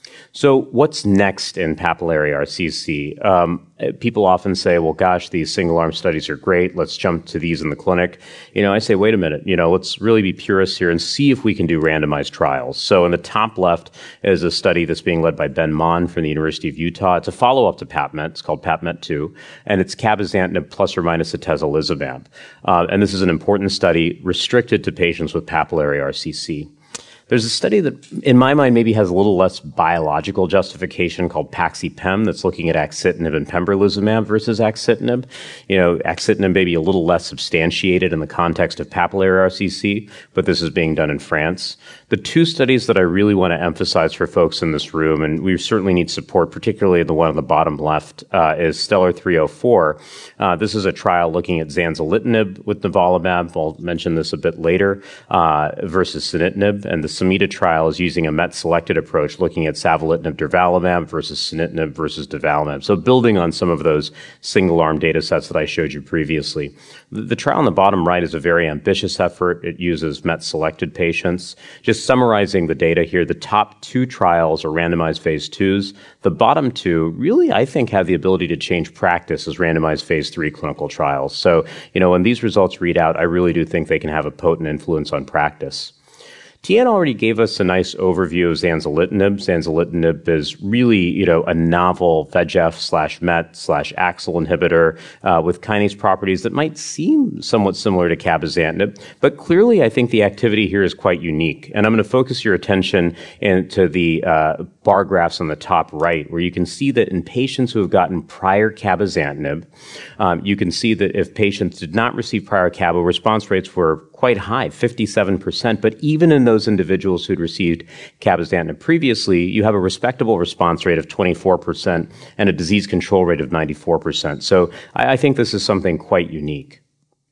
So what's next in papillary R C C? Um, people often say, well, gosh, these single-arm studies are great. Let's jump to these in the clinic. You know, I say, wait a minute. You know, let's really be purists here and see if we can do randomized trials. So in the top left is a study that's being led by Ben Mon from the University of Utah. It's a follow-up to PapMet. It's called PapMet two, and it's cabozantinib plus or minus atezolizumab. Uh, and this is an important study restricted to patients with papillary R C C. There's a study that, in my mind, maybe has a little less biological justification called PAXI-PEM that's looking at axitinib and pembrolizumab versus axitinib. You know, axitinib may be a little less substantiated in the context of papillary R C C, but this is being done in France. The two studies that I really want to emphasize for folks in this room, and we certainly need support, particularly the one on the bottom left, uh, is Stellar three oh four. Uh, this is a trial looking at zanzalintinib with nivolumab. I'll mention this a bit later, uh, versus sunitinib, and the SUMITA trial is using a M E T-selected approach, looking at savolitinib durvalumab versus sunitinib versus durvalumab. So building on some of those single-arm data sets that I showed you previously. The, the trial on the bottom right is a very ambitious effort. It uses M E T-selected patients. Just summarizing the data here, the top two trials are randomized phase twos. The bottom two really, I think, have the ability to change practice as randomized phase three clinical trials. So, you know, when these results read out, I really do think they can have a potent influence on practice. Tien already gave us a nice overview of zanzalintinib. Zanzalintinib is really, you know, a novel V E G F slash M E T slash AXL inhibitor uh, with kinase properties that might seem somewhat similar to cabozantinib, but clearly I think the activity here is quite unique. And I'm going to focus your attention into the uh, bar graphs on the top right, where you can see that in patients who have gotten prior cabozantinib, um, you can see that if patients did not receive prior cabo, response rates were quite high, fifty-seven percent. But even in those individuals who'd received cabozantinib previously, you have a respectable response rate of twenty-four percent and a disease control rate of ninety-four percent. So I, I think this is something quite unique.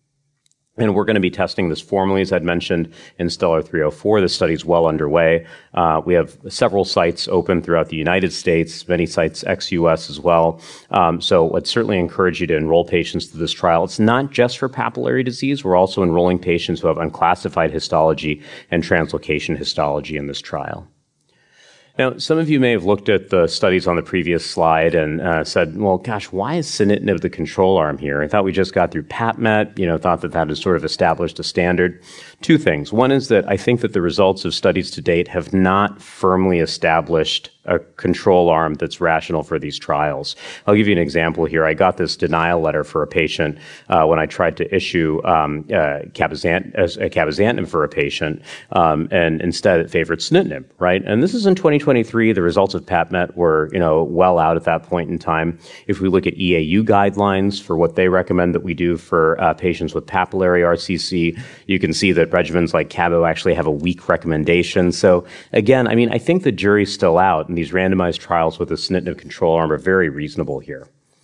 And we're going to be testing this formally, as I'd mentioned, in Stellar three oh four. The study's well underway. Uh, we have several sites open throughout the United States, many sites ex-U S as well. Um, so I'd certainly encourage you to enroll patients to this trial. It's not just for papillary disease. We're also enrolling patients who have unclassified histology and translocation histology in this trial. Now, some of you may have looked at the studies on the previous slide and uh, said, well, gosh, why is sunitinib the control arm here? I thought we just got through PapMet, you know, thought that that had sort of established a standard. Two things. One is that I think that the results of studies to date have not firmly established a control arm that's rational for these trials. I'll give you an example here. I got this denial letter for a patient uh, when I tried to issue um, uh, cabozant, uh, cabozantinib for a patient, um, and instead it favored sunitinib, right? And this is in twenty twenty-three. The results of PapMet were, you know, well out at that point in time. If we look at E A U guidelines for what they recommend that we do for uh, patients with papillary R C C, you can see that regimens like cabo actually have a weak recommendation. So again, I mean, I think the jury's still out, and these randomized trials with a sunitinib control arm are very reasonable here.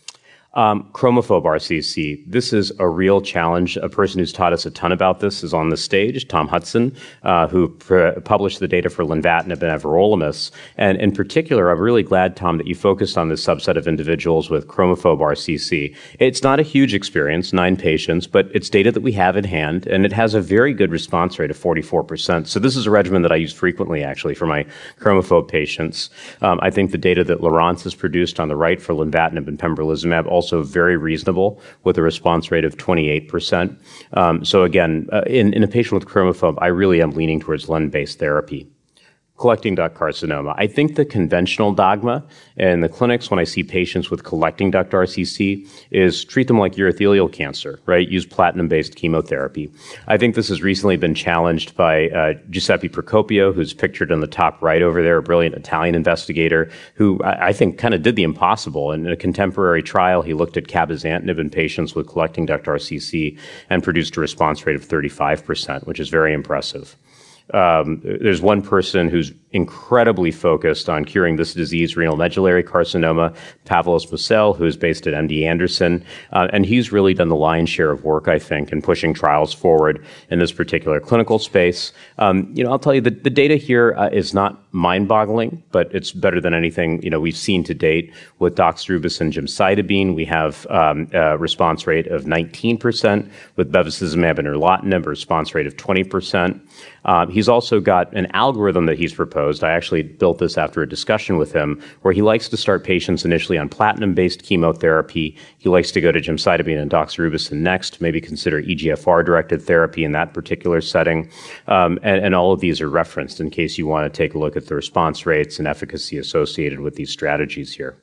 Um, chromophobe R C C. This is a real challenge. A person who's taught us a ton about this is on the stage, Tom Hudson, uh, who pr- published the data for lenvatinib and everolimus. And in particular, I'm really glad, Tom, that you focused on this subset of individuals with chromophobe R C C. It's not a huge experience, nine patients, but it's data that we have in hand, and it has a very good response rate of forty-four percent. So this is a regimen that I use frequently, actually, for my chromophobe patients. Um, I think the data that Laurence has produced on the right for lenvatinib and pembrolizumab also Also very reasonable, with a response rate of twenty-eight percent. Um, so again, uh, in, in a patient with chromophobe, I really am leaning towards len-based therapy. Collecting duct carcinoma. I think the conventional dogma in the clinics when I see patients with collecting duct R C C is treat them like urothelial cancer, right? Use platinum-based chemotherapy. I think this has recently been challenged by uh, Giuseppe Procopio, who's pictured on the top right over there, a brilliant Italian investigator who I, I think kind of did the impossible. In a contemporary trial, he looked at cabozantinib in patients with collecting duct R C C and produced a response rate of thirty-five percent, which is very impressive. Um, there's one person who's incredibly focused on curing this disease, renal medullary carcinoma, Pavlos Mussel, who's based at M D Anderson. Uh, and he's really done the lion's share of work, I think, in pushing trials forward in this particular clinical space. Um, you know, I'll tell you, the, the data here uh, is not mind-boggling, but it's better than anything, you know, we've seen to date with doxorubicin and gemcitabine. We have um, a response rate of nineteen percent, with bevacizumab and erlotinib, a response rate of twenty percent. Uh, he's also got an algorithm that he's proposed. I actually built this after a discussion with him, where he likes to start patients initially on platinum-based chemotherapy. He likes to go to gemcitabine and doxorubicin next, maybe consider E G F R-directed therapy in that particular setting. Um, and, and all of these are referenced in case you want to take a look at the response rates and efficacy associated with these strategies here.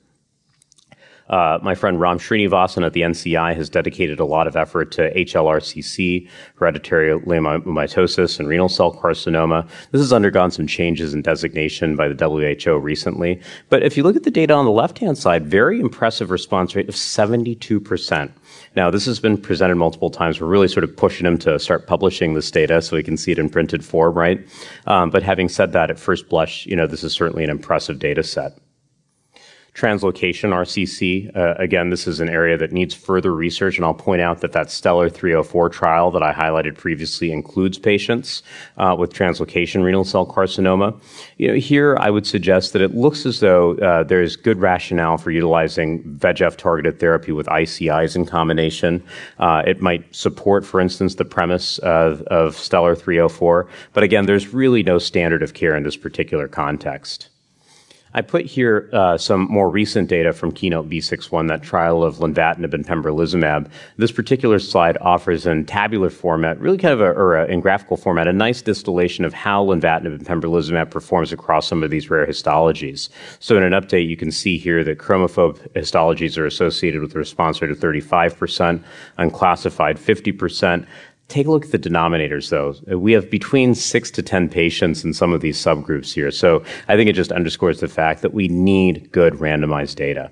Uh, my friend Ram Srinivasan at the N C I has dedicated a lot of effort to H L R C C, hereditary leiomyomatosis, and renal cell carcinoma. This has undergone some changes in designation by the W H O recently. But if you look at the data on the left-hand side, very impressive response rate of seventy-two percent. Now, this has been presented multiple times. We're really sort of pushing him to start publishing this data so we can see it in printed form, right? Um, but having said that, at first blush, you know, this is certainly an impressive data set. Translocation R C C, uh, again, this is an area that needs further research, and I'll point out that that Stellar three oh four trial that I highlighted previously includes patients uh, with translocation renal cell carcinoma. You know, here I would suggest that it looks as though uh, there's good rationale for utilizing V E G F-targeted therapy with I C Is in combination. Uh, it might support, for instance, the premise of, of Stellar three oh four, but again, there's really no standard of care in this particular context. I put here uh, some more recent data from Keynote B sixty-one, that trial of lenvatinib and pembrolizumab. This particular slide offers in tabular format, really kind of a, or a, in graphical format, a nice distillation of how lenvatinib and pembrolizumab performs across some of these rare histologies. So in an update, you can see here that chromophobe histologies are associated with a response rate of thirty-five percent, unclassified fifty percent. Take a look at the denominators, though. We have between six to ten patients in some of these subgroups here. So I think it just underscores the fact that we need good randomized data.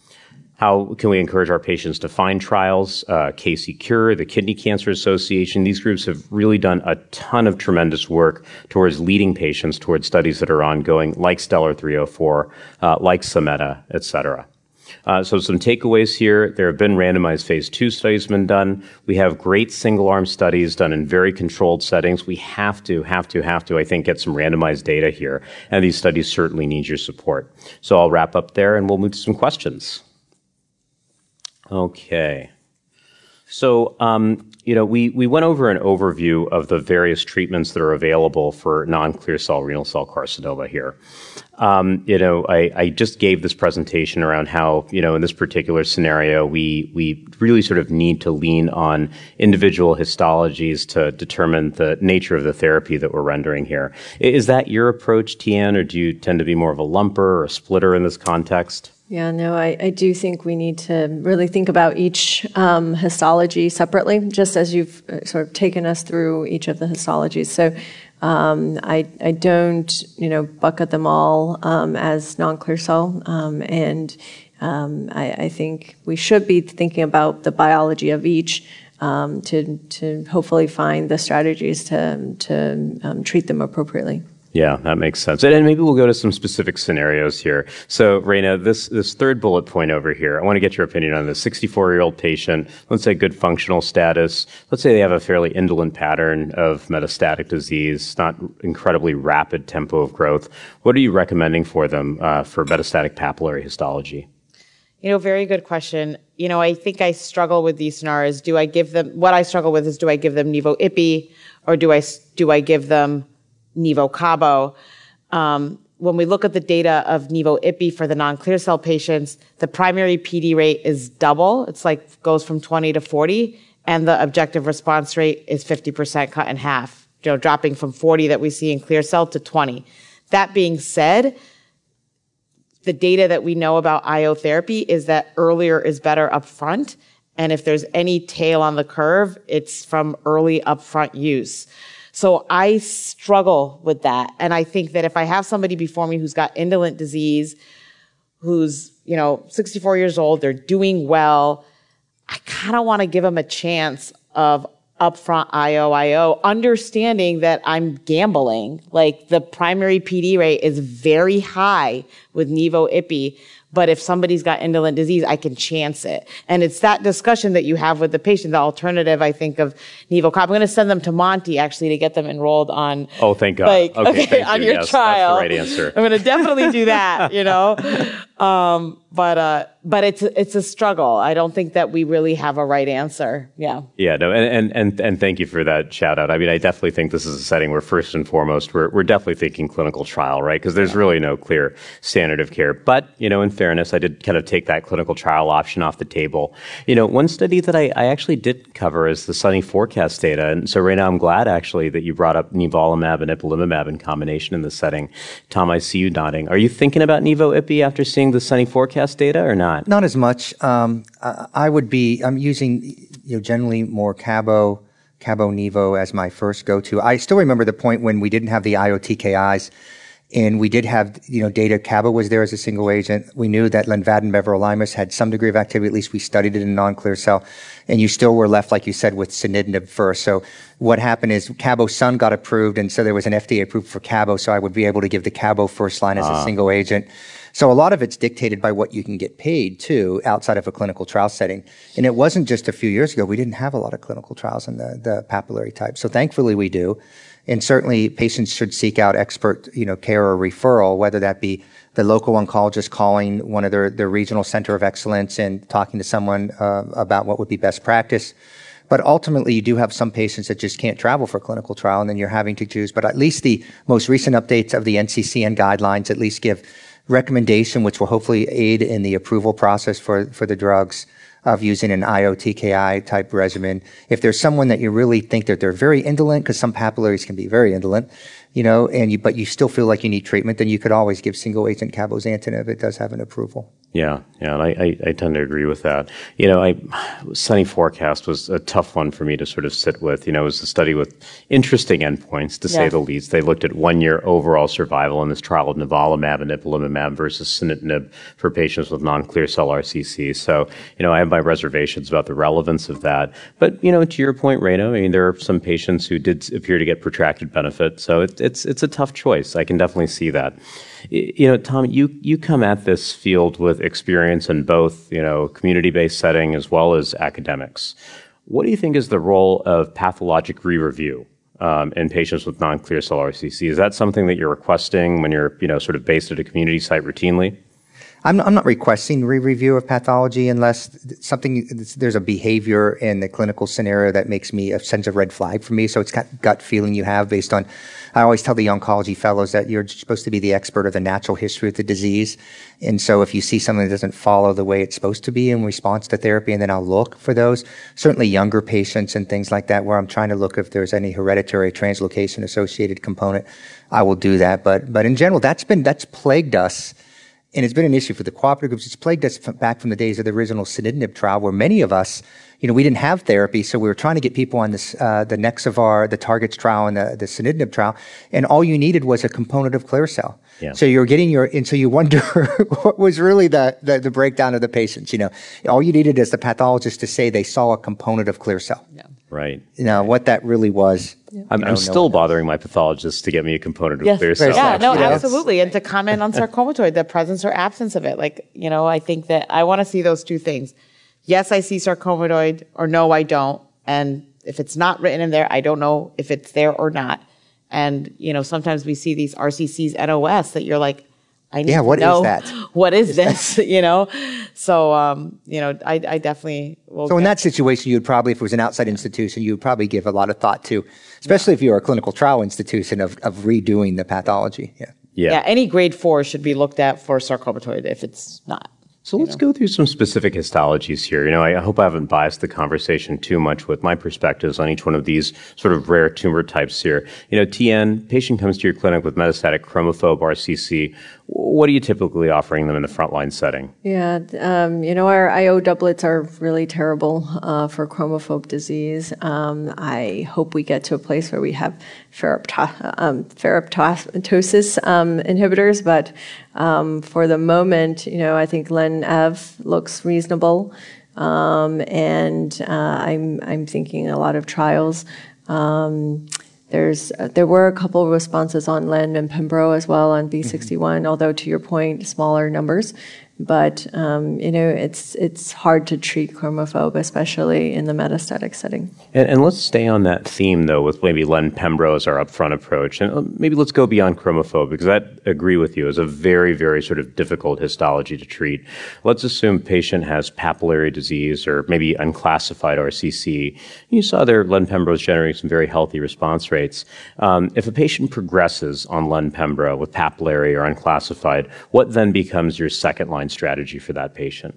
How can we encourage our patients to find trials? Uh, K C Cure, the Kidney Cancer Association, these groups have really done a ton of tremendous work towards leading patients towards studies that are ongoing, like Stellar three oh four, uh, like SAMETA, et cetera. Uh, so some takeaways here. There have been randomized phase two studies been done. We have great single-arm studies done in very controlled settings. We have to, have to, have to, I think, get some randomized data here. And these studies certainly need your support. So I'll wrap up there and we'll move to some questions. Okay. So, um, you know, we, we went over an overview of the various treatments that are available for non-clear cell renal cell carcinoma here. Um, you know, I, I just gave this presentation around how, you know, in this particular scenario, we, we really sort of need to lean on individual histologies to determine the nature of the therapy that we're rendering here. Is that your approach, Tian, or do you tend to be more of a lumper or a splitter in this context? Yeah, no, I, I do think we need to really think about each um, histology separately, just as you've sort of taken us through each of the histologies. So um, I, I don't, you know, bucket them all um, as non-clear cell, um, and um, I, I think we should be thinking about the biology of each um, to to hopefully find the strategies to to um, treat them appropriately. Yeah, that makes sense. And maybe we'll go to some specific scenarios here. So, Reina, this, this third bullet point over here, I want to get your opinion on this. sixty-four-year-old patient, let's say good functional status. Let's say they have a fairly indolent pattern of metastatic disease, not incredibly rapid tempo of growth. What are you recommending for them uh, for metastatic papillary histology? You know, very good question. You know, I think I struggle with these scenarios. Do I give them, what I struggle with is do I give them Nivo-Ipi or do I, do I give them Nivo-Cabo? Um, when we look at the data of Nivo-Ipi for the non-clear cell patients, the primary P D rate is double. It's like goes from twenty to forty, and the objective response rate is fifty percent cut in half, you know, dropping from forty that we see in clear cell to twenty. That being said, the data that we know about I O therapy is that earlier is better upfront. And if there's any tail on the curve, it's from early upfront use. So I struggle with that. And I think that if I have somebody before me who's got indolent disease, who's, you know, sixty-four years old, they're doing well, I kind of want to give them a chance of upfront I O I O, understanding that I'm gambling. Like the primary P D rate is very high with Nivo/Ipi. But if somebody's got indolent disease, I can chance it. And it's that discussion that you have with the patient, the alternative, I think, of NevoCop. I'm going to send them to Monty, actually, to get them enrolled on. Oh, thank God. Like, okay, okay thank on you. your yes, trial. That's the right answer. I'm going to definitely do that, you know. Um, but uh, but it's it's a struggle. I don't think that we really have a right answer. Yeah. Yeah. No. And and and, and thank you for that shout out. I mean, I definitely think this is a setting where first and foremost we're we're definitely thinking clinical trial, right? Because there's really no clear standard of care. But you know, in fairness, I did kind of take that clinical trial option off the table. You know, one study that I, I actually did cover is the Sunny Forecast data. And so right now I'm glad actually that you brought up nivolumab and ipilimumab in combination in this setting. Tom, I see you nodding. Are you thinking about Nivo/Ipi after seeing the Sunny Forecast data or not? Not as much. Um, I, I would be, I'm using, you know, generally more Cabo, Cabo Nivo as my first go-to. I still remember the point when we didn't have the I O T K Is. And we did have, you know, data. Cabo was there as a single agent. We knew that lenvatinib everolimus had some degree of activity. At least we studied it in non-clear cell. And you still were left, like you said, with sunitinib first. So what happened is Cabo-Sun got approved, and so there was an F D A approved for Cabo. So I would be able to give the Cabo first line as uh. a single agent. So a lot of it's dictated by what you can get paid, too, outside of a clinical trial setting. And it wasn't just a few years ago. We didn't have a lot of clinical trials in the, the papillary type. So thankfully we do. And certainly patients should seek out expert, you know, care or referral, whether that be the local oncologist calling one of their, their regional center of excellence and talking to someone uh, about what would be best practice. But ultimately, you do have some patients that just can't travel for clinical trial, and then you're having to choose. But at least the most recent updates of the N C C N guidelines at least give recommendation, which will hopefully aid in the approval process for, for the drugs, of using an I O T K I type regimen. If there's someone that you really think that they're very indolent, because some papillaries can be very indolent, you know, and you, but you still feel like you need treatment, then you could always give single agent cabozantinib. It does have an approval. Yeah, yeah, and I, I, I tend to agree with that. You know, I, Sunny Forecast was a tough one for me to sort of sit with. You know, it was a study with interesting endpoints, to yeah. say the least. They looked at one-year overall survival in this trial of nivolumab and ipilimumab versus sunitinib for patients with non-clear cell R C C. So, you know, I have my reservations about the relevance of that. But, you know, to your point, Reno, I mean, there are some patients who did appear to get protracted benefit. So it, it's it's a tough choice. I can definitely see that. You know, Tom, you, you come at this field with experience in both, you know, community-based setting as well as academics. What do you think is the role of pathologic re-review um, in patients with non-clear cell R C C? Is that something that you're requesting when you're, you know, sort of based at a community site routinely? I'm, I'm not requesting re-review of pathology unless something, there's a behavior in the clinical scenario that makes me a sense of red flag for me. So it's got gut feeling you have based on, I always tell the oncology fellows that you're supposed to be the expert of the natural history of the disease. And so if you see something that doesn't follow the way it's supposed to be in response to therapy, and then I'll look for those, certainly younger patients and things like that, where I'm trying to look if there's any hereditary translocation associated component, I will do that. But, but in general, that's been, that's plagued us. And it's been an issue for the cooperative groups. It's plagued us back from the days of the original sunitinib trial, where many of us, you know, we didn't have therapy, so we were trying to get people on this, uh, the Nexavar, the Targets trial, and the, the sunitinib trial, and all you needed was a component of clear cell. Yeah. So you're getting your, and so you wonder what was really the, the the breakdown of the patients. You know, all you needed is the pathologist to say they saw a component of clear cell. Yeah. Right. You know, what that really was. Yeah. I'm, I'm still bothering my pathologist to get me a component of yes. clear cell. Yeah, no, absolutely. And to comment on sarcomatoid, the presence or absence of it. Like, you know, I think that I want to see those two things. Yes, I see sarcomatoid, or no, I don't. And if it's not written in there, I don't know if it's there or not. And, you know, sometimes we see these R C Cs N O S that you're like, I need yeah, what to know is that? What is this? You know? So, um, you know, I, I definitely will. So in that situation, you would probably, if it was an outside institution, you would probably give a lot of thought to, especially yeah. if you're a clinical trial institution, of, of redoing the pathology. Yeah. Yeah. Yeah. Any grade four should be looked at for sarcomatoid if it's not. So let's go through some specific histologies here. You know, I hope I haven't biased the conversation too much with my perspectives on each one of these sort of rare tumor types here. You know, T N, patient comes to your clinic with metastatic chromophobe R C C. What are you typically offering them in the frontline setting? Yeah, um, you know, our I O doublets are really terrible uh, for chromophobe disease. Um, I hope we get to a place where we have ferropto- um, ferroptosis um, inhibitors, but um, for the moment, you know, I think Len-Ev looks reasonable, um, and uh, I'm I'm thinking a lot of trials. Um, There's uh, there were a couple of responses on Len and Pembro as well on B sixty-one, mm-hmm. although to your point, smaller numbers. But um, you know, it's it's hard to treat chromophobe, especially in the metastatic setting. And, and let's stay on that theme, though, with maybe Len Pembro as our upfront approach, and maybe let's go beyond chromophobe, because I agree with you, is a very, very sort of difficult histology to treat. Let's assume patient has papillary disease or maybe unclassified R C C. You saw their Len Pembro is generating some very healthy response rates. Um, if a patient progresses on Len Pembro with papillary or unclassified, what then becomes your second line strategy for that patient?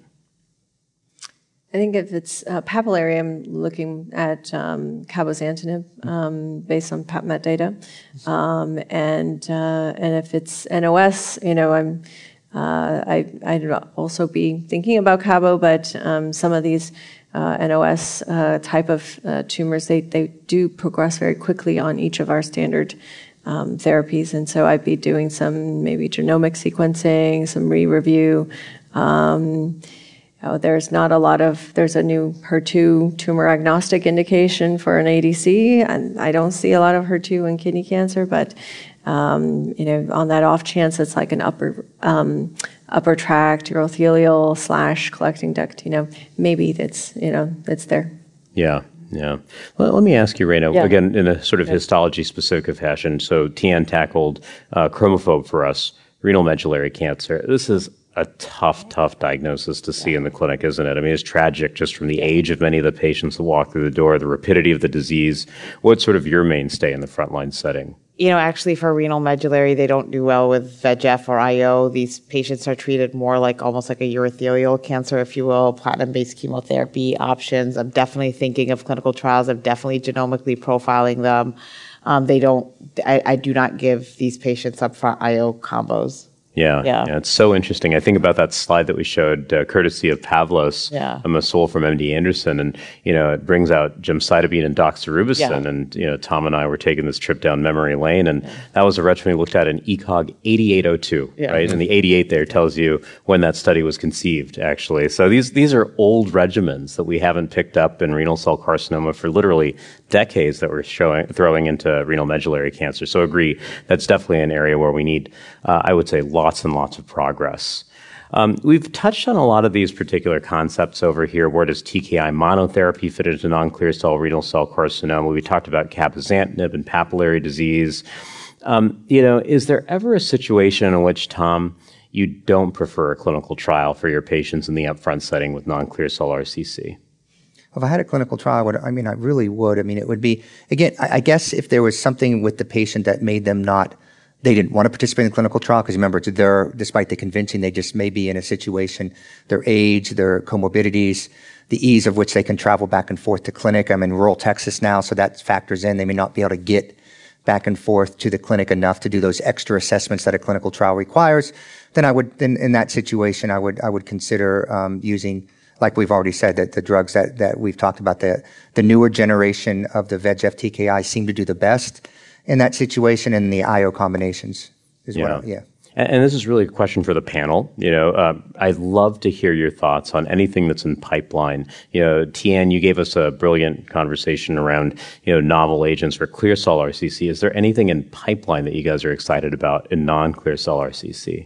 I think if it's uh, papillary, I'm looking at um, cabozantinib um, based on PapMet data, um, and uh, and if it's N O S, you know, I'm uh, I I'd also be thinking about cabo, but um, some of these uh, N O S uh, type of uh, tumors, they they do progress very quickly on each of our standard Um, therapies, and so I'd be doing some maybe genomic sequencing, some re-review. Um, you know, there's not a lot of, there's a new H E R two tumor agnostic indication for an A D C, and I don't see a lot of H E R two in kidney cancer, but um, you know, on that off chance it's like an upper um, upper tract urothelial slash collecting duct, you know, maybe that's, you know, it's there. Yeah. Yeah. Well, let me ask you, Reina, yeah. again, in a sort of yeah. histology-specific fashion. So T N tackled uh, chromophobe for us, renal medullary cancer. This is a tough, tough diagnosis to see yeah. in the clinic, isn't it? I mean, it's tragic just from the age of many of the patients that walk through the door, the rapidity of the disease. What's sort of your mainstay in the frontline setting? You know, actually for renal medullary, they don't do well with V E G F or I O. These patients are treated more like almost like a urothelial cancer, if you will, platinum-based chemotherapy options. I'm definitely thinking of clinical trials. I'm definitely genomically profiling them. Um, they don't, I, I do not give these patients upfront I O combos. Yeah, yeah, yeah, it's so interesting. I think about that slide that we showed, uh, courtesy of Pavlos yeah. Masoul from M D Anderson, and you know it brings out gemcitabine and doxorubicin, yeah. and you know Tom and I were taking this trip down memory lane, and yeah. that was a regimen we looked at in E C O G eighty-eight oh two, yeah. right? And the eighty-eight there tells you when that study was conceived, actually. So these these are old regimens that we haven't picked up in renal cell carcinoma for literally decades that we're showing throwing into renal medullary cancer. So agree, that's definitely an area where we need, uh, I would say, lots and lots of progress. Um, we've touched on a lot of these particular concepts over here. Where does T K I monotherapy fit into non-clear cell renal cell carcinoma? We talked about cabozantinib and papillary disease. Um, you know, is there ever a situation in which, Tom, you don't prefer a clinical trial for your patients in the upfront setting with non-clear cell R C C? If I had a clinical trial, I, would, I mean, I really would. I mean, it would be, again, I, I guess if there was something with the patient that made them not, they didn't want to participate in the clinical trial, because remember, it's their, despite the convincing, they just may be in a situation, their age, their comorbidities, the ease of which they can travel back and forth to clinic. I'm in rural Texas now, so that factors in. They may not be able to get back and forth to the clinic enough to do those extra assessments that a clinical trial requires. Then I would, then in that situation, I would, I would consider um, using, like we've already said, that the drugs that, that we've talked about, the, the newer generation of the V E G F T K I seem to do the best in that situation, and the I O combinations is yeah. what, I, yeah. And, and this is really a question for the panel. You know, uh, I'd love to hear your thoughts on anything that's in pipeline. You know, Tian, you gave us a brilliant conversation around, you know, novel agents for clear cell R C C. Is there anything in pipeline that you guys are excited about in non-clear cell R C C?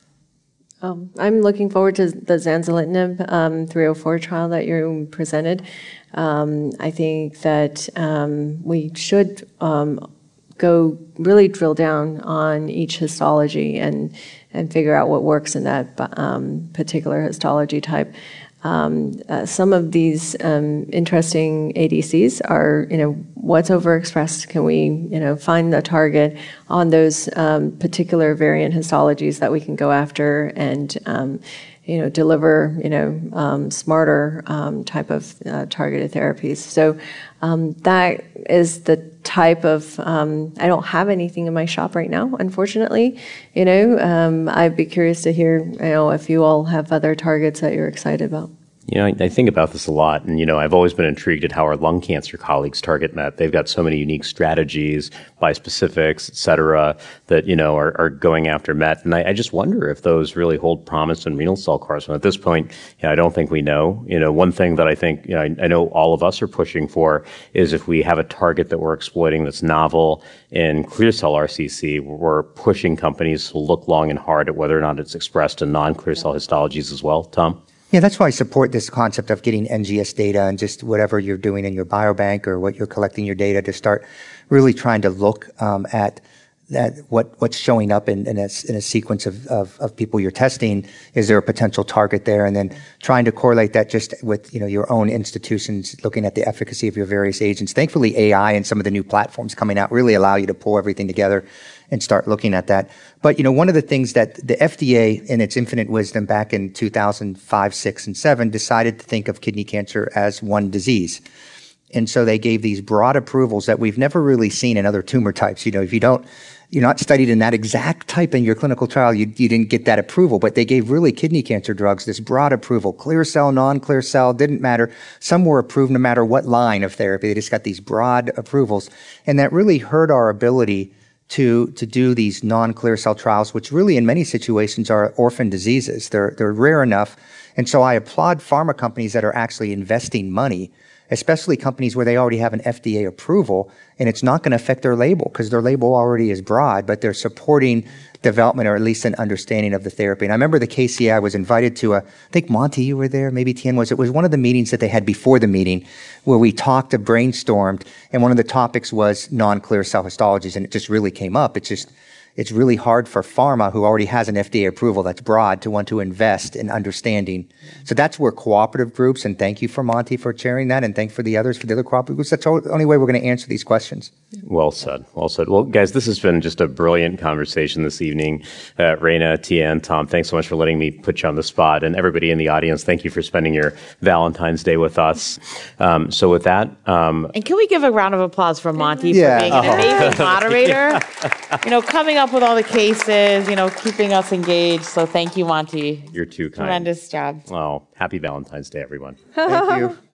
Um, I'm looking forward to the zanzalintinib um, three oh four trial that you presented. Um, I think that um, we should um, go really drill down on each histology and and figure out what works in that um, particular histology type. Um, uh, some of these um, interesting A D Cs are, you know, what's overexpressed? Can we, you know, find the target on those um, particular variant histologies that we can go after? And, um, you know, deliver, you know, um, smarter um, type of uh, targeted therapies. So um, that is the type of, um, I don't have anything in my shop right now, unfortunately. You know, um, I'd be curious to hear, you know, if you all have other targets that you're excited about. You know, I, I think about this a lot, and, you know, I've always been intrigued at how our lung cancer colleagues target M E T. They've got so many unique strategies, bispecifics, et cetera, that, you know, are, are going after M E T. And I, I just wonder if those really hold promise in renal cell carcinoma. At this point, you know, I don't think we know. You know, one thing that I think, you know, I, I know all of us are pushing for is if we have a target that we're exploiting that's novel in clear cell R C C, we're pushing companies to look long and hard at whether or not it's expressed in non-clear cell histologies as well. Tom? Yeah, that's why I support this concept of getting N G S data and just whatever you're doing in your biobank or what you're collecting your data to start really trying to look um, at that what what's showing up in, in, a, in a sequence of, of, of people you're testing. Is there a potential target there? And then trying to correlate that just with, you know, your own institutions, looking at the efficacy of your various agents. Thankfully, A I and some of the new platforms coming out really allow you to pull everything together and start looking at that. But, you know, one of the things that the F D A, in its infinite wisdom back in two thousand five, six, and seven, decided to think of kidney cancer as one disease. And so they gave these broad approvals that we've never really seen in other tumor types. You know, if you don't, you're not studied in that exact type in your clinical trial, you, you didn't get that approval. But they gave really kidney cancer drugs this broad approval. Clear cell, non-clear cell, didn't matter. Some were approved no matter what line of therapy. They just got these broad approvals. And that really hurt our ability to to do these non-clear cell trials, which really in many situations are orphan diseases. They're they're rare enough. And so I applaud pharma companies that are actually investing money, especially companies where they already have an F D A approval, and it's not going to affect their label because their label already is broad, but they're supporting development or at least an understanding of the therapy. And I remember the K C A I was invited to a, I think Monty, you were there, maybe Tien was, it was one of the meetings that they had before the meeting where we talked, to brainstormed, and one of the topics was non-clear cell histologies, and it just really came up. It's just, it's really hard for pharma, who already has an F D A approval that's broad, to want to invest in understanding. So that's where cooperative groups, and thank you for Monty for chairing that, and thank you for the others for the other cooperative groups. That's the only way we're going to answer these questions. Well said. Well said. Well, guys, this has been just a brilliant conversation this evening. Uh, Raina, Tien, Tom, thanks so much for letting me put you on the spot. And everybody in the audience, thank you for spending your Valentine's Day with us. Um, so with that... Um, and can we give a round of applause for Monty yeah. for being an amazing moderator? Yeah. You know, coming up with all the cases, you know, keeping us engaged. So thank you, Monty. You're too kind. Tremendous job. Oh, happy Valentine's Day, everyone. Thank you.